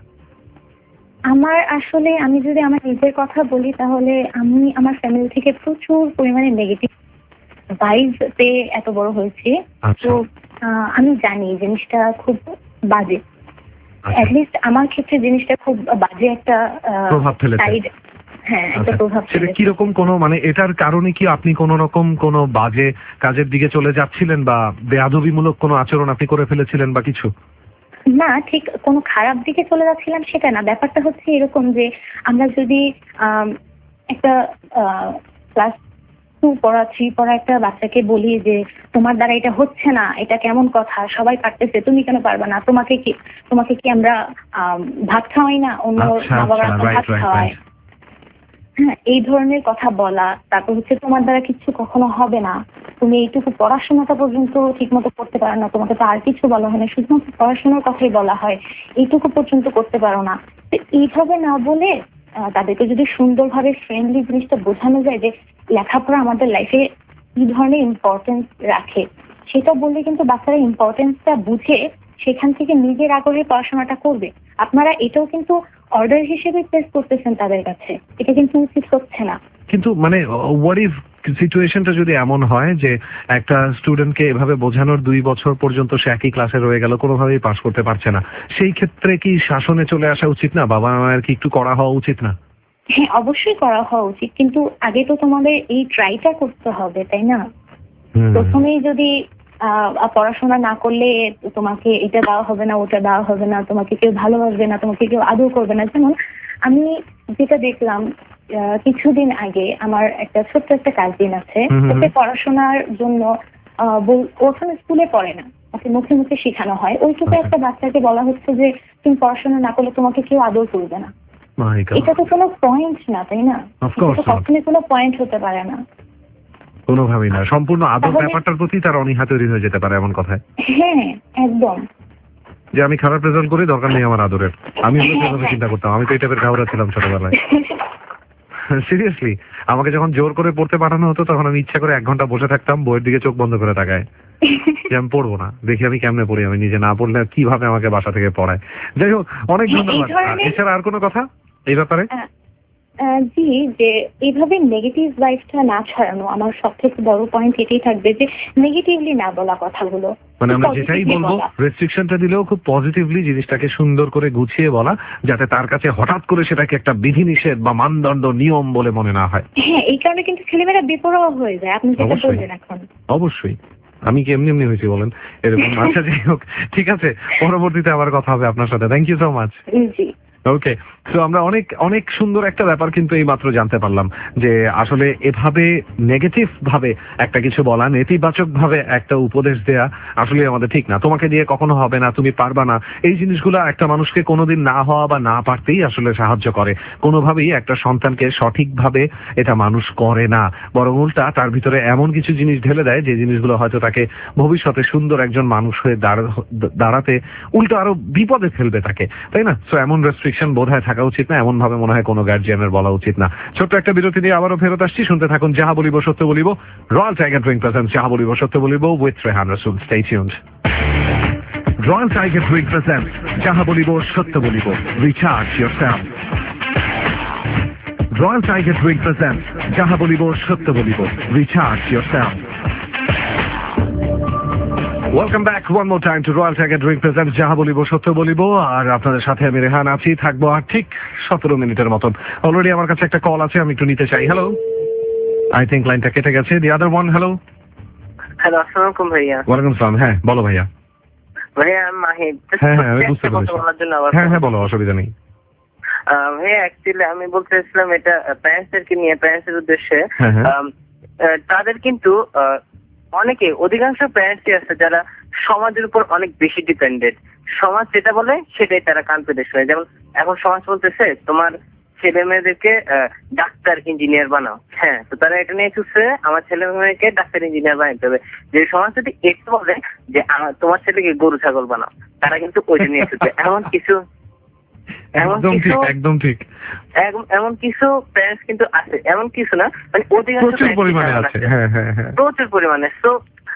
Speaker 10: আমার আসলে আমি যদি আমার নিজের কথা বলি তাহলে আমি আমার ফ্যামিলি থেকে প্রচুর পরিমাণে নেগেটিভ ভাইবস পেয়ে এত বড় হয়েছি। তো আমি জানি জিনিসটা খুব বাজে, অ্যাটলিস্ট আমার ক্ষেত্রে জিনিসটা খুব বাজে একটা
Speaker 2: প্রভাব ফেলেছে।
Speaker 10: হ্যাঁ, একটা প্রভাব
Speaker 2: সেটা কিরকম? কোনো মানে এটার কারণে কি আপনি কোন রকম কোন বাজে কাজের দিকে চলে যাচ্ছিলেন বা বেয়াদবিমূলক কোনো আচরণ আপনি করে ফেলেছিলেন বা কিছু?
Speaker 10: না, ঠিক কোনো খারাপ দিকে চলে যাচ্ছিলাম সেটা না। ব্যাপারটা হচ্ছে এরকম যে আমরা যদি একটা ক্লাস টু পড়া থ্রি পড়া একটা বাচ্চাকে বলি যে তোমার দ্বারা এটা হচ্ছে না, এটা কেমন কথা, সবাই পারতেছে, তুমি কেন পারবা না, তোমাকে কি তোমাকে কি আমরা ভাত খাওয়াই না, অন্য মা বাবার ভাত খাওয়ায়, হ্যাঁ, এই ধরনের কথা বলা। তারপর হচ্ছে তোমার দ্বারা কিছু কখনো হবে না, তুমি এইটুকু পড়াশোনাটা পর্যন্ত ঠিক মতো করতে পারো না, তোমাকে তো আর কিছু বলা হয় না, শুধুমাত্র পড়াশোনার কথাই বলা হয়, এইটুকু পর্যন্ত করতে পারো না। তো এইভাবে না বলে তাদেরকে যদি সুন্দরভাবে ফ্রেন্ডলি জিনিসটা বোঝানো যায় যে লেখাপড়া আমাদের লাইফে কি ধরনের ইম্পর্টেন্স রাখে, সেটা বললে কিন্তু বাচ্চারা ইম্পর্টেন্সটা বুঝে সেখান থেকে নিজের আগ্রহে পড়াশোনাটা করবে। আপনারা এটাও কিন্তু অর্ডার হিসেবে প্লেস করতেছেন তাদের কাছে, এটা কিন্তু উচিত হচ্ছে না।
Speaker 2: কিন্তু মানে হোয়াট ইফ সিচুয়েশনটা যদি এমন হয় যে একটা স্টুডেন্টকে এভাবে বোঝানোর দুই বছর পর্যন্ত সে একই ক্লাসে রয়ে গেল, কোনোভাবেই পাস করতে পারছে না, সেই ক্ষেত্রে কি শাসনে চলে আসা উচিত না? বাবা মায়ের কি একটু করা হওয়া উচিত না?
Speaker 10: হ্যাঁ, অবশ্যই করা হওয়া উচিত, কিন্তু আগে তো তোমাদের এই ট্রাইটা করতে হবে, তাই না? প্রথমেই যদি পড়াশোনা না করলে তোমাকে এটা দেওয়া হবে না, ওটা দেওয়া হবে না, তোমাকে কেউ ভালোবাসবে না, তোমাকে কেউ আদর করবে না। যেমন আমি যেটা দেখলাম কিছুদিন আগে, আমার একটা ছোট্ট একটা কাজিন আছে, ওকে পড়াশোনার জন্য ওখানে স্কুলে পড়ে না, ওকে মুখে মুখে শেখানো হয়। ওইটুকু একটা বাচ্চাকে বলা হচ্ছে যে তুমি পড়াশোনা না করলে তোমাকে কেউ আদর করবে না। এটা তো কোনো পয়েন্ট না, তাই না? কখনই কোনো পয়েন্ট হতে পারে না,
Speaker 2: কোনোভাবেই না। সম্পূর্ণ আদর ব্যাপারটার প্রতি তার অনীহা তৈরি হয়ে যেতে পারে এমন কথায়।
Speaker 10: হ্যাঁ, একদম।
Speaker 2: যে আমি খারাপ রেজাল্ট করি, দরকার নেই আমার আদরের। আমি চিন্তা করতাম, আমি তো এই টাইপের ঘাওড়া ছিলাম ছোটবেলায়। সিরিয়াসলি, আমাকে যখন জোর করে পড়তে পাঠানো হতো তখন আমি ইচ্ছা করে এক ঘন্টা বসে থাকতাম, বইয়ের দিকে চোখ বন্ধ করে তাকায় যে আমি পড়বো না, দেখি আমি কেমনে পড়ি, আমি নিজে না পড়লে কিভাবে আমাকে বাসা থেকে পড়ায়। যাই হোক, অনেক ধন্যবাদ। এছাড়া আর কোনো কথা এই ব্যাপারে?
Speaker 10: জি, যে এইভাবে নেগেটিভ ভাইবসটা না ছড়ানো, আমার সব থেকে বড় পয়েন্ট এটাই থাকবে যে নেগেটিভলি না বলা কথাগুলো।
Speaker 2: মানে আমরা যেটাই বলবো রেস্ট্রিকশনটা দিলেও খুব পজিটিভলি জিনিসটাকে সুন্দর করে গুছিয়ে বলা, যাতে তার কাছে হঠাৎ করে সেটাকে একটা বিধিনিষেধ বা মানদণ্ড নিয়ম বলে মনে না হয়।
Speaker 10: হ্যাঁ, এই কারণে কিন্তু ছেলেমেয়েরা বেপরোয়া হয়ে যায়। আপনি যেটা বলবেন এখন।
Speaker 2: অবশ্যই। আমি কি এমনি এমনি হয়েছি বলেন এরকম? আচ্ছা, যাই হোক, ঠিক আছে, পরবর্তীতে আবার কথা হবে আপনার সাথে। Thank you so much.
Speaker 10: জি।
Speaker 2: ওকে, তো আমরা অনেক অনেক সুন্দর একটা ব্যাপার কিন্তু এই মাত্র জানতে পারলাম যে আসলে এভাবে নেগেটিভ ভাবে একটা কিছু বলা, নেতিবাচক ভাবে একটা উপদেশ দেয়া আসলে আমাদের ঠিক না। তোমাকে দিয়ে কখনো হবে না, তুমি পারবা না, এই জিনিসগুলো একটা মানুষকে কোনোদিন না হওয়া বা না পারতেই আসলে সাহায্য করে। কোনোভাবেই একটা সন্তানকে সঠিকভাবে এটা মানুষ করে না, বরং উল্টা তার ভিতরে এমন কিছু জিনিস ঢেলে দেয় যে জিনিসগুলো হয়তো তাকে ভবিষ্যতে সুন্দর একজন মানুষ হয়ে দাঁড়াতে উল্টো আরো বিপদে ফেলবে তাকে, তাই না? সো এমন রেস্ট্রিকশন বোধহয় থাকা উচিত না, এমন ভাবে মনে হয় কোনো গার্জিয়ানের বলা উচিত না। ছোট্ট একটা বিরতি দিয়ে আবারও ফেরত আসছি। শুনতে থাকুন যাহা বলিব সত্য বলিব, রয়্যাল টাইগার ড্রিঙ্ক প্রেজেন্টস যাহা বলিব সত্য বলিব with Rehan Rasul. Stay tuned. Royal Tiger Drink presents যাহা বলিব সত্য বলিব, recharge yourself. Royal Tiger Drink presents যাহা বলিব সত্য বলিব, recharge yourself. Welcome back one more time to Royal Tiger Drink presents যাহা বলিব সত্য বলিব। আর আপনাদের সাথে আমি রেহান আছি, থাকবো আর ঠিক সতেরো মিনিটের মতন। অলরেডি আমার কাছে একটা কল আছে, আমি একটু নিতে চাই। হ্যালো, আই থিঙ্ক লাইনটা কেটে গেছে। The other one. Hello.
Speaker 8: Hello, আসসালামু আলাইকুম ভাইয়া।
Speaker 2: ওয়ালাইকুম আসসালাম। হ্যাঁ, বলো ভাইয়া।
Speaker 8: ভাইয়া আমি মাহিব।
Speaker 2: হ্যাঁ হ্যাঁ, আমি বুঝতে পেরেছি। হ্যাঁ হ্যাঁ, বলো, অসুবিধা নেই।
Speaker 8: ভাইয়া অ্যাকচুয়ালি আমি বলতে চাইছিলাম এটা প্যারেন্টসদেরকে নিয়ে, প্যারেন্টসের উদ্দেশ্যে। তাদের কিন্তু অনেকে, অধিকাংশ প্যারেন্টসই আছে যারা সমাজের উপর অনেক বেশি ডিপেন্ডেন্ট। সমাজ যেটা বলে সেটাই তারা কান পেতে শোনে। যেমন এখন সমাজ বলতেছে তোমার ছেলে মেয়েদেরকে ডাক্তার ইঞ্জিনিয়ার বানাও, হ্যাঁ, তো তারা এটা নিয়ে চুষছে আমার ছেলে মেয়েকে ডাক্তার ইঞ্জিনিয়ার বানাতে হবে। যে সমাজ যদি একটু বলে যে তোমার ছেলেকে গরু ছাগল বানাও, তারা কিন্তু ওইটা নিয়ে চুষছে। এমন কিছু
Speaker 2: একদম ঠিক, একদম ঠিক।
Speaker 8: এমন কিছু প্যারেন্টস কিন্তু আছে, এমন কিছু না, মানে অধিকাংশ
Speaker 2: প্রচুর পরিমাণে আছে। হ্যাঁ হ্যাঁ হ্যাঁ,
Speaker 8: প্রচুর পরিমাণে। তো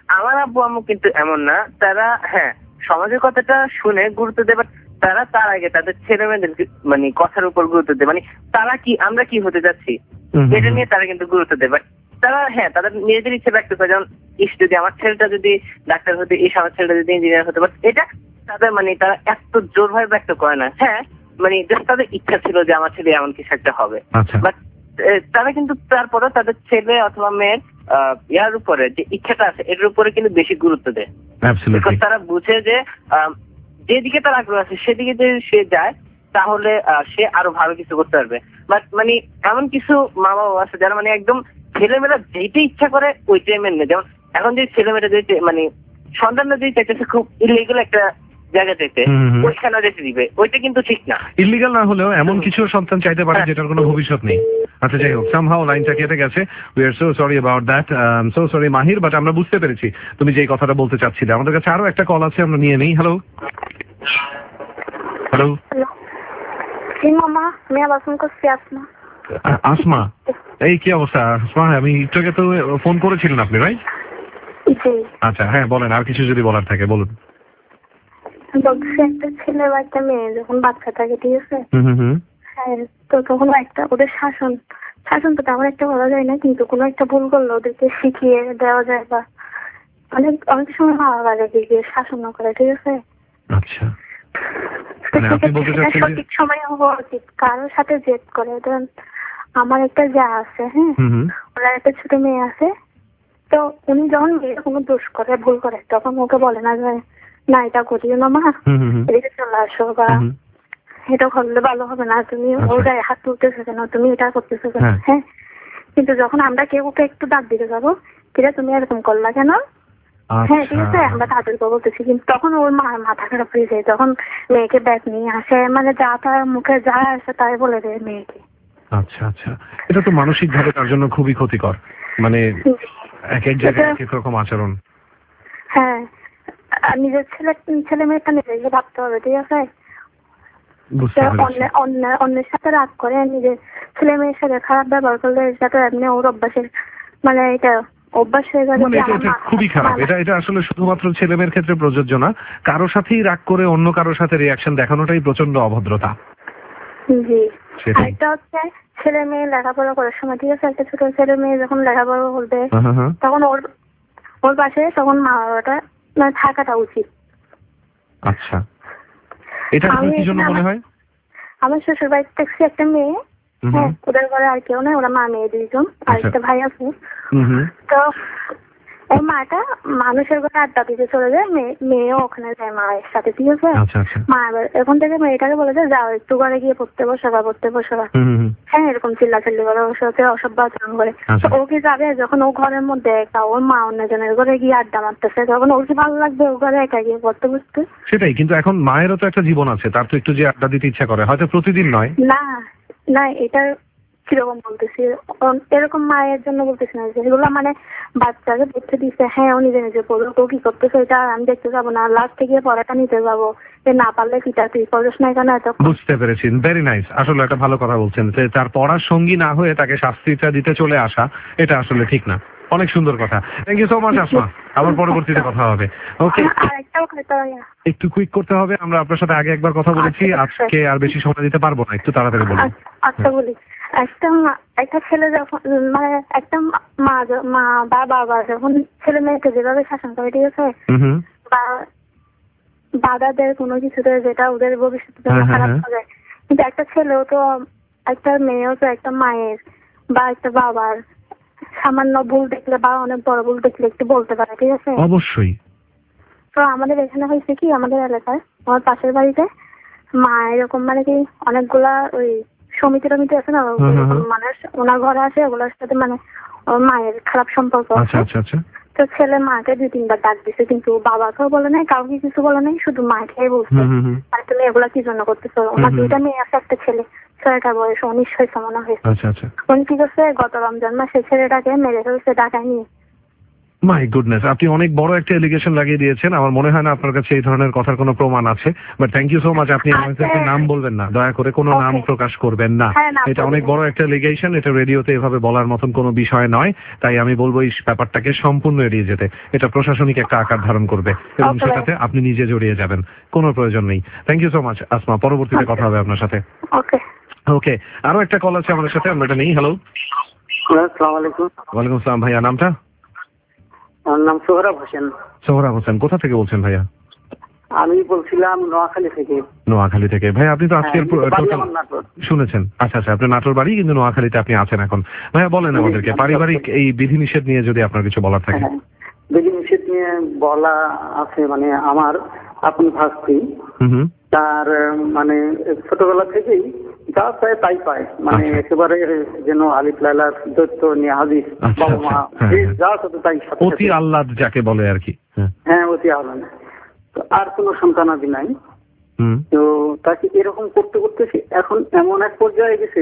Speaker 8: আমার আব্বু আম্মু কিন্তু এমন না, তারা হ্যাঁ সমাজের কথাটা শুনে গুরুত্ব দেয়, বাট তারা তার আগে তাদের ছেলে মেয়েদের মানে কথার উপর গুরুত্ব দেয়, মানে তারা কি আমরা কি হতে যাচ্ছি এটা নিয়ে তারা কিন্তু গুরুত্ব দেয়। বাট তারা হ্যাঁ তাদের নিজেদের ইচ্ছে ব্যক্ত করে, যেমন ইস যদি আমার ছেলেটা যদি ডাক্তার হতে, ইস আমার ছেলেটা যদি ইঞ্জিনিয়ার হতে, বাট এটা তাদের মানে তারা এত জোরভাবে ব্যক্ত করে না। হ্যাঁ মানে জাস্ট তাদের ইচ্ছা ছিল যে আমার ছেলে এমন কিছু একটা হবে, বাট তারা কিন্তু তারপরে তাদের ছেলে অথবা মেয়ের ইয়ার উপরে যে ইচ্ছাটা আছে এটার উপরে কিন্তু বেশি গুরুত্ব দেয়। তারা বুঝে যে যেদিকে তার আগ্রহ আছে সেদিকে যদি সে যায় তাহলে সে আরো ভালো কিছু করতে পারবে। বাট মানে এমন কিছু মা বাবা আছে যারা মানে একদম ছেলেমেয়েরা যেইটা ইচ্ছা করে ওইটাই মেনে, যেমন এখন যে ছেলেমেয়েরা যে মানে সন্তানরা যে চাইতেছে খুব ইলিগাল একটা জায়গা চাইতে, ওইখানে যেতে দিবে, ওইটা কিন্তু ঠিক না।
Speaker 2: ইলিগাল না হলেও এমন কিছু সন্তান চাইতে পারে যেটার কোনো ভবিষ্যৎ নেই। আচ্ছা যাই হোক, সামহাও লাইনটা কেটে গেছে, we are so sorry about that, so sorry Mahir, but আমরা বুঝতে পেরেছি তুমি যেই কথাটা বলতে চাচ্ছিলে। আমাদের কাছে আরো একটা কল আছে, আমরা নিয়ে নেই। হ্যালো হ্যালো
Speaker 4: মামা, আমি আবার ফোন করছি। আসমা
Speaker 2: আসমা, এই কি অবস্থা আসমা? আমি একটু আগে তো ফোন করেছিলেন আপনি, রাইট? আচ্ছা হ্যাঁ বলেন, আর কিছু যদি বলার থাকে বলুন।
Speaker 4: বলছি একটা ছেলে বা একটা মেয়ে যখন বাচ্চা থাকে, ঠিক আছে, হ্যাঁ, তো তখন একটা ওদের শাসন শাসন তো তেমন একটা বলা যায় না, কিন্তু কোনো একটা ভুল করলে ওদেরকে শিখিয়ে দেওয়া যায়, বা অনেক অনেক সময় ভালো লাগে যে শাসন না করে, ঠিক আছে।
Speaker 2: আচ্ছা
Speaker 4: সঠিক সময় হওয়া উচিত। কারোর সাথে জেদ করে, ধরেন আমার একটা যা আছে, হ্যাঁ, ওনার একটা ছোট মেয়ে আছে, তো উনি যখন মেয়ের কোনো দোষ করে ভুল করে তখন ওকে বলে না যে না এটা করিও না মা, এদিকে চলে আসো, বা এটা করলে ভালো হবে না, তুমি ওর গায়ে হাত তুলতেছো কেন, তুমি এটা করতেছো কেন, হ্যাঁ। কিন্তু যখন আমরা কেউ ওকে একটু ডাক দিতে যাবো, কিরা তুমি এরকম করলা কেন, হ্যাঁ ঠিক আছে, আমরা তাদেরকে বলতেছি, কিন্তু তখন ওর মা মাথা খারাপ হয়ে যায়, তখন মেয়েকে ব্যাগ নিয়ে আসে, মানে যা তার মুখে যা আসে তাই বলে দেয় মেয়েকে।
Speaker 2: আচ্ছা আচ্ছা, এটা তো মানসিক ভাবে তার জন্য খুবই ক্ষতিকর, মানে এক এক জায়গায় এক এক রকম আচরণ।
Speaker 4: হ্যাঁ, নিজের ছেলে ছেলে মেয়েটা নিজেকে ভাবতে হবে, ঠিক আছে। অন্যের সাথে রাগ করে নিজের ছেলে মেয়ের সাথে খারাপ ব্যবহার করলে সেটা এমনি ওর অভ্যাসের, মানে এটা অভ্যাস হয়ে গেছে,
Speaker 2: খুবই খারাপ। এটা এটা আসলে শুধুমাত্র ছেলে মেয়ের ক্ষেত্রে প্রযোজ্য না, কারোর সাথেই রাগ করে অন্য কারোর সাথে রিয়াকশন দেখানোটাই প্রচন্ড অভদ্রতা।
Speaker 4: জি, আরেকটা হচ্ছে ছেলে মেয়ে লেখাপড়া করার সময়, ঠিক আছে, একটা ছোট ছেলে মেয়ে যখন লেখাপড়া করবে তখন ওর ওর পাশে তখন মা বাবাটা মানে থাকাটা উচিত।
Speaker 2: আচ্ছা, এটা কি জন্য মনে হয়?
Speaker 4: আমার শ্বশুর বাড়িতে দেখছি একটা মেয়ে, হ্যাঁ, ওদের ঘরে আর কেউ নেই, ওরা মা মেয়ে দুইজন, আর একটা ভাই আছে। তো ওই মাটা মানুষের ঘরে আড্ডা দিতে চলে যায়, মেয়েও ওখানে যায় মায়ের সাথে, ঠিক আছে। মা এবার এখন থেকে মেয়েটাকে বলে যায় যাও একটু ঘরে গিয়ে পড়তে বসো বা পড়তে বসো, হ্যাঁ, এরকম চিল্লা চিল্লি করে ওর সাথে অসভ্য আচরণ করে। ও কি যাবে, যখন ও ঘরের মধ্যে একা, ওর মা অন্যজনের ঘরে গিয়ে আড্ডা মারতেছে, তখন ওর কি ভালো লাগবে ও ঘরে একা গিয়ে পড়তে বসতে?
Speaker 2: সেটাই, কিন্তু এখন মায়েরও তো একটা জীবন আছে, তার তো একটু যে আড্ডা দিতে ইচ্ছা করে, হয়তো প্রতিদিন নয়।
Speaker 4: না না, এটার কিরকম বলতেছি, এরকম মায়ের জন্য বলতেছি না, যেগুলো মানে বাচ্চাকে দেখতে দিচ্ছে, হ্যাঁ ও নিজে নিজে পড়ুক, ও কি করতেছে এটা আমি দেখতে যাবো না, লাস্টে গিয়ে পড়াটা নিতে যাবো, না পারলে পিতা তুই পড়াস না কেন।
Speaker 2: বুঝতে পেরেছি, ভেরি নাইস, আসলে একটা ভালো কথা বলছেন, যে তার পড়ার সঙ্গী না হয়ে তাকে শাস্তিটা দিতে চলে আসা, এটা আসলে ঠিক না। অনেক সুন্দর কথা, thank you so much Asma, আবার পরবর্তীতে কথা হবে। ওকে, একটু কুইক করতে হবে, আমরা আপনার সাথে আগে একবার কথা বলেছি, আজকে আর বেশি সময় দিতে পারবো না, একটু তাড়াতাড়ি বলুন।
Speaker 4: আচ্ছা বলি, একটা একটা ছেলে যখন মানে একটা মা মা বা বাবা যখন ছেলে মেয়েকে যেভাবে শাসন করে, ঠিক আছে, বা বাধা দেয় কোনো কিছুতে যেটা ওদের ভবিষ্যতের জন্য খারাপ হবে, কিন্তু একটা ছেলেও তো একটা মেয়েও তো একটা মায়ের বা একটা বাবার সামান্য ভুল দেখলে বা অনেক বড় ভুল দেখলে একটু বলতে পারে, ঠিক আছে।
Speaker 2: অবশ্যই।
Speaker 4: তো আমাদের এখানে হয়েছে কি, আমাদের এলাকায় আমার পাশের বাড়িতে মা এরকম মানে কি অনেকগুলা ওই সমিতি টমিতি আছে না, মানুষ ওনার ঘরে আসে, ওগুলোর সাথে মানে ওর মায়ের খারাপ সম্পর্ক আছে। তো ছেলে মাকে দুই তিনবার ডাক দিছে, কিন্তু বাবাকেও বলে নাই, কাউকে কিছু বলে নাই, শুধু মাকে বলছে মানে তুমি এগুলা কি জন্য করতেছো। আমার দুইটা মেয়ে আছে, একটা ছেলে, ছয়টা বয়স, উনিশ হয়েছে মনে হয়েছে। উনি কি করছে, গত রমজান মাসে ছেলেটাকে মেরে ফেলছে ডাকায় নিয়ে।
Speaker 2: মাই গুডনেস, আপনি অনেক বড় একটা এলিগেশন লাগিয়ে দিয়েছেন। আমার মনে হয় না আপনার কাছে এই ধরনের কথার কোনো প্রমাণ আছে, but thank you so much. আপনি আমাদেরকে নাম বলবেন না, দয়া করে কোনো নাম প্রকাশ করবেন না। এটা অনেক বড় একটা এলিগেশন, এটা রেডিওতে এভাবে বলার মতন কোনো বিষয় নয়। তাই আমি বলবো এই ব্যাপারটাকে সম্পূর্ণ এড়িয়ে যেতে। এটা প্রশাসনিক একটা আকার ধারণ করবে এবং সেটাতে আপনি নিজে জড়িয়ে যাবেন, কোনো প্রয়োজন নেই। Thank you so much Asma, পরবর্তীতে কথা হবে আপনার সাথে।
Speaker 4: ওকে
Speaker 2: ওকে, আরো একটা কল আছে আমাদের সাথে, আমরা এটা নেই। হ্যালো,
Speaker 11: আসসালামু আলাইকুম।
Speaker 2: ওয়ালাইকুম আসসালাম। ভাইয়া নামটা?
Speaker 11: আমার নাম সোহরাব হোসেন।
Speaker 2: সোহরাব হোসেন, কোথা থেকে বলছেন ভাইয়া?
Speaker 11: আমি বলছিলাম নোয়াখালী থেকে।
Speaker 2: নোয়াখালী থেকে। ভাই আপনি তো আজকের শুনেছেন, আচ্ছা আচ্ছা, আপনার নাটোর বাড়ি কিন্তু নোয়াখালীতে আপনি আছেন এখন। ভাইয়া বলেন আমাদেরকে পারিবারিক এই বিধিনিষেধ নিয়ে যদি আপনার কিছু বলার থাকে।
Speaker 11: বিধিনিষেধ নিয়ে বলা আছে, মানে আমার আপন ভাস্তি, তার মানে ছোটবেলা থেকেই যা চায় তাই পায়, মানে একেবারে যেন আলিফ লাইলার দৈত্য নিয়ে হাজির, বাবা মা যা চায় তাই,
Speaker 2: অতি আহ্লাদ যাকে বলে আর কি।
Speaker 11: হ্যাঁ, অতি আহ্লাদ। আর কোনো সন্তানাদি নাই। তো তাকে এরকম করতে করতে এখন এমন এক পর্যায়ে গেছে,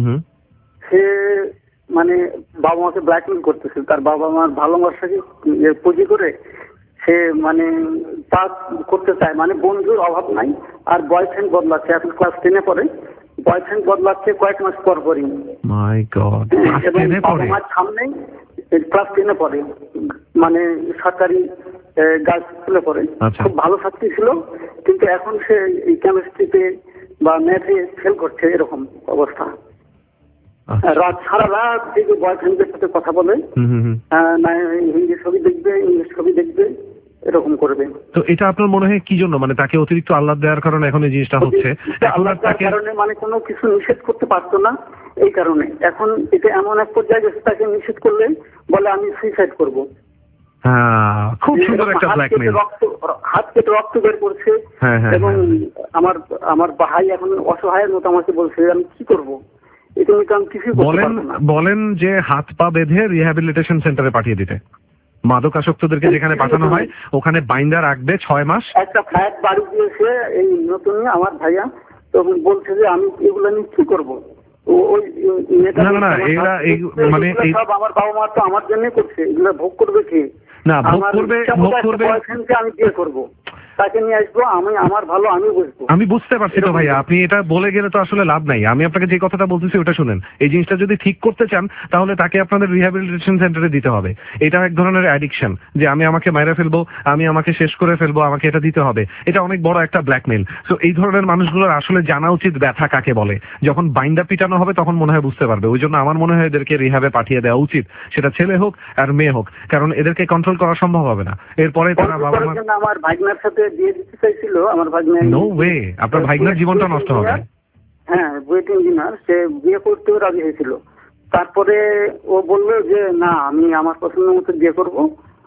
Speaker 11: সে মানে বাবা মাকে ব্ল্যাকমেল করতেছে, তার বাবা মার ভালোবাসাকে পুঁজি করে সে মানে তা করতে চায়। মানে বন্ধুর অভাব নাই, আর বয়ফ্রেন্ড বদলাচ্ছে। এখন ক্লাস টেনে পড়ে, বয়ফ্রেন্ড বদলাচ্ছে কয়েক মাস পর পরই।
Speaker 2: মাই গড,
Speaker 11: এবং বাবা মার সামনে ক্লাস টেনে পড়ে, মানে সরকারি গার্লস স্কুলে পড়ে। খুব ভালো ছাত্রী ছিল, কিন্তু এখন সে কেমিস্ট্রিতে বা ম্যাথে ফেল করছে, এরকম অবস্থা। রাত সারা রাত দিকে বয়ফ্রেন্ডের সাথে কথা বলে, না হিন্দি ছবি দেখবে, ইংলিশ ছবি দেখবে, এরকম করবে।
Speaker 2: তো এটা আপনার মনে হয় কি জন্য, মানে তাকে অতিরিক্ত আহ্লাদ দেওয়ার কারণে এখন এই জিনিসটা হচ্ছে?
Speaker 11: কারণে মানে কোনো কিছু নিষেধ করতে পারতো না, এই কারণে এখন এটা এমন এক পর্যায়ে গেছে, তাকে নিষেধ করলে বলে আমি সুইসাইড করবো।
Speaker 2: খুব সুন্দর একটা ব্ল্যাকমেইল।
Speaker 11: হাত কেটে রক্ত বের করছে, এবং আমার আমার ভাই এখন অসহায়ের মতো আমাকে বলছে আমি কি করবো।
Speaker 2: বলেন বলেন যে হাত পা বেঁধে রিহ্যাবিলিটেশন সেন্টারে পাঠিয়ে দিতে, মাদকাসক্তদেরকে যেখানে পাঠানো হয় ওখানে বাইন্দা রাখবে ছয় মাস।
Speaker 11: একটা ফ্ল্যাট বাড়ি দিয়েছে এই নতুন আমার ভাইয়া, তখন বলছে যে আমি এগুলো নিয়ে কি করবো।
Speaker 2: না না এরা মানে
Speaker 11: আমার বাবা মা তো আমার জন্য করছে, এগুলো ভোগ করবে কি?
Speaker 2: না ভোগ করবে, ভোগ করবে।
Speaker 11: আমি বিয়ে করবো, তাকে নিয়ে আসবো, আমি আমার ভালো আমি বুঝবো।
Speaker 2: আমি বুঝতে পারছি তো ভাইয়া, আপনি এটা বলে গেলে তো আসলে লাভ নাই। আমি আপনাকে যে কথাটা বলতেছি ওটা শুনেন। এই জিনিসটা যদি ঠিক করতে চান তাহলে তাকে আপনাদের রিহ্যাবিলিটেশন সেন্টারে দিতে হবে। এটা এক ধরনের অ্যাডিকশন, যে আমি আমাকে মাইরা ফেলবো, আমি আমাকে শেষ করে ফেলবো, আমাকে এটা দিতে হবে। এটা অনেক বড় একটা ব্ল্যাকমেইল। সো এই ধরনের মানুষগুলোর আসলে জানা উচিত ব্যথা কাকে বলে। যখন বাইন্দা পিটানো হবে তখন মনে হয় বুঝতে পারবে। ওই জন্য আমার মনে হয় এদেরকে রিহ্যাবে পাঠিয়ে দেওয়া উচিত, সেটা ছেলে হোক আর মেয়ে হোক, কারণ এদেরকে কন্ট্রোল করা সম্ভব হবে না। এরপরে তারা বাবা মা
Speaker 11: আমার ভাগনার সাথে বিয়ে দিতে চাইছিল, আমার ভাগনা
Speaker 2: নো ওয়ে, আপনার ভাগনার জীবনটা নষ্ট হবে।
Speaker 11: হ্যাঁ, বুয়েট ইঞ্জিনিয়ার, সে বিয়ে করতেও রাজি হয়েছিল। তারপরে ও বললো যে না আমি আমার পছন্দ মতো বিয়ে করবো,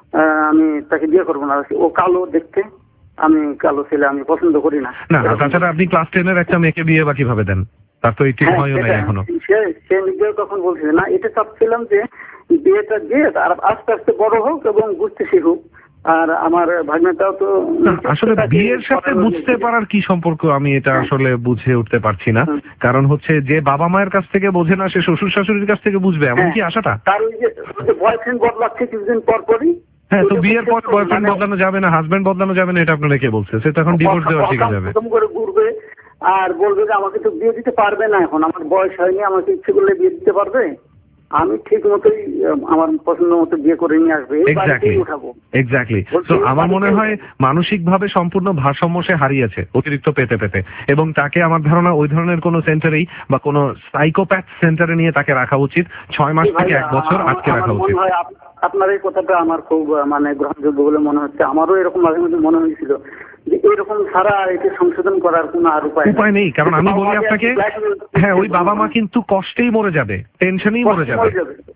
Speaker 11: আমি তাকে বিয়ে করবো না। ও কালো দেখতে, আমি কালো ছেলে আমি পছন্দ করি না।
Speaker 2: না তাছাড়া আপনি ক্লাস টেনের একটা মেয়েকে বিয়ে বা কিভাবে দেন? তার তো এই ঠিক হয়ও না এখনো।
Speaker 11: সে নিজেও তখন বলছিল না, এটা চাচ্ছিলাম যে বিয়েটা দিয়ে আর আস্তে আস্তে বড় হোক এবং বুঝতে শিখুক। আর আমার ভাগ্নেটাও তো
Speaker 2: আসলে বিয়ের সাথে বুঝতে পারার কি সম্পর্ক আমি এটা আসলে বুঝে উঠতে পারছি না। কারণ হচ্ছে যে বাবা মায়ের কাছ থেকে বোঝে না সে শ্বশুর শাশুড়ির কাছ থেকে বুঝবে, এমন কি আশাটা?
Speaker 11: তার ওই যে বয়ফ্রেন্ড বদলাচ্ছে কিছুদিন পর পরই।
Speaker 2: হ্যাঁ, তো বিয়ের পর বয়ফ্রেন্ড বদলানো যাবে না, হাজবেন্ড বদলানো যাবে না, এটা আপনারা কে বলছে? সে তখন ডিভোর্স দেওয়া শিখে যাবে,
Speaker 11: করে ঘুরবে আর বলবে যে আমাকে তো বিয়ে দিতে পারবে না, এখন আমার বয়স হয়নি, আমাকে ইচ্ছে করলে বিয়ে দিতে পারবে। আমি ঠিক মতোই আমার পছন্দ মতো বিয়ে করে নিয়ে আসবে, উঠাবো।
Speaker 2: এক্স্যাক্টলি। তো আমার মনে হয় মানসিক ভাবে সম্পূর্ণ ভারসাম্য সে হারিয়েছে অতিরিক্ত পেতে পেতে, এবং তাকে আমার ধারণা ওই ধরনের কোনো সেন্টারেই বা কোনো সাইকোপ্যাথ সেন্টারে নিয়ে তাকে রাখা উচিত। ছয় মাস থেকে এক বছর আজকে রাখা উচিত।
Speaker 11: আপনার এই কথাটা আমার খুব মানে গ্রহণযোগ্য বলে মনে হচ্ছে। আমারও এরকম মাঝে মাঝে মনে হয়েছিল যে এরকম ছাড়া একে সংশোধন করার কোনো আর উপায়
Speaker 2: উপায় নেই। কারণ আমি বলি আপনাকে, হ্যাঁ ওই বাবা মা কিন্তু কষ্টেই মরে যাবে, টেনশনেই মরে যাবে,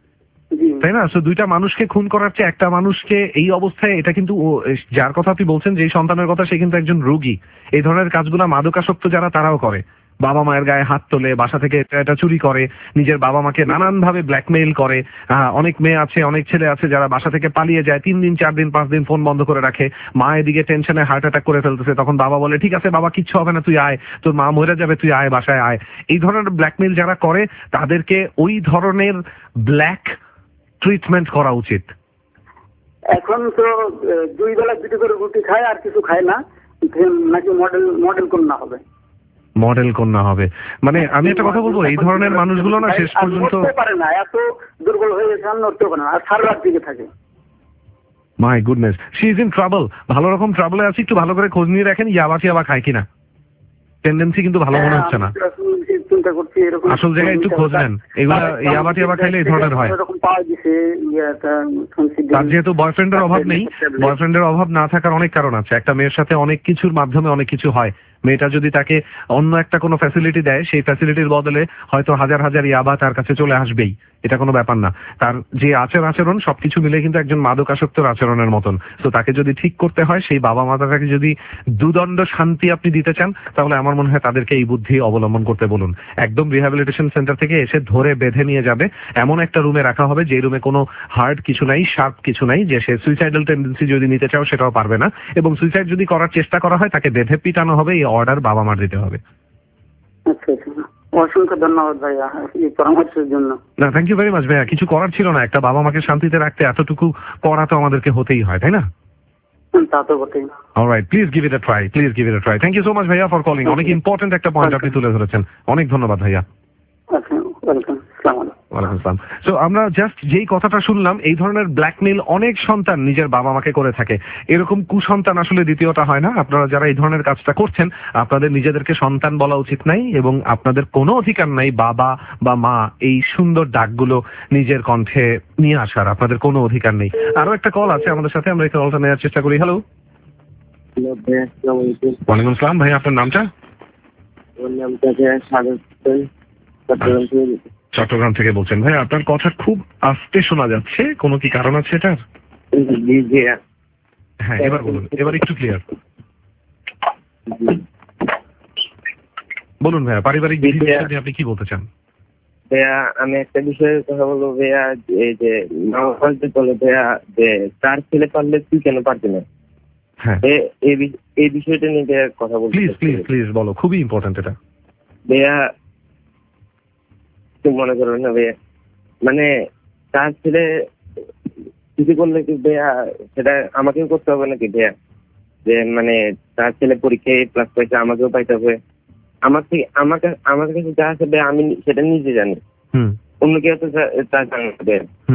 Speaker 2: তাই না? সো দুইটা মানুষকে খুন করার চেয়ে একটা মানুষকে এই অবস্থায়, এটা কিন্তু যার কথা আপনি বলছেন যে সন্তানের কথা, সে কিন্তু একজন রোগী। এই ধরনের কাজগুলো মাদকাসক্ত যারা তারাও করে, বাবা মায়ের গায়ে হাত তোলে, বাসা থেকে এটা চুরি করে, নিজের বাবা মাকে নানান ভাবে ব্ল্যাকমেইল করে। অনেক মেয়ে আছে, অনেক ছেলে আছে যারা বাসা থেকে পালিয়ে যায়, তিন দিন চার দিন পাঁচ দিন ফোন বন্ধ করে রাখে। মা এদিকে টেনশনে হার্ট অ্যাটাক করে ফেলতেছে, তখন বাবা বলে ঠিক আছে বাবা কিচ্ছু হবে না, তুই আয়, তোর মা মরে যাবে, তুই আয়, বাসায় আয়। এই ধরনের ব্ল্যাকমেইল যারা করে তাদেরকে ওই ধরনের ব্ল্যাক ট্রিটমেন্ট করা উচিত।
Speaker 11: এখন তো দুই বেলা দুটো করে রুটি খায়, আর কিছু খায় না, নাকি মডেল মডেল কন্যা হবে।
Speaker 2: মডেল কন্যা হবে মানে আমি একটা কথা বলবো, এই ধরনের মানুষগুলো না শেষ পর্যন্ত
Speaker 11: পারে না, এত দুর্বল হয়ে গেছে, নড়তে পারে না, আর সারা রাত দিকে থাকে।
Speaker 2: My goodness, she is in trouble. ভালো রকম ট্রাবলে আছে, একটু ভালো করে খোঁজ নিয়ে রাখেন ইয়াবা টিয়াবা খায় কিনা। টেন্ডেন্সি কিন্তু ভালো মনে হচ্ছে না।
Speaker 11: চিন্তা করছি এরকম
Speaker 2: আসল জায়গায় একটু খোঁজ নেন, এগুলা ইয়াবা টিয়াবা খাইলে এই ধরনের হয়। তার যেহেতু বয়ফ্রেন্ডের অভাব নেই, বয়ফ্রেন্ডের অভাব না থাকার অনেক কারণ আছে। একটা মেয়ের সাথে অনেক কিছুর মাধ্যমে অনেক কিছু হয়। মেয়েটা যদি তাকে অন্য একটা কোনো ফ্যাসিলিটি দেয়, সেই ফ্যাসিলিটির বদলে হয়তো হাজার হাজার ইয়াবা তার কাছে চলে আসবেই, এটা কোনো ব্যাপার না। তার যে আচার আচরণ সবকিছু মিলে কিন্তু একজন মাদকাসক্তর আচরণের মতন। তো তাকে যদি ঠিক করতে হয়, সেই বাবা মাতাটাকে যদি দুদণ্ড শান্তি আপনি দিতে চান, তাহলে আমার মনে হয় তাদেরকে এই বুদ্ধি অবলম্বন করতে বলুন। একদম রিহ্যাবিলিটেশন সেন্টার থেকে এসে ধরে বেঁধে নিয়ে যাবে, এমন একটা রুমে রাখা হবে যে রুমে কোনো হার্ড কিছু নাই, শার্প কিছু নাই, যে সে সুইসাইডাল টেন্ডেন্সি যদি নিতে চাও সেটাও পারবে না, এবং সুইসাইড যদি করার চেষ্টা করা হয় তাকে বেঁধে পিটানো হবে, এই অর্ডার বাবা মার দিতে হবে।
Speaker 11: আচ্ছা আচ্ছা, অসংখ্য ধন্যবাদ ভাইয়া এই পরামর্শের জন্য।
Speaker 2: না, থ্যাংক ইউ ভেরি মাচ ভাইয়া। কিছু করার ছিল না, একটা বাবা মাকে শান্তিতে রাখতে এতটুকু করা তো আমাদেরকে হতেই হয়, তাই না?
Speaker 11: তা তো বটেই।
Speaker 2: Alright, please give it a try, please give it a try. Thank you so much ভাইয়া ফর কলিং। অনেক ইম্পর্টেন্ট একটা পয়েন্ট আপনি তুলে ধরেছেন, অনেক ধন্যবাদ ভাইয়া।
Speaker 11: আচ্ছা, ওয়েলকাম, আসসালামু আলাইকুম।
Speaker 2: ওয়ালাইকুম আসসালাম। সো আমরা জাস্ট যেই কথাটা শুনলাম, এই ধরনের ব্ল্যাকমেইল অনেক সন্তান নিজের বাবা মাকে করে থাকে। এরকম কুসন্তান আসলে দ্বিতীয়টা হয় না। আপনারা যারা এই ধরনের কাজটা করছেন, আপনাদের নিজেদেরকে সন্তান বলা উচিত নাই, এবং আপনাদের কোনো অধিকার নাই বাবা বা মা এই সুন্দর ডাকগুলো নিজের কণ্ঠে নিয়ে আসার, আপনাদের কোনো অধিকার নেই। আরো একটা কল আছে আমাদের সাথে, আমরা এই কলটা নেওয়ার চেষ্টা করি। হ্যালো। ওয়ালাইকুম আসসালাম ভাই, আপনার নামটা? চট্টগ্রাম থেকে বলছেন ভাই, আপনার কথা খুব আস্তে শোনা যাচ্ছে, কোনো কি কারণ আছে এটার? হ্যাঁ, এবার বলুন, এবার একটু ক্লিয়ার বলুন ভাইয়া। পারিবারিক বিষয়ে আপনি কি বলতে চান?
Speaker 12: ভাইয়া আমি একটা বিষয়ে কথা বলবো ভাইয়া, এই যে মামা যে বলে ভাইয়া যে তার ছেলে পারলে তুই কেন পারবি না,
Speaker 2: হ্যাঁ
Speaker 12: এই বিষয়টা নিয়ে কথা বলবো।
Speaker 2: প্লিজ প্লিজ প্লিজ বলো, খুবই ইম্পর্টেন্ট এটা।
Speaker 12: ভাইয়া মনে করবেন না ভাইয়া, মানে তার ছেলে কিছু করলে কি ভাইয়া সেটা আমাকেও করতে হবে নাকি ভাইয়া? যে মানে তার ছেলে পরীক্ষায় প্লাস পাইছে, আমাকেও পাইতে হবে। আমার থেকে আমাকে আমার কাছে যা আছে ভাইয়া আমি সেটা নিজে জানি, অন্য কেউ তো তা জানবে।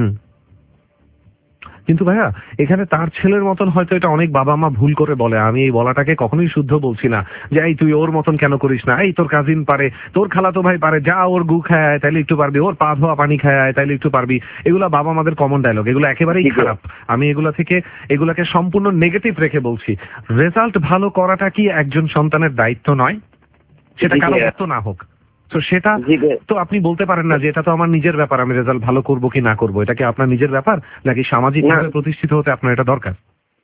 Speaker 2: কিন্তু ভাইয়া এখানে তার ছেলের মতন হয়তো এটা অনেক বাবা মা ভুল করে বলে, আমি এই বলাটাকে কখনোই শুদ্ধ বলছি না, যে এই তুই ওর মতন কেন করিস না, এই তোর কাজিন পারে, তোর খালাতো ভাই পারে, যা ওর গু খায় তাইলে একটু পারবি, ওর পা ধোয়া পানি খায় তাইলে একটু পারবি। এগুলা বাবা মাদের কমন ডায়লগ, এগুলো একেবারেই খারাপ। আমি এগুলা থেকে এগুলাকে সম্পূর্ণ নেগেটিভ রেখে বলছি, রেজাল্ট ভালো করাটা কি একজন সন্তানের দায়িত্ব নয়? সেটা কারো দায়িত্ব না হোক, তো সেটা তো আপনি বলতে পারেন না যে এটা তো আমার নিজের ব্যাপার, আমি রেজাল্ট ভালো করবো কি না করবো, এটা কি আপনার নিজের ব্যাপার নাকি সামাজিক ভাবে প্রতিষ্ঠিত হতে আপনার এটা দরকার?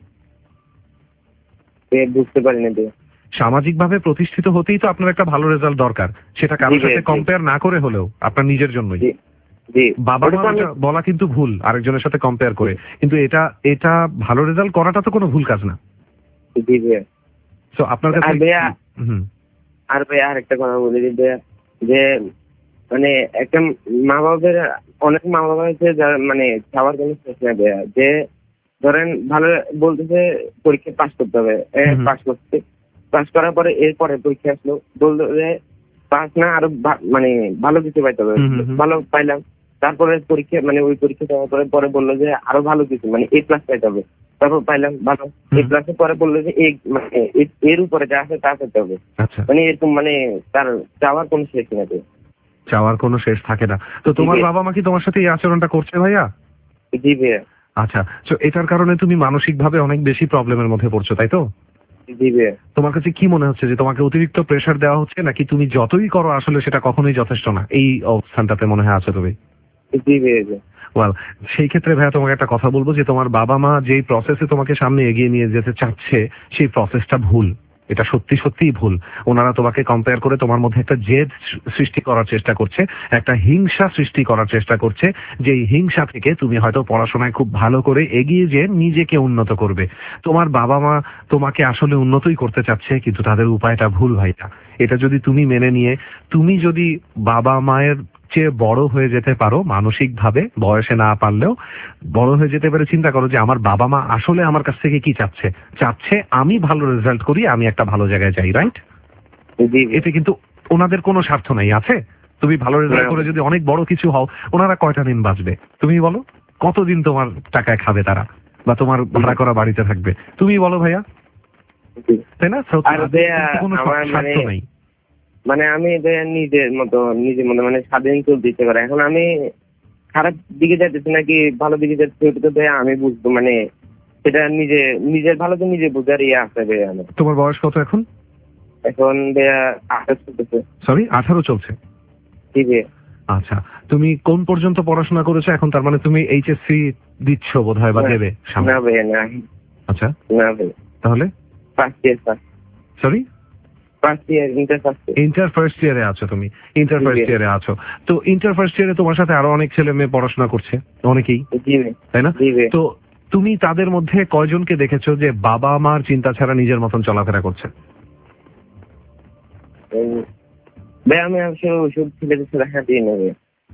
Speaker 12: বুঝতে পারি না।
Speaker 2: সামাজিক ভাবে প্রতিষ্ঠিত হতেই তো আপনার একটা ভালো রেজাল্ট দরকার, সেটা কারোর সাথে কম্পেয়ার না করে হলেও আপনার নিজের জন্যই। বাবা মা বলা কিন্তু ভুল আরেকজনের সাথে কম্পেয়ার করে, কিন্তু এটা এটা ভালো রেজাল্ট করাটা তো কোনো ভুল কাজ না। তো আপনার কাছে
Speaker 12: আর ভাই আর একটা কথা বলে দিই যে মানে একটা মা বাবার অনেক মা বাবা আছে যারা মানে খাওয়ার জন্য চেষ্টা দেয়, যে ধরেন ভালো বলতেছে পরীক্ষা পাস করতে হবে, পাস করতে পাস করার পরে এরপরে পরীক্ষা আসলো বললো যে পাস না আরো মানে ভালো কিছু পাইতে হবে, ভালো পাইলাম, তারপরে পরীক্ষা মানে ওই পরীক্ষা দেওয়ার পরে পরে বললো যে আরো ভালো কিছু মানে এ প্লাস পাইতে হবে, তারপর পাইলাম ভালো এ প্লাসের পরে বললো যে মানে এর উপরে যা আছে তা পেতে হবে, মানে এরকম মানে তার চাওয়ার কোনো শেষ নেই,
Speaker 2: চাওয়ার কোনো শেষ থাকে না। তো তোমার বাবা মা কি তোমার সাথে এই আচরণটা করছে ভাইয়া?
Speaker 12: জি ভাইয়া।
Speaker 2: আচ্ছা, তো এটার কারণে তুমি মানসিক ভাবে অনেক বেশি প্রবলেমের মধ্যে পড়ছো, তাই তো?
Speaker 12: জি ভাইয়া।
Speaker 2: তোমার কাছে কি মনে হচ্ছে যে তোমাকে অতিরিক্ত প্রেসার দেওয়া হচ্ছে, নাকি তুমি যতই করো আসলে সেটা কখনোই যথেষ্ট না, এই অবস্থানটাতে মনে হয় আছো তুমি?
Speaker 12: জি ভাইয়া।
Speaker 2: ওয়েল, সেই ক্ষেত্রে ভাইয়া তোমাকে একটা কথা বলবো যে তোমার বাবা মা যেই প্রসেসে তোমাকে সামনে এগিয়ে নিয়ে যেতে চাচ্ছে সেই প্রসেসটা ভুল, এটা সত্যি সত্যিই ভুল। ওনারা তোমাকে কম্পেয়ার করে তোমার মধ্যে একটা জেদ সৃষ্টি করার চেষ্টা করছে, একটা হিংসা সৃষ্টি করার চেষ্টা করছে, যে হিংসা থেকে তুমি হয়তো পড়াশোনায় খুব ভালো করে এগিয়ে যে নিজেকে উন্নত করবে। তোমার বাবা মা তোমাকে আসলে উন্নতই করতে চাচ্ছে, কিন্তু তাদের উপায়টা ভুল ভাইটা। এটা যদি তুমি মেনে নিয়ে তুমি যদি বাবা মায়ের চেয়ে বড় হয়ে যেতে পারো মানসিক ভাবে, বয়সে না পারলেও বড় হয়ে যেতে পারে। চিন্তা করো যে আমার বাবা মা আসলে আমার কাছ থেকে কি চাচ্ছে, চাচ্ছে আমি ভালো রেজাল্ট করি, আমি একটা ভালো জায়গায় যাই, রাইট? এতে কিন্তু ওনাদের কোনো স্বার্থ নাই, আছে? তুমি ভালো রেজাল্ট করে যদি অনেক বড় কিছু হও, ওনারা কয়টা দিন বাঁচবে তুমি বলো? কতদিন তোমার টাকায় খাবে তারা, বা তোমার ভাড়া করা বাড়িতে থাকবে? তুমি বলো ভাইয়া, তাই না? কোনো স্বার্থ নাই।
Speaker 12: মানে আমি নিজের মতো নিজের মতো মানে স্বাধীন চলতে ইচ্ছে করে। এখন আমি খারাপ দিকে যাইতেছি নাকি ভালো দিকে যাচ্ছি ওটা তো ভাইয়া আমি বুঝবো, মানে সেটা নিজে নিজের ভালো তো নিজে বুঝার ইয়ে আছে ভাইয়া।
Speaker 2: তোমার বয়স কত এখন?
Speaker 12: এখন ভাইয়া আঠারো চলতেছে।
Speaker 2: সরি, আঠারো চলছে?
Speaker 12: জি ভাইয়া।
Speaker 2: আচ্ছা, তুমি কোন পর্যন্ত পড়াশোনা করেছো এখন? তার মানে তুমি এইচএসসি দিচ্ছ বোধহয় বা দেবে সামনে?
Speaker 12: না ভাইয়া না।
Speaker 2: আচ্ছা,
Speaker 12: না ভাইয়া।
Speaker 2: তাহলে
Speaker 12: first year sir.
Speaker 2: Sorry,
Speaker 12: first year, inter first year.
Speaker 2: Inter first ইয়ারে আছো তুমি? ইন্টার ফার্স্ট ইয়ারে আছো তো ইন্টার ফার্স্ট ইয়ারে তোমার সাথে আরো অনেক ছেলে মেয়ে পড়াশোনা করছে, অনেকেই, তাই না? তো তুমি তাদের মধ্যে কয়জনকে দেখেছো যে বাবা মার চিন্তা ছাড়া নিজের মতন চলাফেরা করছে?
Speaker 12: ভাই আমি আসলে ওইসব ছেলেদের সাথে হাঁটি নেবে,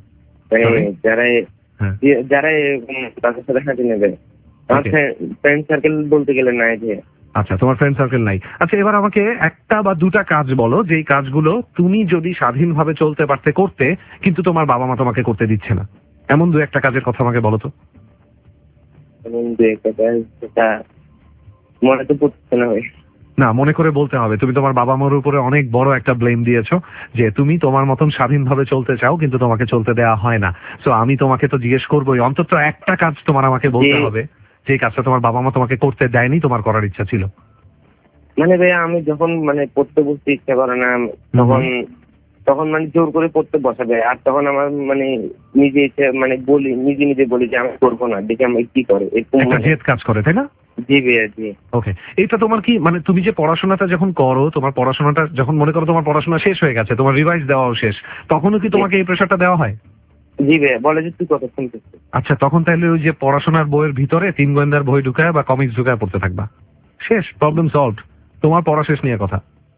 Speaker 12: যারা যারা তাদের সাথে হাঁটি নেবে। আমার ফ্রেন্ড সার্কেল বলতে গেলে নাই যে।
Speaker 2: আচ্ছা, তোমার ফ্রেন্ড সার্কেল নাই। আচ্ছা, এবার আমাকে একটা বা দুটা কাজ বলো যেই কাজগুলো তুমি যদি স্বাধীনভাবে চলতে পারতে করতে, কিন্তু তোমার বাবা মা তোমাকে করতে দিচ্ছে না। এমন দু একটা কাজের কথা আমাকে বলো তো।
Speaker 12: এমন দু একটা কাজ সেটা মনে তো পড়ছে না ভাই।
Speaker 2: না, মনে করে বলতে হবে। তুমি তোমার বাবা মার উপরে অনেক বড় একটা ব্লেম দিয়েছো যে তুমি তোমার মতন স্বাধীনভাবে চলতে চাও কিন্তু তোমাকে চলতে দেওয়া হয় না। সো আমি তোমাকে তো জিজ্ঞেস করবোই, অন্তত একটা কাজ তোমার আমাকে বলতে হবে যে কাজটা তোমার বাবা মা তোমাকে করতে দেয়নি, তোমার করার ইচ্ছা ছিল।
Speaker 12: মানে ভাইয়া আমি যখন মানে পড়তে বসতে ইচ্ছা করে না তখন তখন মানে জোর করে পড়তে বসাবে, আর তখন আমার মানে নিজে ইচ্ছে মানে বলি নিজে নিজে বলি যে আমি করবো না, দেখি আমি কি করে,
Speaker 2: একটা জেদ কাজ করে, তাই না?
Speaker 12: জি ভাইয়া জি।
Speaker 2: ওকে, এটা তোমার কি মানে তুমি যে পড়াশোনাটা যখন করো, তোমার পড়াশোনাটা যখন মনে করো তোমার পড়াশোনা শেষ হয়ে গেছে, তোমার রিভাইজ দেওয়াও শেষ, তখনও কি তোমাকে এই প্রেশারটা দেওয়া হয়?
Speaker 12: জি ভাইয়া, বলে যে তুই কথা শুনতেছিস।
Speaker 2: আচ্ছা, তখন তাহলে ওই যে পড়াশোনার বইয়ের ভিতরে তিন গোয়েন্দার বই ঢুকায় বা কমিক্স ঢুকায় পড়তে থাকবা, শেষ, প্রবলেম সলভড। তোমার পড়া শেষ নিয়ে কথা।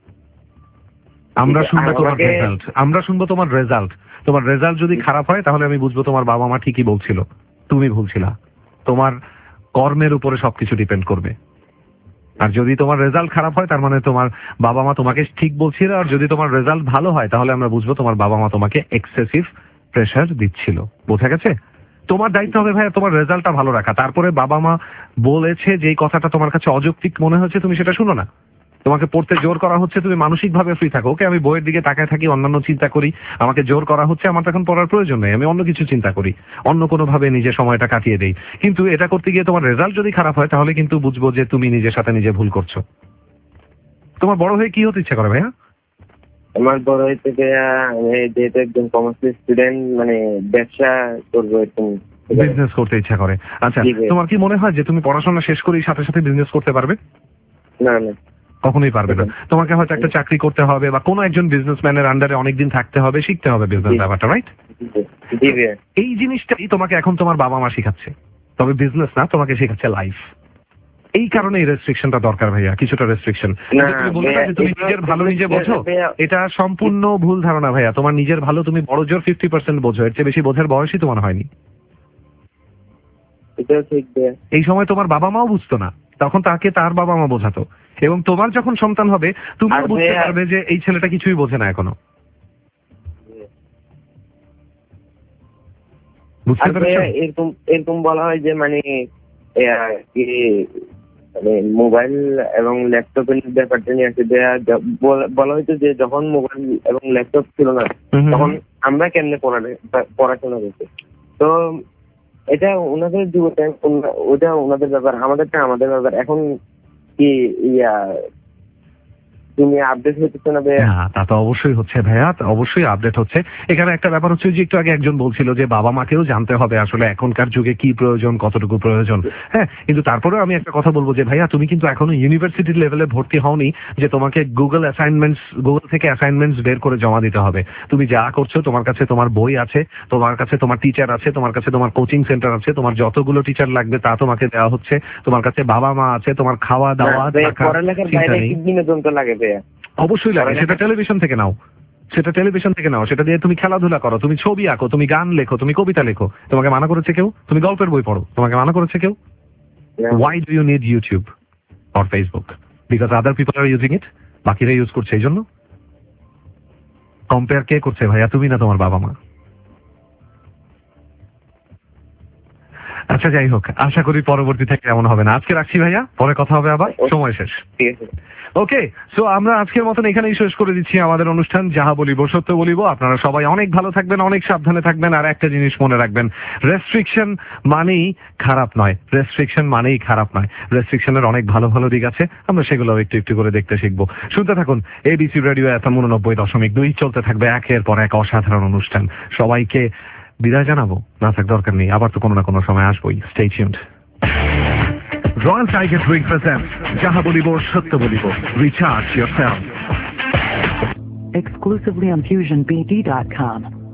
Speaker 2: আমরা শুনবো তোমার রেজাল্ট, আমরা শুনবো তোমার রেজাল্ট। তোমার রেজাল্ট যদি খারাপ হয় তাহলে আমি বুঝবো তোমার বাবা মা ঠিকই বলছিল, তুমি ভুলছিলা। তোমার কর্মের উপরে সবকিছু ডিপেন্ড করবে। আর যদি তোমার রেজাল্ট খারাপ হয় তার মানে তোমার বাবা মা তোমাকে ঠিক বলছিল, আর যদি তোমার রেজাল্ট ভালো হয় তাহলে আমরা বুঝবো তোমার বাবা মা তোমাকে এক্সেসিভ প্রেশার দিচ্ছিল। বোঝা গেছে? তোমার দায়িত্ব হবে ভাই তোমার রেজাল্টটা ভালো রাখা। তারপরে বাবা মা বলেছে যেই কথাটা তোমার কাছে অযৌক্তিক মনে হচ্ছে তুমি সেটা শুনো না। তোমাকে পড়তে জোর করা হচ্ছে, তুমি মানসিক ভাবে ফ্রি থাকো। ওকে, আমি বইয়ের দিকে তাকায় থাকি, অন্যান্য চিন্তা করি, আমাকে জোর করা হচ্ছে, আমার তখন পড়ার প্রয়োজন নেই, আমি অন্য কিছু চিন্তা করি, অন্য কোনো ভাবে নিজের সময়টা কাটিয়ে দেই। কিন্তু এটা করতে গিয়ে তোমার রেজাল্ট যদি খারাপ হয় তাহলে কিন্তু বুঝবো যে তুমি নিজের সাথে নিজে ভুল করছো। তোমার বড় হয়ে কি হতে ইচ্ছা করে ভাইয়া?
Speaker 12: আমার বড় হইতে যেহেতু একজন কমার্স স্টুডেন্ট, মানে ব্যবসা করবো, এরকম
Speaker 2: বিজনেস করতে ইচ্ছা করে। আচ্ছা, তোমার কি মনে হয় যে তুমি পড়াশোনা শেষ করেই সাথে সাথে বিজনেস করতে পারবে?
Speaker 12: না না,
Speaker 2: কখনোই পারবে না। তোমাকে হয়তো একটা চাকরি করতে হবে বা কোনো একজন বিজনেসম্যানের আন্ডারে অনেকদিন থাকতে হবে, শিখতে হবে বিজনেস ব্যাপারটা, রাইট? এই জিনিসটাই তোমাকে এখন তোমার বাবা মা শিখাচ্ছে, তবে বিজনেস না, তোমাকে শেখাচ্ছে লাইফ। এই কারণে এই রেস্ট্রিকশনটা দরকার ভাইয়া, কিছুটা রেস্ট্রিকশন। তুমি বলতে যে তুমি নিজের ভালো নিজে বোঝো, এটা সম্পূর্ণ ভুল ধারণা ভাইয়া। তোমার নিজের ভালো তুমি বড় জোর ফিফটি পার্সেন্ট বোঝো, এর চেয়ে বেশি বোঝার বয়সই তোমার হয়নি। এই সময় তোমার বাবা মাও বুঝতো না, তখন তাকে তার বাবা মা বোঝাতো, এবং তোমার যখন সন্তান হবে তুমিও বুঝতে পারবে যে এই ছেলেটা কিছুই বোঝে না এখনো। বুঝতে পেরেছো?
Speaker 12: এরকম এরকম বলা হয় যে মানে মানে মোবাইল এবং ল্যাপটপের ব্যাপারটা নিয়ে আছে, বলা হয়তো যে যখন মোবাইল এবং ল্যাপটপ ছিল না তখন আমরা কেমনে পড়াশোনা করছি। তো এটা ওনাদের যুগটা, ওটা ওনাদের ব্যাপার, আমাদেরটা আমাদের ব্যাপার। এখন কি ইয়া তুমি আপডেট হচ্ছে না ভাইয়া?
Speaker 2: তা তো অবশ্যই হচ্ছে ভাইয়া, অবশ্যই আপডেট হচ্ছে। এখানে একটা ব্যাপার হচ্ছে যে একটু আগে একজন বলছিল যে বাবা মাকেও জানতে হবে আসলে এখনকার যুগে কি প্রয়োজন, কতটুকু প্রয়োজন। হ্যাঁ, কিন্তু তারপরেও আমি একটা কথা বলবো যে ভাইয়া তুমি কিন্তু এখনো ইউনিভার্সিটি লেভেলে ভর্তি হওনি যে তোমাকে গুগল অ্যাসাইনমেন্টস গুগল থেকে অ্যাসাইনমেন্টস বের করে জমা দিতে হবে। তুমি যা করছো, তোমার কাছে তোমার বই আছে, তোমার কাছে তোমার টিচার আছে, তোমার কাছে তোমার কোচিং সেন্টার আছে, তোমার যতগুলো টিচার লাগবে তা তোমাকে দেওয়া হচ্ছে, তোমার কাছে বাবা মা আছে, তোমার খাওয়া দাওয়া
Speaker 12: পড়ালেখার বাইরে বিনোদন তো লাগে ভাইয়া।
Speaker 2: অবশ্যই লাগে, সেটা টেলিভিশন থেকে নাও, সেটা টেলিভিশন থেকে নাও, সেটা দিয়ে তুমি খেলাধুলা করো, তুমি ছবি আঁকো, তুমি গান লেখো, তুমি কবিতা লেখো। তোমাকে মানা করেছে কেউ? তুমি গল্পের বই পড়ো, তোমাকে মানা করেছে কেউ? Why do you need YouTube or Facebook? Because other people are using it? বাকিরা ইউজ করছে এই জন্য? কম্পেয়ার কে করছে ভাইয়া, তুমি না তোমার বাবা মা? আচ্ছা যাই হোক, আশা করি পরবর্তী থেকে এমন হবে না। আজকে রাখছি ভাইয়া, পরে কথা হবে আবার, সময় শেষ। ওকে, সো আমরা আজকের মতন এখানেই শেষ করে দিচ্ছি আমাদের অনুষ্ঠান যাহা বলিব সত্য বলিব। আপনারা সবাই অনেক ভালো থাকবেন, অনেক সাবধানে থাকবেন। আর একটা জিনিস মনে রাখবেন, রেস্ট্রিকশন মানেই খারাপ নয়, রেস্ট্রিকশন মানেই খারাপ নয়। রেস্ট্রিকশনের অনেক ভালো ভালো দিক আছে, আমরা সেগুলো একটু একটু করে দেখতে শিখবো। শুনতে থাকুন এবিসি রেডিও এফএম উননব্বই দশমিক দুই, চলতে থাকবে একের পর এক অসাধারণ অনুষ্ঠান। সবাইকে বিদায় জানাবো, না থাক দরকার নেই, আবার তো কোনো না কোনো সময় আসবোই। Stay tuned. Royal Tiger Drink presents Jaha Bolibo Shatya Bolibo. Recharge yourself.
Speaker 1: Exclusively on fusion b d dot com.